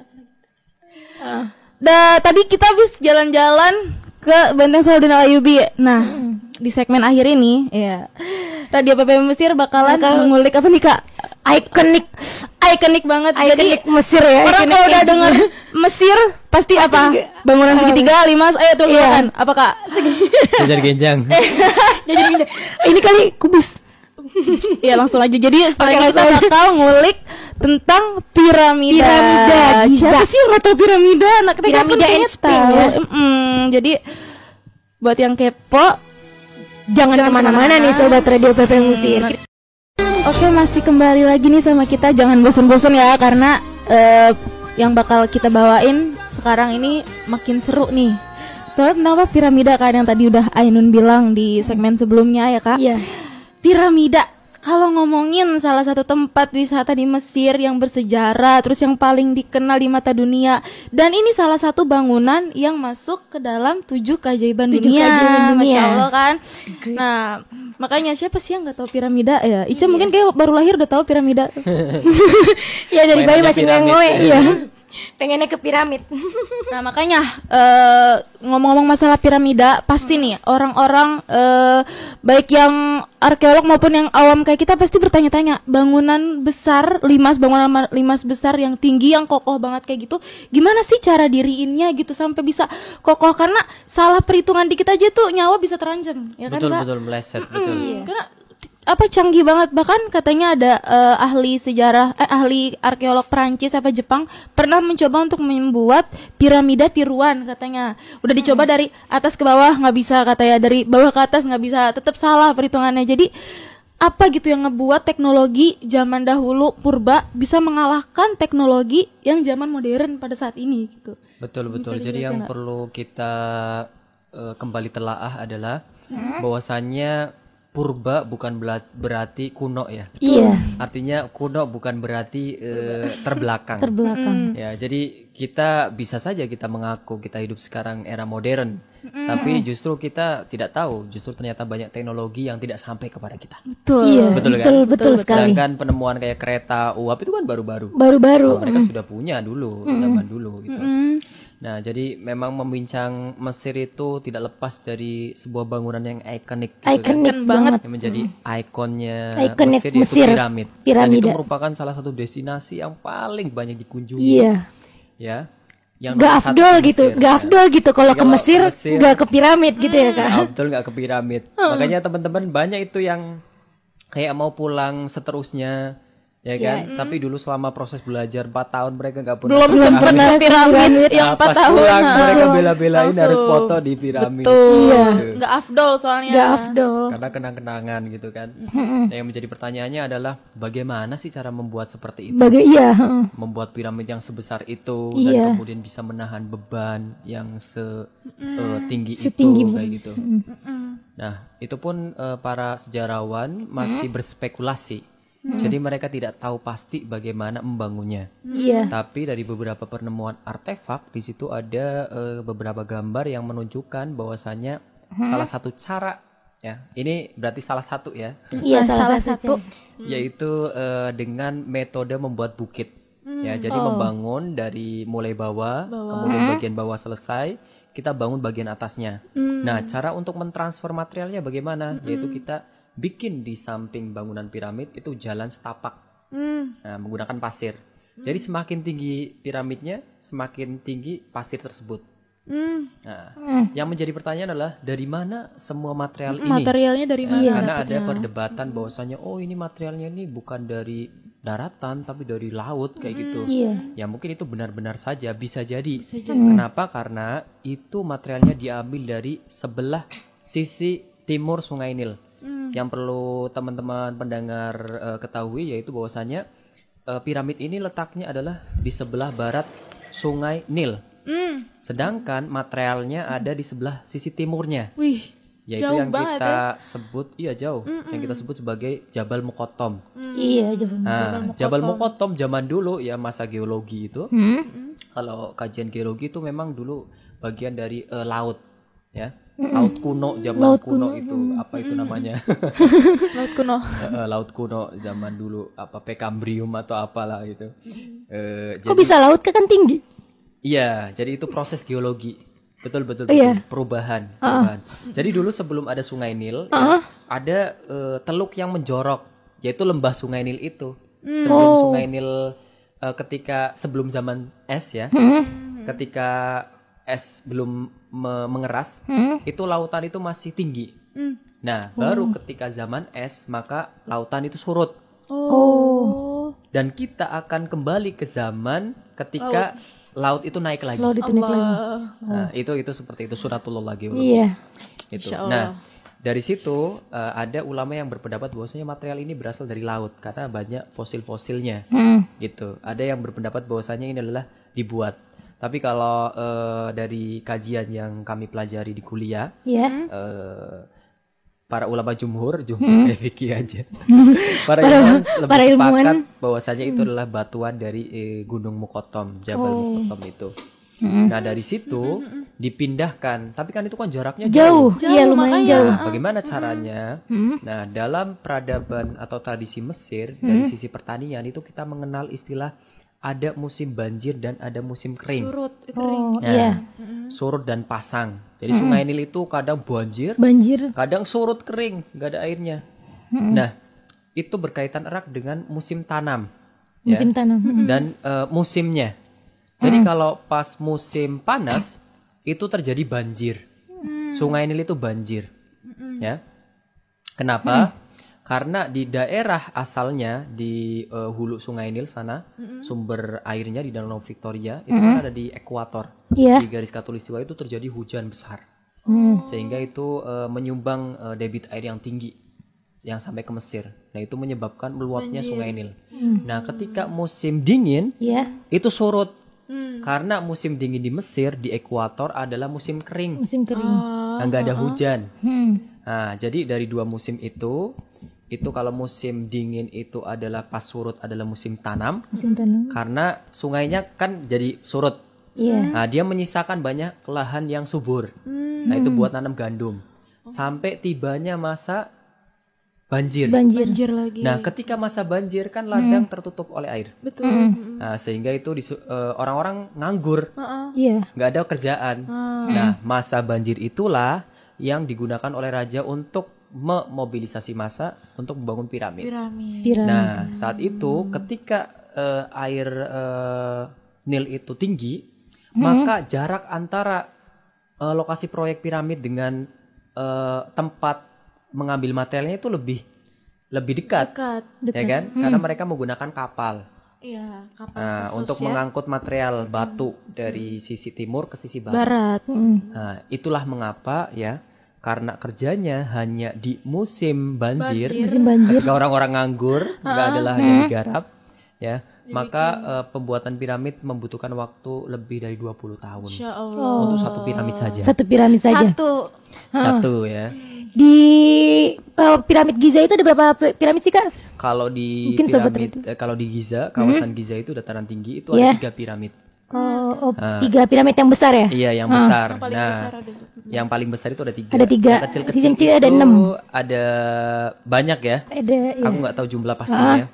S2: Dah tadi kita habis jalan-jalan ke Benteng Salahuddin Al-Ayyubi. Nah, di segmen akhir ini ya Radio P P M Mesir bakalan
S1: Bakal-
S2: mengulik apa nih Kak?
S1: Ikonik,
S2: Ikonik banget. Jadi
S1: ikonik Mesir ya.
S2: orang
S1: ikonik
S2: kalau udah
S1: Egypt.
S2: dengar Mesir pasti apa? Bangunan segitiga, limas, ayo tuh
S1: Iya.
S2: kan? Apa Kak?
S3: Jajar genjang.
S1: Jadi gini, ini kali kubus.
S2: Iya langsung aja. Jadi setelah
S1: Oke,
S2: ini kita
S1: langsung.
S2: bakal ngulik tentang piramida.
S1: Piramida Giza.
S2: Siapa sih yang nggak tahu piramida? Anak T K pun
S1: Piramida
S2: kayaknya
S1: in Spain,
S2: tahu.
S1: ya.
S2: Mm-mm. Jadi buat yang kepo,
S1: Jangan, kemana-mana nih sobat Radio P P M Mesir.
S2: oke masih kembali lagi nih sama kita. Jangan bosan-bosan ya karena eh, yang bakal kita bawain sekarang ini makin seru nih. Soalnya kenapa piramida kan yang tadi udah Ainun bilang di segmen sebelumnya ya Kak?
S1: Iya.
S2: Piramida. Kalau ngomongin salah satu tempat wisata di Mesir yang bersejarah, terus yang paling dikenal di mata dunia, dan ini salah satu bangunan yang masuk ke dalam tujuh keajaiban
S1: Tujuh
S2: dunia.
S1: keajaiban dunia.
S2: Masya Allah kan. Nah, makanya siapa sih yang nggak tahu piramida ya? Ica mungkin kayak baru lahir udah tahu piramida.
S1: Ya dari bayi
S3: Mainannya
S1: masih
S3: piramid,
S1: ngengoe.
S3: ya.
S1: Iya. Pengennya ke piramid.
S2: Nah makanya eh, ngomong-ngomong masalah piramida, pasti nih orang-orang eh, baik yang arkeolog maupun yang awam kayak kita pasti bertanya-tanya, bangunan besar, limas bangunan ma- limas besar yang tinggi yang kokoh banget kayak gitu, gimana sih cara diriinnya gitu sampai bisa kokoh? Karena salah perhitungan dikit aja tuh nyawa bisa terancam, ya kan
S3: Betul
S2: Kak?
S3: betul meleset betul.
S2: Hmm, Karena t- apa canggih banget, bahkan katanya ada eh, ahli sejarah eh ahli arkeolog Perancis apa Jepang pernah mencoba untuk membuat piramida tiruan katanya. Udah dicoba dari atas ke bawah nggak bisa katanya, dari bawah ke atas nggak bisa, tetap salah perhitungannya. Jadi apa gitu yang ngebuat teknologi zaman dahulu purba bisa mengalahkan teknologi yang zaman modern pada saat ini gitu.
S3: Betul betul.
S2: Bisa
S3: Jadi
S2: dijelasin
S3: yang
S2: nggak?
S3: perlu kita eh, kembali telaah adalah bahwasannya purba bukan bela- berarti kuno ya.
S1: Iya.
S3: Artinya kuno bukan berarti eh, terbelakang.
S1: Terbelakang.
S3: Ya, jadi kita bisa saja kita mengaku kita hidup sekarang era modern, tapi justru kita tidak tahu, justru ternyata banyak teknologi yang tidak sampai kepada kita.
S2: Betul.
S1: Iya.
S3: Betul kan?
S1: Betul betul sekali.
S3: Sedangkan penemuan kayak kereta uap itu kan baru-baru.
S1: Baru-baru.
S3: Mereka sudah punya dulu, zaman dulu gitu.
S2: Mm.
S3: Nah, jadi memang membincang Mesir itu tidak lepas dari sebuah bangunan yang ikonik gitu kan.
S1: Ikonik banget.
S3: Yang menjadi ikonnya
S1: Ikonik
S3: Mesir, yaitu
S1: Mesir.
S3: piramid. Dan
S1: Piramida.
S3: itu merupakan salah satu destinasi yang paling banyak dikunjungi.
S1: Iya.
S3: Ya. Yang
S1: Gak
S3: nomor satu
S1: afdol
S3: di
S1: gitu,
S3: Mesir,
S1: gak
S3: ya.
S1: afdol gitu kalau
S3: Jadi
S1: ke
S3: kalau
S1: Mesir,
S3: Mesir-
S1: gak ke piramid gitu ya kak.
S3: Nah, betul nggak ke piramid. Makanya teman-teman banyak itu yang kayak mau pulang seterusnya Ya kan, tapi dulu selama proses belajar empat tahun mereka nggak pernah
S2: Belum
S3: ke
S2: sempat
S3: piramid.
S2: ke piramid yang
S3: Nah,
S2: empat
S3: pas
S2: tahun.
S3: pulang
S2: nah.
S3: mereka bela-belain
S2: Langsung.
S3: harus foto di piramid.
S2: Betul.
S1: Iya.
S2: Nggak afdol soalnya.
S1: Gak afdol.
S3: Karena kenang-kenangan gitu kan. Nah, yang menjadi pertanyaannya adalah bagaimana sih cara membuat seperti itu?
S1: Baga iya. heeh.
S3: Membuat piramid yang sebesar itu
S1: Iya.
S3: dan kemudian bisa menahan beban yang setinggi itu
S1: Setinggi
S3: kayak gitu. Nah, itu pun eh, para sejarawan masih berspekulasi. Jadi mereka tidak tahu pasti bagaimana membangunnya.
S1: Iya.
S3: Tapi dari beberapa penemuan artefak di situ ada eh, beberapa gambar yang menunjukkan bahwasannya salah satu cara ya. Ini berarti salah satu ya,
S1: Iya, salah,
S2: salah
S1: satu.
S3: yaitu eh, dengan metode membuat bukit. Ya, jadi
S1: Oh.
S3: membangun dari mulai bawah, kemudian bagian bawah selesai, kita bangun bagian atasnya. Nah, cara untuk mentransfer materialnya bagaimana? Yaitu kita bikin di samping bangunan piramid itu jalan setapak.
S2: Hmm.
S3: Nah, menggunakan pasir. Jadi semakin tinggi piramidnya, semakin tinggi pasir tersebut.
S2: Hmm.
S3: Nah, yang menjadi pertanyaan adalah dari mana semua material ini?
S2: Materialnya dari mana?
S3: Karena ada perdebatan bahwasanya oh ini materialnya ini bukan dari daratan tapi dari laut kayak gitu.
S1: Iya.
S3: Ya mungkin itu benar-benar saja bisa jadi. Kenapa? Karena itu materialnya diambil dari sebelah sisi timur Sungai Nil. Yang perlu teman-teman pendengar eh, ketahui yaitu bahwasanya eh, piramid ini letaknya adalah di sebelah barat Sungai Nil.
S2: Hmm.
S3: Sedangkan materialnya ada di sebelah sisi timurnya.
S2: Wih.
S3: Yaitu
S2: Jauh
S3: yang
S2: banget
S3: kita sebut iya jauh, yang kita sebut sebagai Jabal Muqattam.
S1: Iya, jauh.
S3: Nah, Jabal Muqattam zaman dulu ya masa geologi itu.
S1: Hmm?
S3: Kalau kajian geologi itu memang dulu bagian dari eh, laut ya. Laut kuno zaman
S1: Laut
S3: kuno,
S1: kuno.
S3: itu apa itu namanya?
S2: Laut kuno.
S3: Eh, eh, laut kuno zaman dulu apa Precambrium atau apalah gitu. Eh,
S1: Kok
S3: jadi
S1: bisa laut kan tinggi?
S3: iya, jadi itu proses geologi. Betul betul,
S1: Iya.
S3: betul. Perubahan, perubahan. Jadi dulu sebelum ada Sungai Nil, ya, ada eh, teluk yang menjorok, yaitu lembah Sungai Nil itu. Sebelum
S1: Oh.
S3: Sungai Nil eh, ketika sebelum zaman es ya, ketika es belum me- mengeras, itu lautan itu masih tinggi. Nah, baru ketika zaman es, maka lautan itu surut.
S1: Oh.
S3: Dan kita akan kembali ke zaman ketika laut, itu naik lagi.
S1: Laut itu naik lagi.
S3: Nah, itu itu seperti itu suratullah lagi.
S1: Iya.
S3: Gitu.
S2: Insya Allah.
S3: Nah, dari situ eh, ada ulama yang berpendapat bahwasanya material ini berasal dari laut karena banyak fosil-fosilnya.
S1: Hmm.
S3: Gitu. Ada yang berpendapat bahwasanya ini adalah dibuat. Tapi kalau eh, dari kajian yang kami pelajari di kuliah,
S1: Iya.
S3: eh, para ulama jumhur, jumhur eh, fikih aja. para ilmuwan lebih
S1: para ilmuwan.
S3: sepakat bahwasanya itu adalah batuan dari eh, Gunung Muqattam, Jabal Muqattam itu. Nah, dari situ dipindahkan, tapi kan itu kan jaraknya jauh.
S1: Jauh. Iya, lumayan jauh.
S3: Nah, bagaimana caranya? Nah, dalam peradaban atau tradisi Mesir dari sisi pertanian itu kita mengenal istilah ada musim banjir dan ada musim kering.
S2: Surut, kering.
S1: Oh,
S3: Nah,
S1: iya.
S3: surut dan pasang. Jadi Sungai Nil itu kadang banjir,
S1: Banjir.
S3: kadang surut kering, nggak ada airnya. Nah, itu berkaitan erat dengan musim tanam, ya,
S1: Musim tanam. Hmm.
S3: dan eh, musimnya. Jadi kalau pas musim panas itu terjadi banjir. Sungai Nil itu banjir, ya. Kenapa? Karena di daerah asalnya di eh, hulu Sungai Nil sana, sumber airnya di Danau Victoria itu kan ada di ekuator.
S1: Iya.
S3: Di garis khatulistiwa itu terjadi hujan besar.
S1: Hmm.
S3: Sehingga itu eh, menyumbang eh, debit air yang tinggi yang sampai ke Mesir. Nah, itu menyebabkan meluapnya Sungai Nil. Nah, ketika musim dingin
S1: Iya.
S3: itu surut. Karena musim dingin di Mesir di ekuator adalah musim kering.
S1: Musim kering.
S3: Nah, nggak ada hujan.
S1: Hmm.
S3: Nah, jadi dari dua musim itu, itu kalau musim dingin itu adalah pas surut adalah musim tanam.
S1: Musim tanam.
S3: Karena sungainya kan jadi surut.
S1: Iya.
S3: Nah, dia menyisakan banyak lahan yang subur. Nah, itu buat nanam gandum. Sampai tibanya masa banjir.
S1: Banjir.
S2: Banjir lagi.
S3: Nah, ketika masa banjir kan ladang tertutup oleh air.
S2: Betul.
S3: Nah, sehingga itu disu- eh, orang-orang nganggur,
S1: Iya.
S3: nggak ada kerjaan. Nah, masa banjir itulah yang digunakan oleh raja untuk memobilisasi massa untuk membangun piramid.
S2: Piramid.
S1: Piramid.
S3: Nah, saat itu ketika eh, air eh, Nil itu tinggi, maka jarak antara eh, lokasi proyek piramid dengan eh, tempat mengambil materialnya itu lebih lebih dekat,
S2: Dekat.
S3: ya kan? Karena mereka menggunakan kapal.
S2: Iya, kapal
S3: Nah,
S2: khusus
S3: untuk
S2: ya.
S3: mengangkut material batu dari sisi timur ke sisi barat.
S2: Barat.
S3: Nah, itulah mengapa ya, karena kerjanya hanya di musim banjir,
S1: Musim banjir.
S3: ketika orang-orang nganggur, nggak ada lahan yang digarap, ya, maka eh, pembuatan piramid membutuhkan waktu lebih dari dua puluh tahun
S2: Insya Allah.
S3: untuk satu piramid saja.
S1: Satu piramid saja.
S2: Satu.
S3: Satu ya.
S1: Di eh, piramid Giza itu ada berapa pi- piramid sih, Kak?
S3: Kalau di
S1: Mungkin sobat
S3: piramid, eh, kalau di Giza, kawasan Giza itu dataran tinggi itu
S1: Yeah.
S3: ada tiga piramid.
S1: Oh, oh, tiga piramid yang besar ya?
S3: Iya, yang besar.
S2: paling
S3: nah,
S2: besar ada.
S3: yang paling besar itu ada tiga.
S1: Ada tiga.
S3: Yang kecil-kecil
S1: Kecil-kecil
S3: itu
S1: ada enam.
S3: Ada banyak ya.
S1: Ada ya.
S3: Aku nggak tahu jumlah pastinya.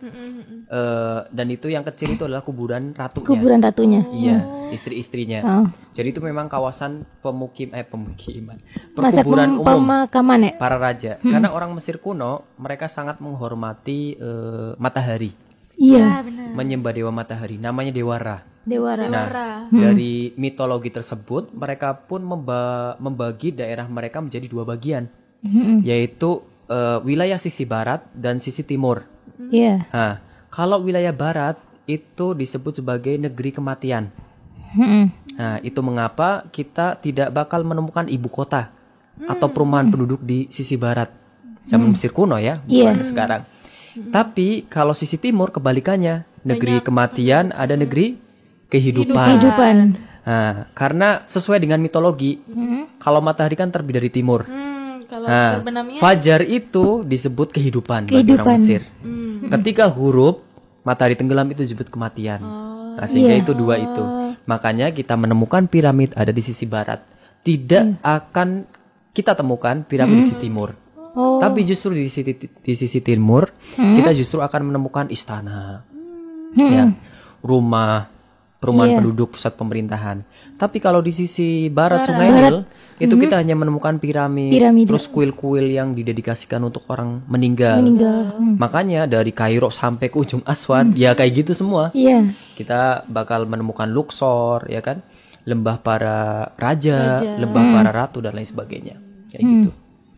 S3: Eh, dan itu yang kecil itu adalah kuburan ratunya.
S1: Kuburan ratunya.
S3: Iya, istri-istrinya.
S1: Oh.
S3: Jadi itu memang kawasan pemukim eh pemukiman,
S1: Masa
S3: perkuburan
S1: pem-
S3: umum
S1: pemakaman ya?
S3: para raja. Karena orang Mesir kuno mereka sangat menghormati eh, matahari,
S1: Iya,
S3: menyembah dewa matahari. Namanya Dewa Ra.
S1: Dewara.
S3: Nah, dari mitologi tersebut mereka pun memba- membagi daerah mereka menjadi dua bagian, yaitu eh, wilayah sisi barat dan sisi timur.
S1: Iya.
S3: Nah, kalau wilayah barat itu disebut sebagai negeri kematian.
S1: Mm-mm.
S3: Nah, itu mengapa kita tidak bakal menemukan ibu kota atau perumahan penduduk di sisi barat zaman Mesir kuno ya, bukan
S1: Iya.
S3: sekarang. Tapi kalau sisi timur kebalikannya, negeri kematian ada negeri kehidupan.
S1: Kehidupan.
S3: Nah, karena sesuai dengan mitologi, kalau matahari kan terbit dari timur.
S2: Hmm, kalau
S3: Nah,
S2: terbenamnya
S3: fajar itu disebut kehidupan, bagi
S1: Kehidupan.
S3: orang Mesir. Ketika huruf, matahari tenggelam itu disebut kematian. Nah, sehingga
S1: Iya.
S3: itu dua itu. Makanya kita menemukan piramid ada di sisi barat. Tidak akan kita temukan piramid di sisi timur.
S1: Oh.
S3: Tapi justru di sisi di sisi timur kita justru akan menemukan istana, ya, rumah, perumahan
S1: Iya.
S3: penduduk, pusat pemerintahan. Tapi kalau di sisi barat, Sungai Nil itu kita hanya menemukan piramid,
S1: Piramida.
S3: terus kuil-kuil yang didedikasikan untuk orang meninggal.
S1: Meninggal. Hmm.
S3: Makanya dari Kairo sampai ke ujung Aswan ya kayak gitu semua.
S1: Iya.
S3: Kita bakal menemukan Luxor, ya kan, lembah para raja, lembah para ratu dan lain sebagainya, kayak gitu.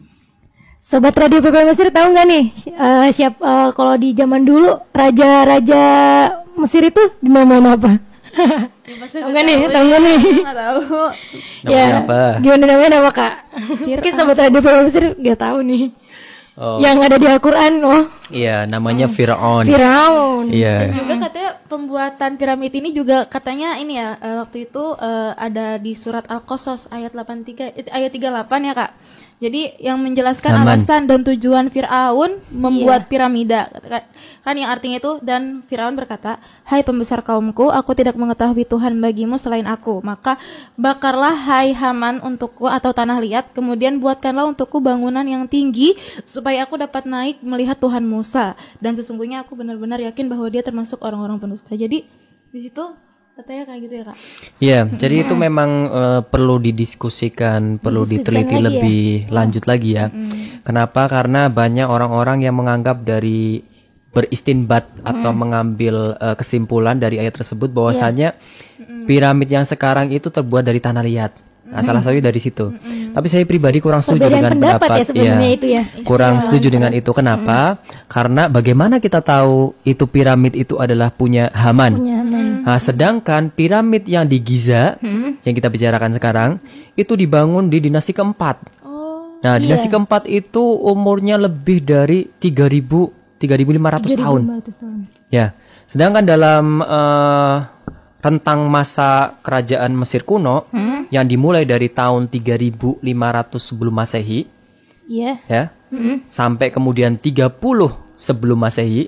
S1: Sobat Radio P P Mesir tahu nggak nih eh, siap eh, kalau di zaman dulu raja-raja Mesir itu dinamain apa? Tahu nggak nih? Tahu nggak nih?
S2: nggak tahu.
S3: Namanya apa?
S1: Gimana namanya apa, Kak? Mungkin sobat Radio P P Mesir nggak tahu nih.
S3: Oh,
S1: Yang ada di Al-Qur'an, oh,
S3: iya, namanya Firaun.
S1: Firaun.
S3: Iya.
S2: Juga katanya pembuatan piramid ini juga katanya ini ya eh, waktu itu eh, ada di surat Al-Qasas ayat delapan puluh tiga eh, ayat tiga puluh delapan ya, Kak. Jadi yang menjelaskan
S3: Aman.
S2: alasan dan tujuan Firaun membuat piramida kan, kan yang artinya itu, dan Firaun berkata, "Hai pembesar kaumku, aku tidak mengetahui Tuhan bagimu selain aku. Maka bakarlah hai Haman untukku atau tanah liat, kemudian buatkanlah untukku bangunan yang tinggi supaya aku dapat naik melihat Tuhan Musa. Dan sesungguhnya aku benar-benar yakin bahwa dia termasuk orang-orang pendusta." Jadi di situ katanya kayak gitu ya, Kak.
S3: Iya, jadi itu memang eh, perlu didiskusikan, perlu
S1: Didiskusikan
S3: diteliti
S1: lagi ya?
S3: lebih lanjut lagi ya. Kenapa? Karena banyak orang-orang yang menganggap dari beristinbat atau mengambil eh, kesimpulan dari ayat tersebut bahwasanya piramid yang sekarang itu terbuat dari tanah liat. Nah, salah satunya dari situ. Tapi saya pribadi kurang setuju
S1: Perbedaan
S3: dengan
S1: pendapat
S3: pendapat.
S1: ya sebenarnya
S3: Iya.
S1: itu ya.
S3: Kurang setuju dengan itu. Kenapa? Karena bagaimana kita tahu itu piramid itu adalah punya Haman?
S1: Punya Haman.
S3: Nah, sedangkan piramid yang di Giza yang kita bicarakan sekarang itu dibangun di dinasti keempat. Nah, dinasti keempat itu umurnya lebih dari tiga ribu tiga ribu lima ratus tahun.
S1: lima ratus tahun.
S3: Ya. Sedangkan dalam eh, rentang masa kerajaan Mesir kuno yang dimulai dari tahun tiga ribu lima ratus sebelum Masehi,
S1: Iya.
S3: ya, sampai kemudian tiga puluh sebelum Masehi,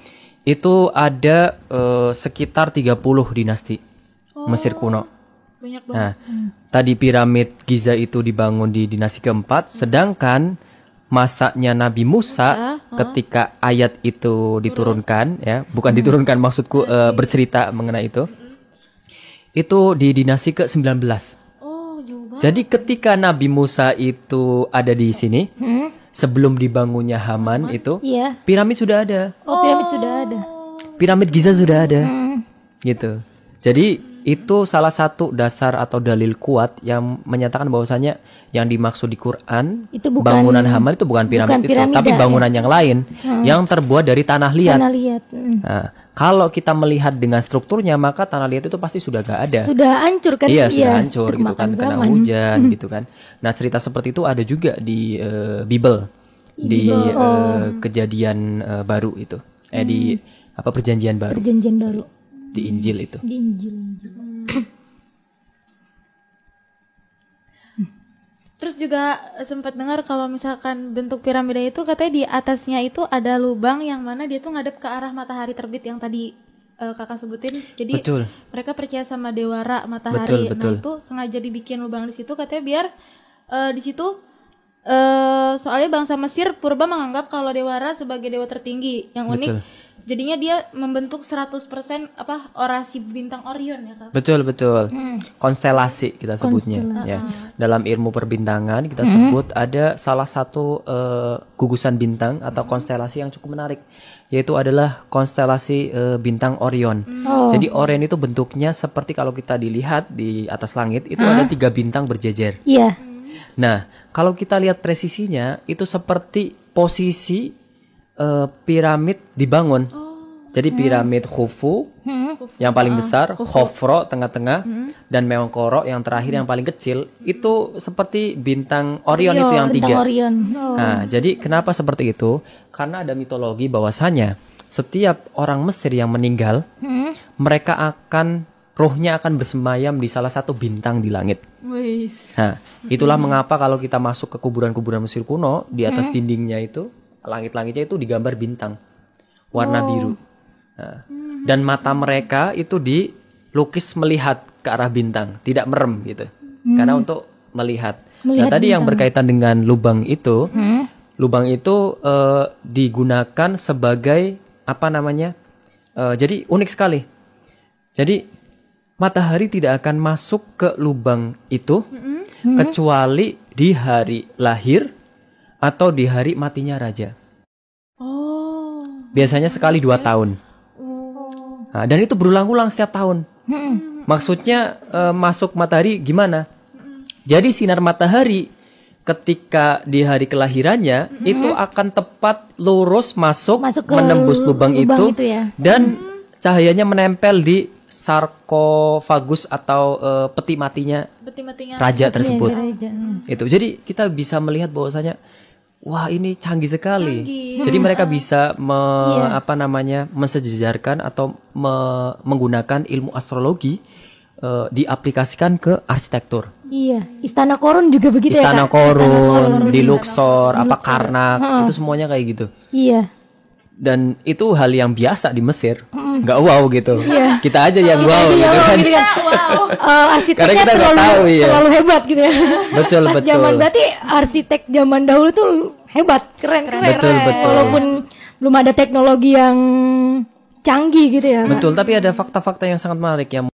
S3: itu ada eh, sekitar tiga puluh dinasti Mesir kuno.
S2: Banyak banget.
S3: Nah, tadi piramid Giza itu dibangun di dinasti keempat, sedangkan masanya Nabi Musa ketika ayat itu diturunkan, ya, bukan diturunkan maksudku eh, bercerita mengenai itu, itu di dinasti ke sembilan belas.
S2: Oh, jauh banget.
S3: Jadi ketika Nabi Musa itu ada di sini, sebelum dibangunnya Haman itu,
S1: Iya.
S3: piramid sudah ada,
S1: Oh, piramid sudah ada.
S3: piramid Giza sudah ada, gitu. Jadi Itu salah satu dasar atau dalil kuat yang menyatakan bahwasanya yang dimaksud di Quran
S1: Itu bukan-
S3: bangunan Hammam itu bukan piramid
S1: bukan
S3: itu,
S1: piramida,
S3: tapi bangunan
S1: ya.
S3: yang lain yang terbuat dari tanah liat.
S1: Tanah liat. Mm.
S3: Nah, kalau kita melihat dengan strukturnya maka tanah liat itu pasti sudah gak ada.
S1: Sudah hancur kan?
S3: Iya sudah hancur gitu
S1: termakan
S3: kan kena
S1: zaman.
S3: hujan gitu kan. Nah cerita seperti itu ada juga di eh, Bible, di
S1: Bible, oh.
S3: eh, kejadian eh, baru itu, eh di apa perjanjian baru,
S1: Perjanjian baru
S3: di Injil itu.
S1: di Injil. Injil.
S2: Terus juga eh, sempat dengar kalau misalkan bentuk piramida itu katanya di atasnya itu ada lubang yang mana dia tuh ngadep ke arah matahari terbit yang tadi eh, kakak sebutin. Jadi
S3: Betul.
S2: mereka percaya sama dewara matahari.
S3: Betul, betul.
S2: Nah itu sengaja dibikin lubang di situ katanya biar eh, di situ eh soalnya bangsa Mesir purba menganggap kalau dewara sebagai dewa tertinggi. Yang unik
S3: Betul.
S2: jadinya dia membentuk seratus persen apa orasi bintang Orion ya kak.
S3: Betul betul. Konstelasi kita sebutnya. Ya. Dalam ilmu perbintangan kita sebut ada salah satu eh, gugusan bintang atau konstelasi yang cukup menarik, yaitu adalah konstelasi eh, bintang Orion.
S1: Oh.
S3: Jadi Orion itu bentuknya seperti kalau kita dilihat di atas langit itu ada tiga bintang berjejer.
S1: Iya.
S3: Nah, kalau kita lihat presisinya itu seperti posisi eh, piramid dibangun. Jadi piramid Khufu yang paling besar, Khofro tengah-tengah, dan Meongkoro yang terakhir yang paling kecil itu seperti bintang Orion itu yang
S1: Bintang
S3: tiga.
S1: Orion. Oh.
S3: Nah, jadi kenapa seperti itu? Karena ada mitologi bahwasanya setiap orang Mesir yang meninggal,
S1: Hmm.
S3: mereka akan rohnya akan bersemayam di salah satu bintang di langit.
S2: Wis.
S3: Nah, itulah mengapa kalau kita masuk ke kuburan-kuburan Mesir kuno, di atas dindingnya itu, langit-langitnya itu digambar bintang warna biru. Nah, dan mata mereka itu dilukis melihat ke arah bintang, tidak merem gitu. Karena untuk melihat.
S1: Melihat
S3: nah, tadi yang
S1: bintang.
S3: berkaitan dengan lubang itu, lubang itu eh, digunakan sebagai apa namanya? Eh, jadi unik sekali. Jadi matahari tidak akan masuk ke lubang itu kecuali di hari lahir atau di hari matinya raja.
S2: Oh.
S3: Biasanya sekali dua tahun. Nah, dan itu berulang-ulang setiap tahun. Maksudnya eh, masuk matahari gimana? Jadi sinar matahari ketika di hari kelahirannya itu akan tepat lurus masuk,
S1: Masuk ke
S3: menembus lubang,
S1: lubang
S3: itu,
S1: itu ya.
S3: dan cahayanya menempel di sarkofagus atau eh, peti matinya
S2: Beti-betinya.
S3: raja tersebut.
S1: Raja. Hmm.
S3: Itu. Jadi kita bisa melihat bahwasanya wah ini canggih sekali.
S2: Canggih.
S3: Jadi mereka bisa me-
S1: Iya.
S3: apa namanya mensejajarkan atau me- menggunakan ilmu astrologi eh, diaplikasikan ke arsitektur.
S1: Iya, Istana Korun juga begitu
S3: Istana
S1: ya Kak?
S3: Korun, di Luxor,
S1: Di
S3: apa
S1: Luxor.
S3: Karnak,
S1: Heeh.
S3: itu semuanya kayak gitu.
S1: Iya.
S3: Dan itu hal yang biasa di Mesir, nggak wow gitu.
S1: Iya.
S3: Kita aja yang wow
S1: Iya,
S3: gitu kan.
S1: gitu kan. Eh, arsiteknya
S3: Karena kita nggak
S1: terlalu,
S3: tahu, iya.
S1: terlalu hebat gitu ya.
S3: Betul,
S1: Pas
S3: betul.
S1: zaman berarti arsitek zaman dahulu tuh hebat, keren, keren.
S3: Betul, betul.
S1: Walaupun belum ada teknologi yang canggih gitu ya. Kak.
S3: Betul, tapi ada fakta-fakta yang sangat menarik yang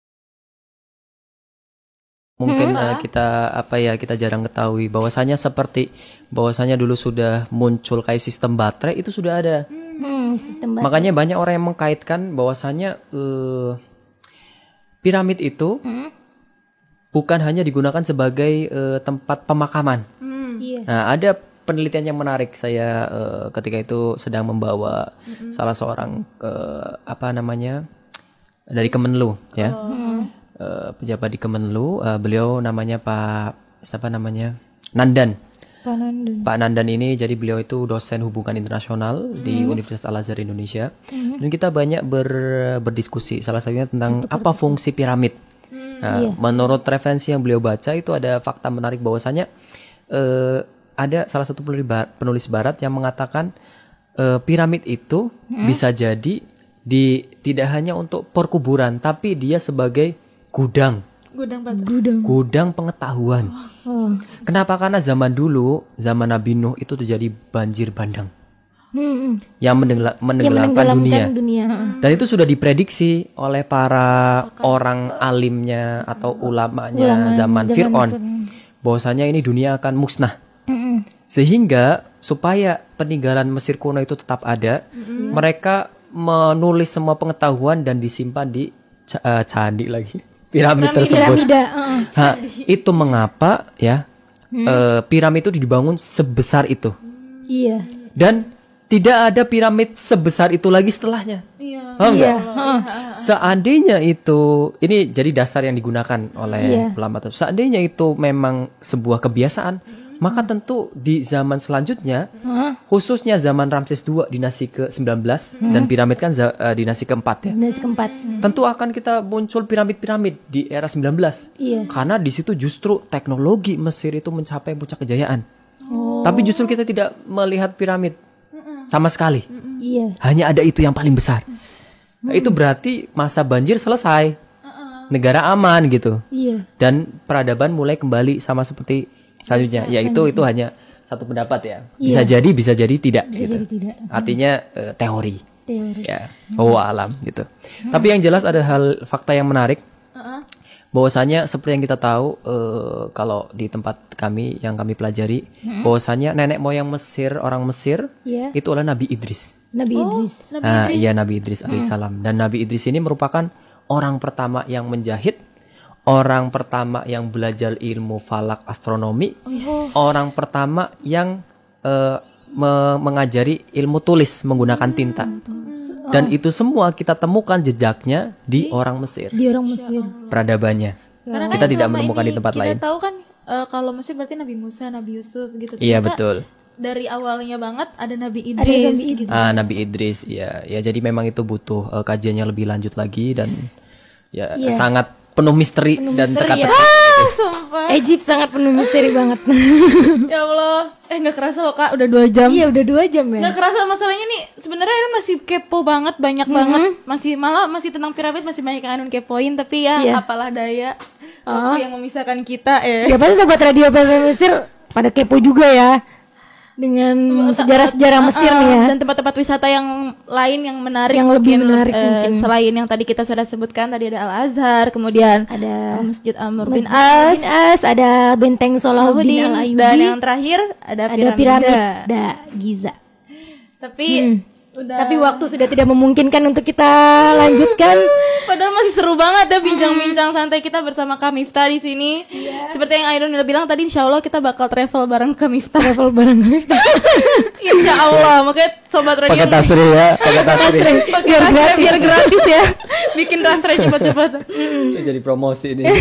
S3: mungkin eh, kita apa ya kita jarang ketahui bahwasanya seperti bahwasanya dulu sudah muncul kayak sistem baterai itu sudah ada.
S1: Hmm, sistem baterai.
S3: Makanya banyak orang yang mengkaitkan bahwasanya eh, piramid itu bukan hanya digunakan sebagai eh, tempat pemakaman.
S1: Iya.
S3: Nah, ada penelitian yang menarik. Saya eh, ketika itu sedang membawa salah seorang eh, apa namanya dari Kemenlu, ya, Eh, pejabat di Kemenlu. Eh, beliau namanya Pak siapa namanya Nandan.
S1: Panandu.
S3: Pak Nandan ini jadi beliau itu dosen hubungan internasional di Universitas Al Azhar Indonesia. Dan kita banyak ber- berdiskusi salah satunya tentang apa fungsi piramid. Nah, menurut referensi yang beliau baca itu ada fakta menarik bahwasanya eh, ada salah satu penulis ba- penulis barat yang mengatakan eh, piramid itu bisa jadi di tidak hanya untuk perkuburan tapi dia sebagai gudang,
S2: Gudang batu.
S1: Gudang.
S3: gudang pengetahuan.
S1: Oh.
S3: Kenapa? Karena zaman dulu, zaman Nabi Nuh itu terjadi banjir bandang
S1: Hmm, hmm.
S3: yang menenggela-
S1: Yang
S3: menenggelamkan dunia.
S1: menenggelamkan dunia.
S3: Dan itu sudah diprediksi oleh para orang alimnya atau ulamanya
S1: Ulama
S3: zaman
S1: zaman
S3: Fir'aun
S1: Fir'aun.
S3: bahwasanya ini dunia akan musnah.
S1: Hmm, hmm.
S3: Sehingga supaya peninggalan Mesir kuno itu tetap ada, mereka menulis semua pengetahuan dan disimpan di ca- uh, candi lagi, piramid,
S2: Piramida.
S3: tersebut.
S1: Piramida. heeh.
S3: Nah, itu mengapa ya eh, piramid itu dibangun sebesar itu
S1: Iya.
S3: dan tidak ada piramid sebesar itu lagi setelahnya.
S2: Iya.
S3: Oh, enggak?
S1: Iya. heeh.
S3: Seandainya itu, ini jadi dasar yang digunakan oleh
S1: Iya.
S3: ulama. Seandainya itu memang sebuah kebiasaan, maka tentu di zaman selanjutnya,
S1: Heeh.
S3: khususnya zaman Ramses kedua dinasti ke sembilan belas dan piramid kan za- eh, dinasti keempat ya.
S1: Dinasti keempat. Hmm.
S3: Tentu akan kita muncul piramid-piramid di era sembilan belas.
S1: Iya.
S3: Karena di situ justru teknologi Mesir itu mencapai puncak kejayaan.
S1: Oh.
S3: Tapi justru kita tidak melihat piramid sama sekali.
S1: Iya.
S3: Hanya ada itu yang paling besar. Nah, itu berarti masa banjir selesai. Negara aman gitu.
S1: Iya.
S3: Dan peradaban mulai kembali sama seperti selanjutnya. Ya itu itu hanya satu pendapat ya. Bisa
S1: Iya.
S3: jadi, bisa jadi tidak
S1: Bisa
S3: gitu.
S1: jadi tidak.
S3: Artinya eh, teori.
S1: Teori.
S3: Ya, oh alam gitu. Tapi yang jelas ada hal fakta yang menarik. Bahwasanya seperti yang kita tahu eh, kalau di tempat kami yang kami pelajari, bahwasanya nenek moyang Mesir, orang Mesir
S1: Iya.
S3: itu adalah Nabi Idris.
S1: Nabi Idris.
S3: Ah, iya Nabi Idris alaihissalam. Dan Nabi Idris ini merupakan orang pertama yang menjahit, orang pertama yang belajar ilmu falak astronomi, orang pertama yang eh, me- mengajari ilmu tulis menggunakan tinta. Dan itu semua kita temukan jejaknya di orang Mesir,
S1: Di orang Mesir.
S3: peradabannya.
S2: Karena
S3: Kita
S2: kan
S3: tidak
S2: selama
S3: menemukan
S2: ini
S3: di tempat
S2: kita
S3: lain.
S2: tahu kan eh, kalau Mesir berarti Nabi Musa, Nabi Yusuf gitu.
S3: Iya
S2: Ternyata
S3: betul.
S2: Dari awalnya banget ada Nabi Idris.
S1: Ada Nabi Idris.
S2: Gitu.
S3: Ah, Nabi Idris, ya, ya jadi memang itu butuh eh, kajiannya lebih lanjut lagi dan ya
S1: Iya.
S3: sangat penuh misteri dan
S1: misteri,
S3: teka-teki.
S2: Ah, sumpah.
S1: Egypt sangat penuh misteri banget.
S2: Ya Allah. Eh nggak kerasa loh Kak, udah dua jam.
S1: Iya, udah dua jam ya.
S2: Nggak kerasa masalahnya nih sebenarnya ini masih kepo banget, banyak banget. Masih malah masih tentang piramid masih banyak yang Ainun kepoin, tapi ya
S1: Iya.
S2: apalah daya. Waktu yang memisahkan kita eh.
S1: Ya pasti sobat radio P P Mesir pada kepo juga ya. Dengan sejarah-sejarah Mesir
S2: Ah,
S1: nih ya.
S2: dan tempat-tempat wisata yang lain yang menarik
S1: Yang lebih
S2: mungkin,
S1: menarik
S2: eh,
S1: mungkin.
S2: selain yang tadi kita sudah sebutkan tadi ada Al Azhar, kemudian
S1: Ada
S2: Masjid Amr bin
S1: Masjid
S2: As,
S1: bin As, ada Benteng Salahuddin Al Ayyubi,
S2: dan yang terakhir ada,
S1: ada
S2: piramida.
S1: piramida Giza.
S2: Tapi udah
S1: Tapi waktu sudah tidak memungkinkan untuk kita lanjutkan.
S2: padahal masih seru banget ya bincang-bincang santai kita bersama Kak Miftah di sini. Seperti yang Ainun udah bilang tadi, insya Allah kita bakal travel bareng Kak Miftah.
S1: Travel bareng kita.
S2: Insya Allah, makanya sobat radio
S3: Pakai tasri ya, pakai tasri.
S2: pakai tasre biar gratis ya. Bikin tasre cepet-cepet.
S3: Ini jadi promosi ini.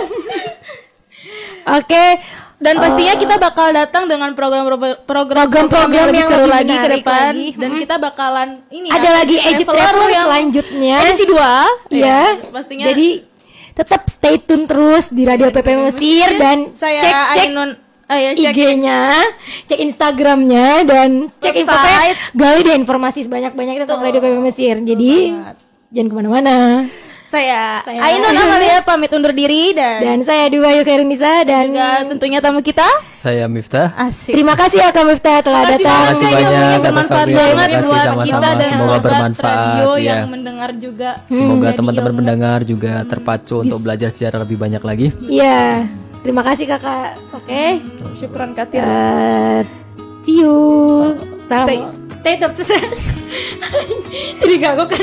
S1: Oke.
S2: Dan pastinya kita bakal datang dengan program-program program-program yang lebih
S1: yang
S2: seru
S1: lebih
S2: lagi ke
S1: menarik
S2: depan
S1: lagi.
S2: dan kita bakalan ini
S1: Ada
S2: ya,
S1: lagi Egypt Traveler
S2: yang
S1: selanjutnya.
S2: edisi dua.
S1: Iya.
S2: Pastinya.
S1: Jadi tetap stay tune terus di Radio P P Mesir dan
S2: saya
S1: cek cek
S2: Ainun ah, ya, cek
S1: I G-nya, cek Instagramnya dan cek
S2: Website.
S1: infonya. Gali deh informasi sebanyak-banyaknya tentang Radio P P Mesir. Jadi jangan kemana-mana.
S2: saya,
S1: Saya-
S2: Ainun Amalia pamit undur diri dan,
S1: Dan saya Dwi Bayu Khairunisa dan
S2: juga tentunya tamu kita
S3: Saya Miftah.
S2: asik.
S1: terima kasih ya Kak Miftah telah
S2: Makasih
S1: datang.
S3: Terima kasih
S2: banyak,
S3: banyak
S2: ilmunya
S3: atas
S2: bermanfaat
S3: waktunya.
S2: banget
S3: Terima kasih
S2: buat
S3: sama-sama.
S2: kita dan
S3: Semoga
S2: sobat
S3: bermanfaat,
S2: radio
S3: ya.
S2: yang mendengar juga.
S3: Semoga
S2: Jadi
S3: teman-teman
S2: ilmu.
S3: pendengar juga terpacu untuk belajar sejarah lebih banyak lagi.
S1: Iya. Terima kasih Kakak. Oke.
S2: Syukran Katir.
S1: Eh, see you. Salam.
S2: Stay.
S1: Stay tetap. Jadi gak kan?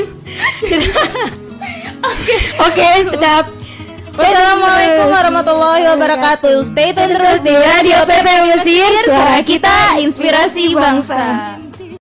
S1: Oke, tetap.
S2: Wassalamualaikum warahmatullahi wabarakatuh. Stay tune terus di Radio P P Mesir, suara kita, inspirasi bangsa.